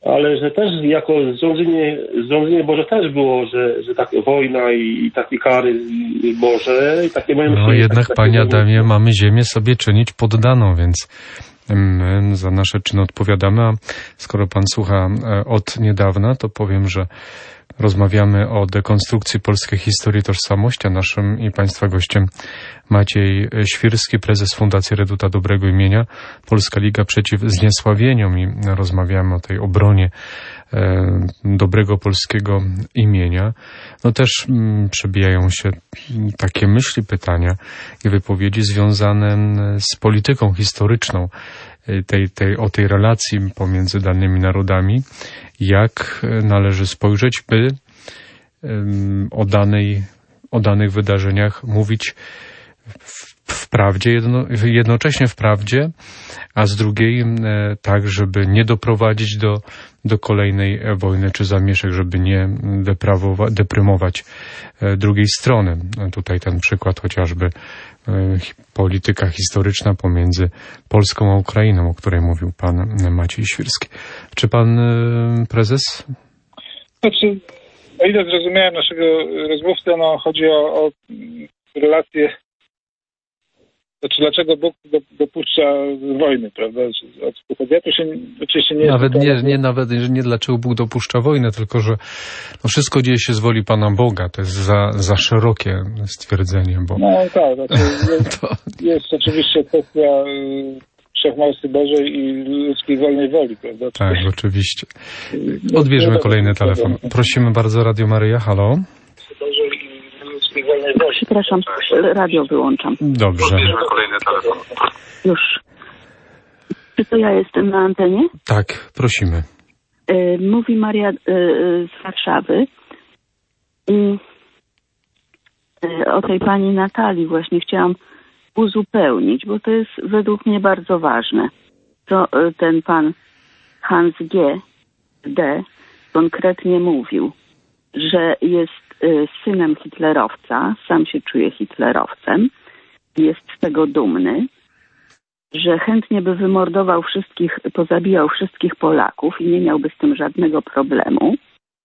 ale że też jako zrządzenie, zrządzenie Boże też było, że, że takie wojna i, i takie kary Boże. I takie mają no jednak, tak, panie Adamie, mamy ziemię sobie czynić poddaną, więc my za nasze czyny odpowiadamy, a skoro pan słucha od niedawna, to powiem, że rozmawiamy o dekonstrukcji polskiej historii tożsamości, a naszym i państwa gościem Maciej Świrski, prezes Fundacji Reduta Dobrego Imienia, Polska Liga Przeciw Zniesławieniom, i rozmawiamy o tej obronie e, dobrego polskiego imienia. No też m, przebijają się takie myśli, pytania i wypowiedzi związane z polityką historyczną tej, tej, o tej relacji pomiędzy danymi narodami, jak należy spojrzeć, by um, o, danej, o danych wydarzeniach mówić w, w prawdzie, jedno, jednocześnie w prawdzie, a z drugiej e, tak, żeby nie doprowadzić do, do kolejnej wojny czy zamieszek, żeby nie deprawować, deprymować e, drugiej strony. Tutaj ten przykład chociażby e, polityka historyczna pomiędzy Polską a Ukrainą, o której mówił pan Maciej Świrski. Czy pan e, prezes? Znaczy, o ile zrozumiałem naszego rozmówcę, no chodzi o, o relacje. Znaczy, dlaczego Bóg dopuszcza wojny, prawda? Ja to się oczywiście nie... Nawet nie, nie, nawet nie dlaczego Bóg dopuszcza wojnę, tylko że no wszystko dzieje się z woli Pana Boga. To jest za, za szerokie stwierdzenie, bo... No tak, znaczy jest, to... jest oczywiście kwestia wszechmocy Bożej i ludzkiej wolnej woli, prawda? Tak, oczywiście. Odbierzmy kolejny telefon. Prosimy bardzo, Radio Maryja, halo? Przepraszam, radio wyłączam. Dobrze. Kolejny telefon. Już. Czy to ja jestem na antenie? Tak, prosimy. Mówi Maria z Warszawy. O tej pani Natalii właśnie chciałam uzupełnić, bo to jest według mnie bardzo ważne. To ten pan Hans G. D. konkretnie mówił, że jest synem hitlerowca, sam się czuje hitlerowcem, jest z tego dumny, że chętnie by wymordował wszystkich, pozabijał wszystkich Polaków i nie miałby z tym żadnego problemu.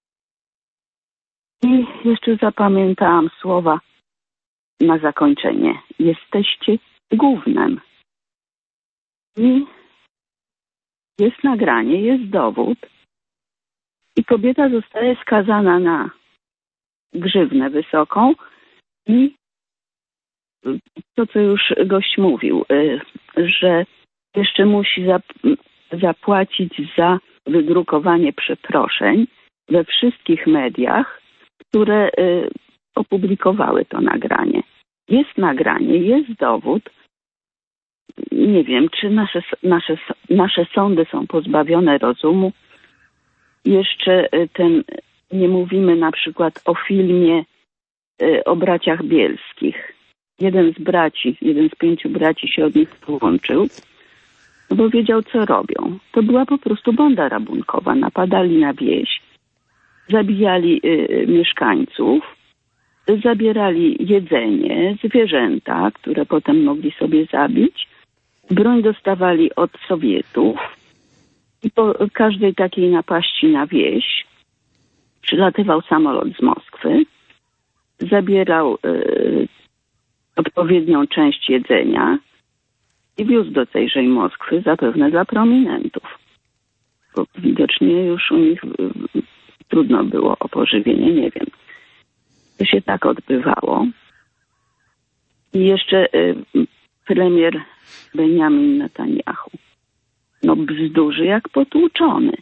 I jeszcze zapamiętałam słowa na zakończenie. Jesteście gównem. I jest nagranie, jest dowód i kobieta zostaje skazana na grzywnę wysoką i to, co już gość mówił, że jeszcze musi zap- zapłacić za wydrukowanie przeproszeń we wszystkich mediach, które opublikowały to nagranie. Jest nagranie, jest dowód. Nie wiem, czy nasze, nasze, nasze sądy są pozbawione rozumu. Jeszcze ten... Nie mówimy na przykład o filmie y, o braciach bielskich. Jeden z braci, jeden z pięciu braci się od nich połączył, bo wiedział, co robią. To była po prostu banda rabunkowa. Napadali na wieś, zabijali y, mieszkańców, zabierali jedzenie, zwierzęta, które potem mogli sobie zabić. Broń dostawali od Sowietów. I po każdej takiej napaści na wieś przylatywał samolot z Moskwy, zabierał y, odpowiednią część jedzenia i wiózł do tejżej Moskwy, zapewne dla prominentów. Bo widocznie już u nich y, y, trudno było o pożywienie, nie wiem. To się tak odbywało. I jeszcze y, premier Benjamin Netanyahu. No bzdurzy jak potłuczony.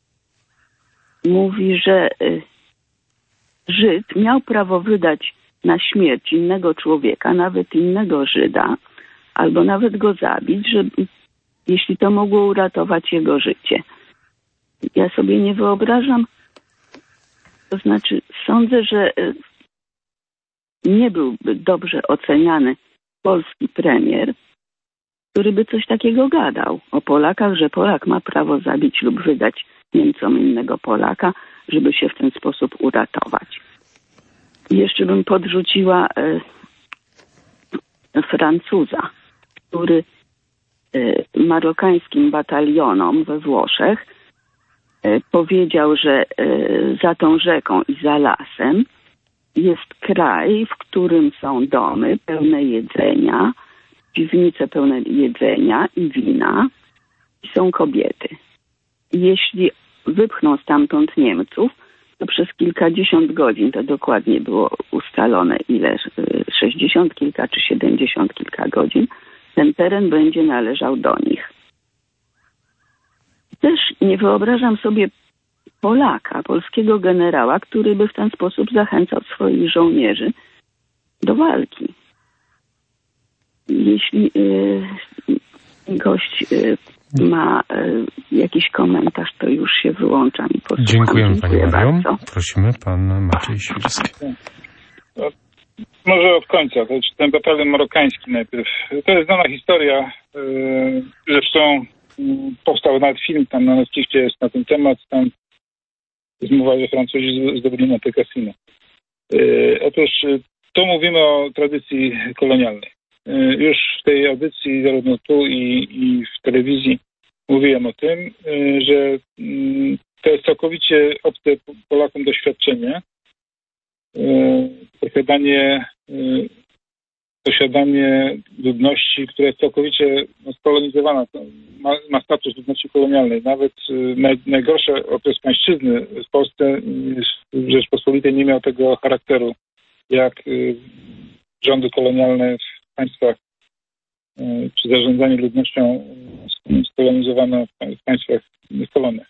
Mówi, że y, Żyd miał prawo wydać na śmierć innego człowieka, nawet innego Żyda, albo nawet go zabić, żeby, jeśli to mogło uratować jego życie. Ja sobie nie wyobrażam, to znaczy sądzę, że y, nie byłby dobrze oceniany polski premier, który by coś takiego gadał o Polakach, że Polak ma prawo zabić lub wydać Niemcom innego Polaka, żeby się w ten sposób uratować. I jeszcze bym podrzuciła e, Francuza, który e, marokańskim batalionom we Włoszech powiedział, że za tą rzeką i za lasem jest kraj, w którym są domy pełne jedzenia, piwnice pełne jedzenia i wina i są kobiety. Jeśli wypchną stamtąd Niemców, to przez kilkadziesiąt godzin, to dokładnie było ustalone ile, sześćdziesiąt kilka czy siedemdziesiąt kilka godzin, ten teren będzie należał do nich. Też nie wyobrażam sobie Polaka, polskiego generała, który by w ten sposób zachęcał swoich żołnierzy do walki. Jeśli y, gość y, ma y, jakiś komentarz, to już się wyłączam i posłucham. Dziękujemy Pani Mario. Bardzo. Prosimy, Pan Maciej Świrski. No, może od końca, to ten batalon marokański najpierw. To jest znana historia, yy, zresztą yy, powstał nawet film, tam na Netflixie jest na ten temat, tam jest mowa, że Francuzi zdobyli Monte Cassino. Yy, otóż tu mówimy o tradycji kolonialnej. Yy, już w tej audycji, zarówno tu i, i w telewizji, mówiłem o tym, yy, że yy, to jest całkowicie obce Polakom doświadczenie. Yy, posiadanie, yy, posiadanie ludności, która jest całkowicie no, skolonizowana, ma, ma status ludności kolonialnej. Nawet yy, naj, najgorszy okres pańszczyzny w Polsce yy, w Rzeczpospolitej nie miał tego charakteru, jak yy, rządy kolonialne w państwach, yy, czy zarządzanie ludnością skolonizowane w państwach kolonii.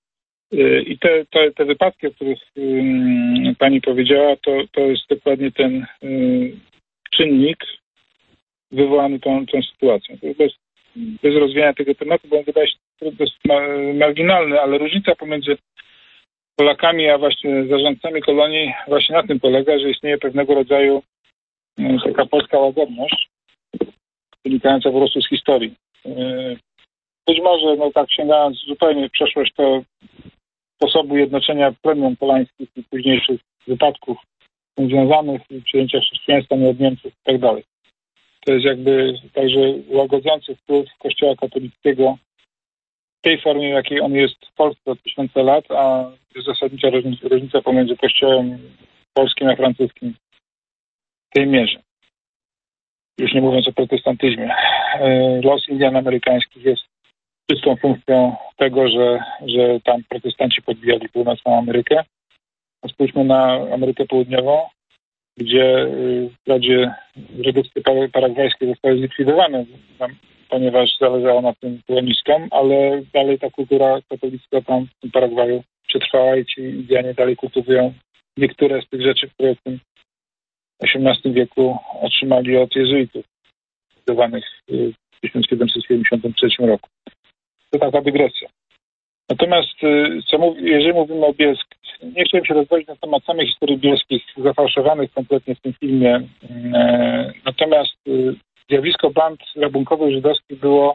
I te, te, te wypadki, o których um, Pani powiedziała, to, to jest dokładnie ten um, czynnik wywołany tą, tą sytuacją. Bez, bez rozwijania tego tematu, bo on wydaje się dość marginalny, ale różnica pomiędzy Polakami a właśnie zarządcami kolonii właśnie na tym polega, że istnieje pewnego rodzaju um, taka polska łagodność wynikająca po prostu z historii. Um, być może, no tak sięgając zupełnie w przeszłość, to sposobu jednoczenia plemion polańskich i późniejszych wypadków związanych z przyjęcia chrześcijaństwa nie od Niemców i tak dalej. To jest jakby także łagodzący wpływ Kościoła katolickiego w tej formie, jakiej on jest w Polsce od tysiące lat, a jest zasadnicza różnica pomiędzy Kościołem polskim a francuskim w tej mierze. Już nie mówiąc o protestantyzmie. Los Indian amerykańskich jest czystą funkcją tego, że, że tam protestanci podbijali północną Amerykę. A spójrzmy na Amerykę Południową, gdzie wprawdzie żydowskie paragwajskie zostały zlikwidowane, ponieważ zależało na tym kolonistom, ale dalej ta kultura katolicka tam w tym Paragwaju przetrwała i ci Indianie dalej kultywują niektóre z tych rzeczy, które w tym osiemnastym wieku otrzymali od jezuitów, zlikwidowanych w tysiąc siedemset siedemdziesiątym trzecim roku. To taka dygresja. Natomiast co mów, jeżeli mówimy o Bielsku, nie chciałem się rozwodzić na temat samej historii bielskich, zafałszowanych kompletnie w tym filmie. E, natomiast e, zjawisko band rabunkowych żydowskich było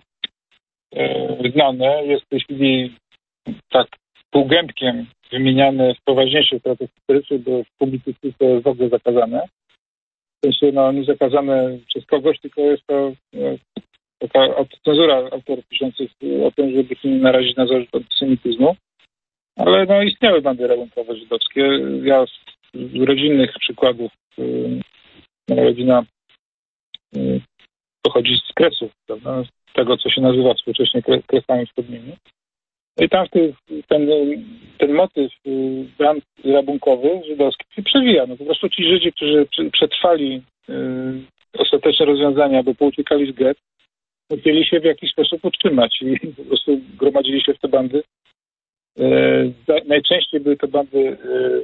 e, znane. Jest w tej chwili tak półgębkiem wymieniane w poważniejszych pracach historycznych, bo w publicystyce jest w ogóle zakazane. W sensie no, nie zakazane przez kogoś, tylko jest to e, taka autocenzura autorów piszących o tym, żeby się nie narazić na zarzut antysemityzmu. Ale no, istniały bandy rabunkowe żydowskie. Ja z rodzinnych przykładów, moja rodzina pochodzi z Kresów, prawda? Z tego, co się nazywa współcześnie Kresami Wschodnimi. No i tam ten, ten motyw band rabunkowych żydowskich się przewija. No, po prostu ci Żydzi, którzy przetrwali ostateczne rozwiązania, bo pouciekali z get, musieli się w jakiś sposób utrzymać i po prostu gromadzili się w te bandy. E, najczęściej były to bandy e,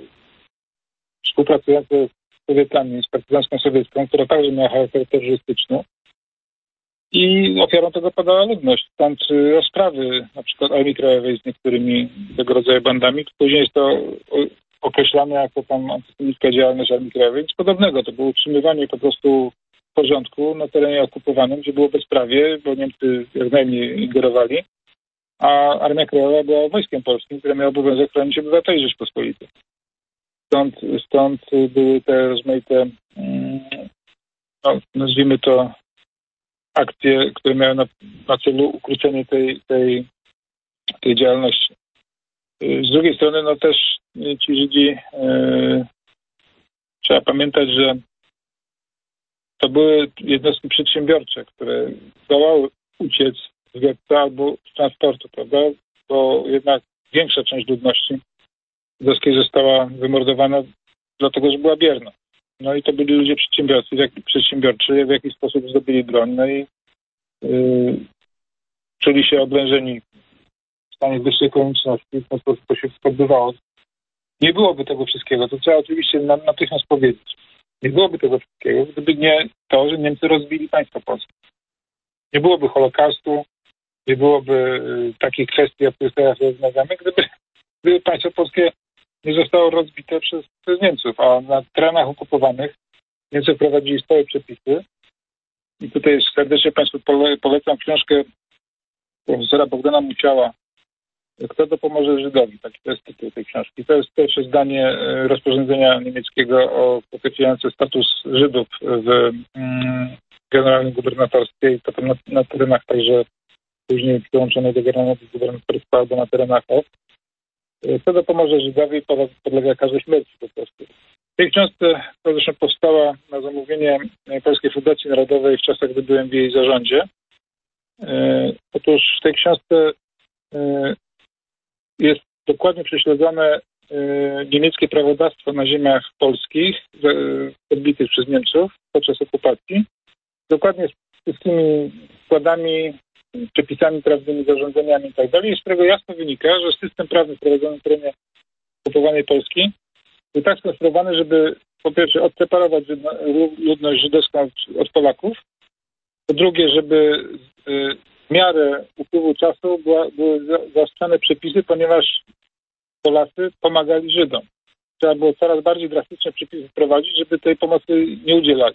współpracujące z Sowietami, z partyzancką sowiecką, która także miała charakter terrorystyczny. I ofiarą tego padała ludność. Stąd rozprawy na przykład Armii Krajowej z niektórymi tego rodzaju bandami. Później jest to określane jako tam antysemicka działalność Armii Krajowej. Nic podobnego. To było utrzymywanie po prostu porządku na terenie okupowanym, gdzie było bezprawie, bo Niemcy jak najmniej ingerowali, a Armia Krajowa była wojskiem polskim, które miało obowiązek chronić obywateli Rzeczpospolitej. Stąd, stąd były te rozmaite, no, nazwijmy to, akcje, które miały na, na celu ukrócenie tej, tej, tej działalności. Z drugiej strony, no też ci Żydzi, e, trzeba pamiętać, że to były jednostki przedsiębiorcze, które zdołały uciec z getta albo z transportu, prawda? Bo jednak większa część ludności żydowskiej została wymordowana dlatego, że była bierna. No i to byli ludzie przedsiębiorcy, jak, przedsiębiorczy, w jakiś sposób zdobyli broń, no i yy, czuli się oblężeni w stanie wyższej konieczności, w ten sposób to się odbywało. Nie byłoby tego wszystkiego, to trzeba oczywiście natychmiast powiedzieć. Nie byłoby tego wszystkiego, gdyby nie to, że Niemcy rozbili państwo polskie. Nie byłoby Holokaustu, nie byłoby y, takich kwestii, o których teraz rozmawiamy, gdyby, gdyby państwo polskie nie zostało rozbite przez, przez Niemców, a na terenach okupowanych Niemcy wprowadzili swoje przepisy. I tutaj serdecznie Państwu pole, polecam książkę profesora Bogdana Musiała Kto dopomoże Żydowi? Taki to jest tytuł tej książki. To jest pierwsze zdanie rozporządzenia niemieckiego określające status Żydów w mm, generalnym gubernatorstwie i potem na, na terenach także później przyłączonej do generalnego gubernatorstwa albo na terenach O. Kto dopomoże Żydowi podlega karze śmierci po prostu. W tej książce, która zresztą powstała na zamówienie Polskiej Fundacji Narodowej w czasach, gdy byłem w jej zarządzie. E, otóż w tej książce e, jest dokładnie prześledzone e, niemieckie prawodawstwo na ziemiach polskich, e, odbitych przez Niemców podczas okupacji. Dokładnie z wszystkimi składami, przepisami prawnymi, zarządzeniami i tak dalej, z którego jasno wynika, że system prawny wprowadzony w terenie okupowanej Polski był tak skonstruowany, żeby po pierwsze odseparować ludność żydowską od, od Polaków, po drugie, żeby w miarę upływu czasu była, były zaostrzane przepisy, ponieważ Polacy pomagali Żydom. Trzeba było coraz bardziej drastyczne przepisy wprowadzić, żeby tej pomocy nie udzielali.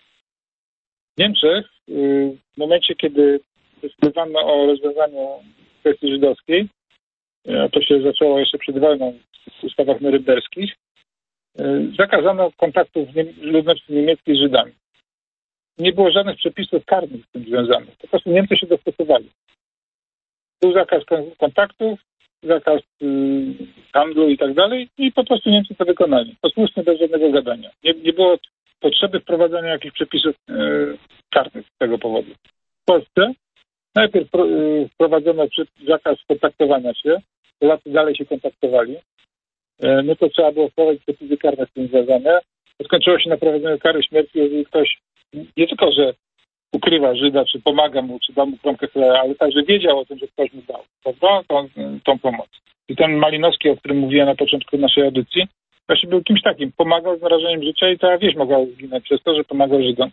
W Niemczech w momencie, kiedy dyskutowano o rozwiązaniu kwestii żydowskiej, a to się zaczęło jeszcze przed wojną w ustawach norymberskich, zakazano kontaktów ludności niemieckiej z Żydami. Nie było żadnych przepisów karnych z tym związanych. Po prostu Niemcy się dostosowali. Był zakaz kontaktów, zakaz handlu i tak dalej i po prostu Niemcy to wykonali. Posłusznie, bez żadnego gadania. Nie, nie było potrzeby wprowadzania jakichś przepisów karnych z tego powodu. W Polsce najpierw wprowadzono zakaz kontaktowania się, Polacy dalej się kontaktowali, no to trzeba było wprowadzić przepisy karne z tym związane. Skończyło się na prowadzeniu kary śmierci, jeżeli ktoś nie tylko, że ukrywa Żyda, czy pomaga mu, czy da mu kromkę chleba, ale także wiedział o tym, że ktoś mu dał, prawda, tą, tą pomoc. I ten Malinowski, o którym mówiłem na początku naszej audycji, właśnie był kimś takim. Pomagał z narażeniem życia i ta wieś mogła zginąć przez to, że pomagał Żydom.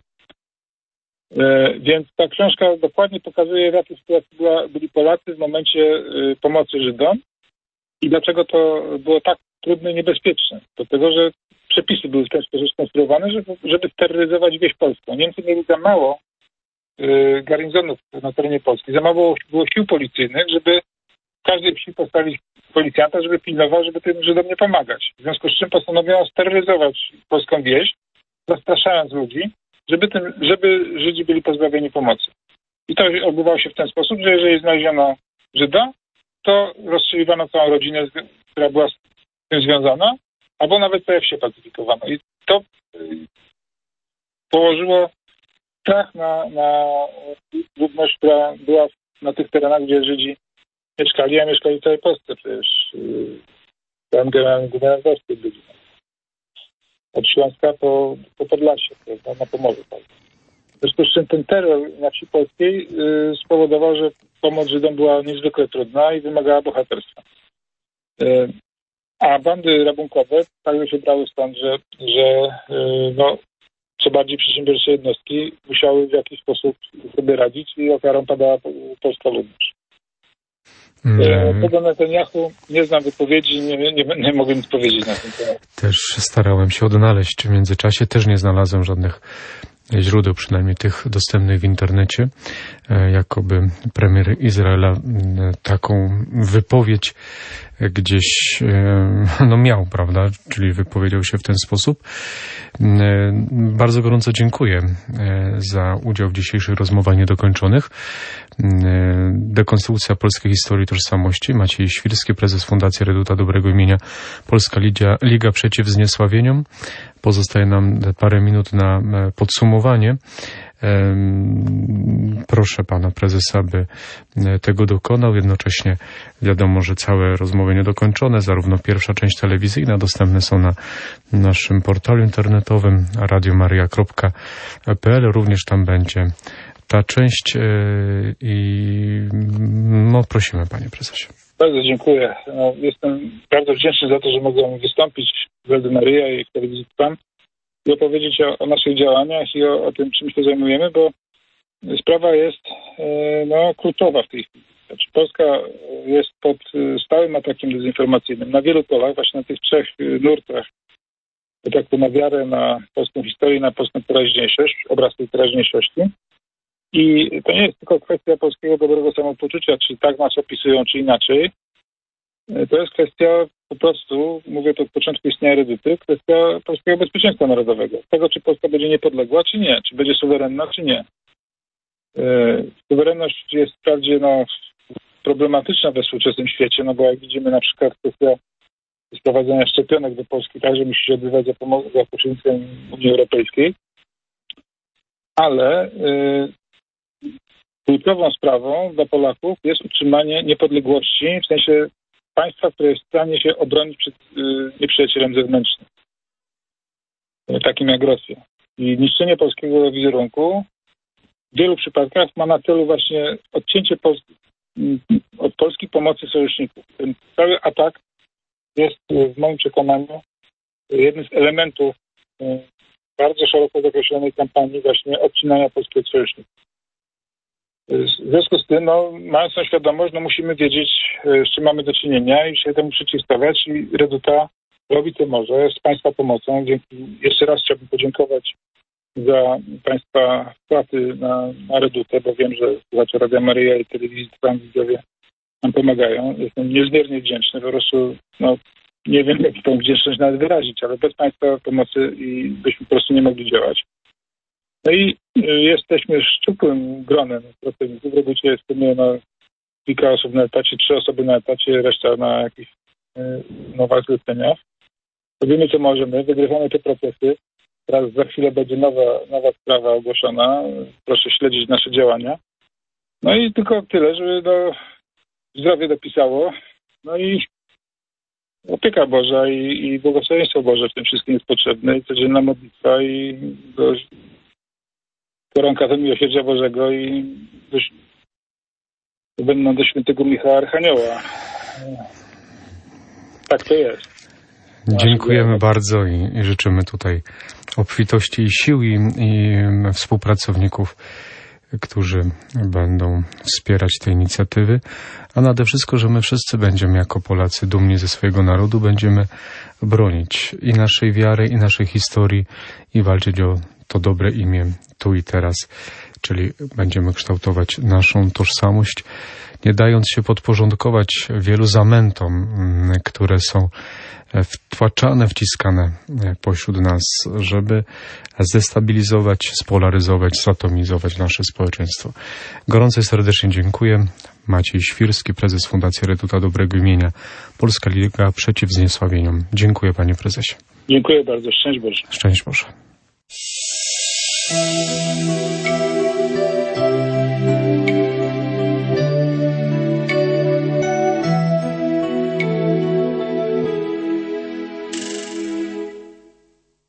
E, więc ta książka dokładnie pokazuje, w jakiej sytuacji była, byli Polacy w momencie y, pomocy Żydom i dlaczego to było tak trudne i niebezpieczne. Dlatego, że przepisy były w ten sposób skonstruowane, żeby, żeby terroryzować wieś polską. Niemcy mieli za mało y, garnizonów na terenie Polski, za mało było sił policyjnych, żeby w każdej wsi postawić policjanta, żeby pilnował, żeby tym Żydom nie pomagać. W związku z czym postanowiono steroryzować polską wieś, zastraszając ludzi, żeby, tym, żeby Żydzi byli pozbawieni pomocy. I to odbywało się w ten sposób, że jeżeli znaleziono Żyda, to rozstrzeliwano całą rodzinę, która była z tym związana, albo nawet całe wsie pacyfikowano. I to położyło strach na, na ludność, która była na tych terenach, gdzie Żydzi mieszkali, a mieszkali w całej Polsce. Przecież w całym generalnym gubernatorstwie byli. Od Śląska po, po Podlasie, prawda, na Pomorzu. W związku z czym ten terror na wsi polskiej y, spowodował, że pomoc Żydom była niezwykle trudna i wymagała bohaterstwa. Y, a bandy rabunkowe także się brały stąd, że, że y, no, co bardziej przedsiębiorcze jednostki musiały w jakiś sposób sobie radzić i ofiarą padała polska ludność. Mm. Co do Netanyahu, nie znam wypowiedzi, nie, nie, nie mogę nic powiedzieć na ten temat. Też starałem się odnaleźć w międzyczasie, też nie znalazłem żadnych źródeł, przynajmniej tych dostępnych w internecie, jakoby premier Izraela taką wypowiedź gdzieś no miał, prawda, czyli wypowiedział się w ten sposób. Bardzo gorąco dziękuję za udział w dzisiejszych rozmowach niedokończonych. Dekonstrukcja polskiej historii tożsamości. Maciej Świrski, prezes Fundacji Reduta Dobrego Imienia, Polska Liga, Liga Przeciw Zniesławieniom. Pozostaje nam parę minut na podsumowanie. Proszę pana prezesa, by tego dokonał. Jednocześnie wiadomo, że całe rozmowy niedokończone, zarówno pierwsza część telewizyjna, dostępne są na naszym portalu internetowym radio maria kropka p l. Również tam będzie ta część i no prosimy, panie prezesie. Bardzo dziękuję. No, jestem bardzo wdzięczny za to, że mogłem wystąpić w Radio Maryja i w telewizji Trwam i opowiedzieć o, o naszych działaniach i o, o tym, czym się zajmujemy, bo sprawa jest no, kluczowa w tej chwili. Znaczy, Polska jest pod stałym atakiem dezinformacyjnym na wielu polach, właśnie na tych trzech nurtach. Ataku na wiarę, na polską historię, na polską teraźniejszość, obraz tej teraźniejszości. I to nie jest tylko kwestia polskiego dobrego samopoczucia, czy tak nas opisują, czy inaczej. To jest kwestia po prostu, mówię to od początku istnienia Reduty, kwestia polskiego bezpieczeństwa narodowego. Tego, czy Polska będzie niepodległa, czy nie. Czy będzie suwerenna, czy nie. Suwerenność jest wprawdzie no, problematyczna we współczesnym świecie, no bo jak widzimy na przykład kwestia sprowadzenia szczepionek do Polski także musi się odbywać za, pomo- za pośrednictwem Unii Europejskiej. Ale yy, kluczową sprawą dla Polaków jest utrzymanie niepodległości, w sensie państwa, które jest w stanie się obronić przed yy, nieprzyjacielem zewnętrznym, yy, takim jak Rosja. I niszczenie polskiego wizerunku w wielu przypadkach ma na celu właśnie odcięcie Polski, yy, od Polski pomocy sojuszników. Ten cały atak jest yy, w moim przekonaniu yy, jednym z elementów yy, bardzo szeroko zakreślonej kampanii właśnie odcinania polskiego sojusznika. W związku z tym, no, mając tą świadomość, no, musimy wiedzieć, z czym mamy do czynienia i się temu przeciwstawiać i Reduta robi to może z państwa pomocą. Dzięki, jeszcze raz chciałbym podziękować za państwa wpłaty na, na Redutę, bo wiem, że słuchacze Radia Maryja i telewizji Trwam widzowie nam pomagają. Jestem niezmiernie wdzięczny, po prostu no, nie wiem, jak tą wdzięczność nawet wyrazić, ale bez państwa pomocy i byśmy po prostu nie mogli działać. No i jesteśmy szczupłym gronem pracowników. W Reducie jest no, kilka osób na etacie, trzy osoby na etacie, reszta na jakichś nowych zleceniach. Robimy co możemy, wygrywamy te procesy. Teraz za chwilę będzie nowa, nowa sprawa ogłoszona. Proszę śledzić nasze działania. No i tylko tyle, żeby do zdrowie dopisało. No i opieka Boża i, i błogosławieństwo Boże w tym wszystkim jest potrzebne. I codzienna modlitwa i do, koronka do miłosierdzia Bożego i do, będą do świętego Michała Archanioła. Tak to jest. Dziękujemy bardzo i, i życzymy tutaj obfitości i sił i, i współpracowników, którzy będą wspierać te inicjatywy, a nade wszystko, że my wszyscy będziemy jako Polacy dumni ze swojego narodu, będziemy bronić i naszej wiary, i naszej historii i walczyć o to dobre imię tu i teraz, czyli będziemy kształtować naszą tożsamość, nie dając się podporządkować wielu zamętom, które są wtłaczane, wciskane pośród nas, żeby zdestabilizować, spolaryzować, zatomizować nasze społeczeństwo. Gorąco i serdecznie dziękuję. Maciej Świrski, prezes Fundacji Reduta Dobrego Imienia, Polska Liga Przeciw Zniesławieniom. Dziękuję, panie prezesie. Dziękuję bardzo. Szczęść Boże. Szczęść Boże.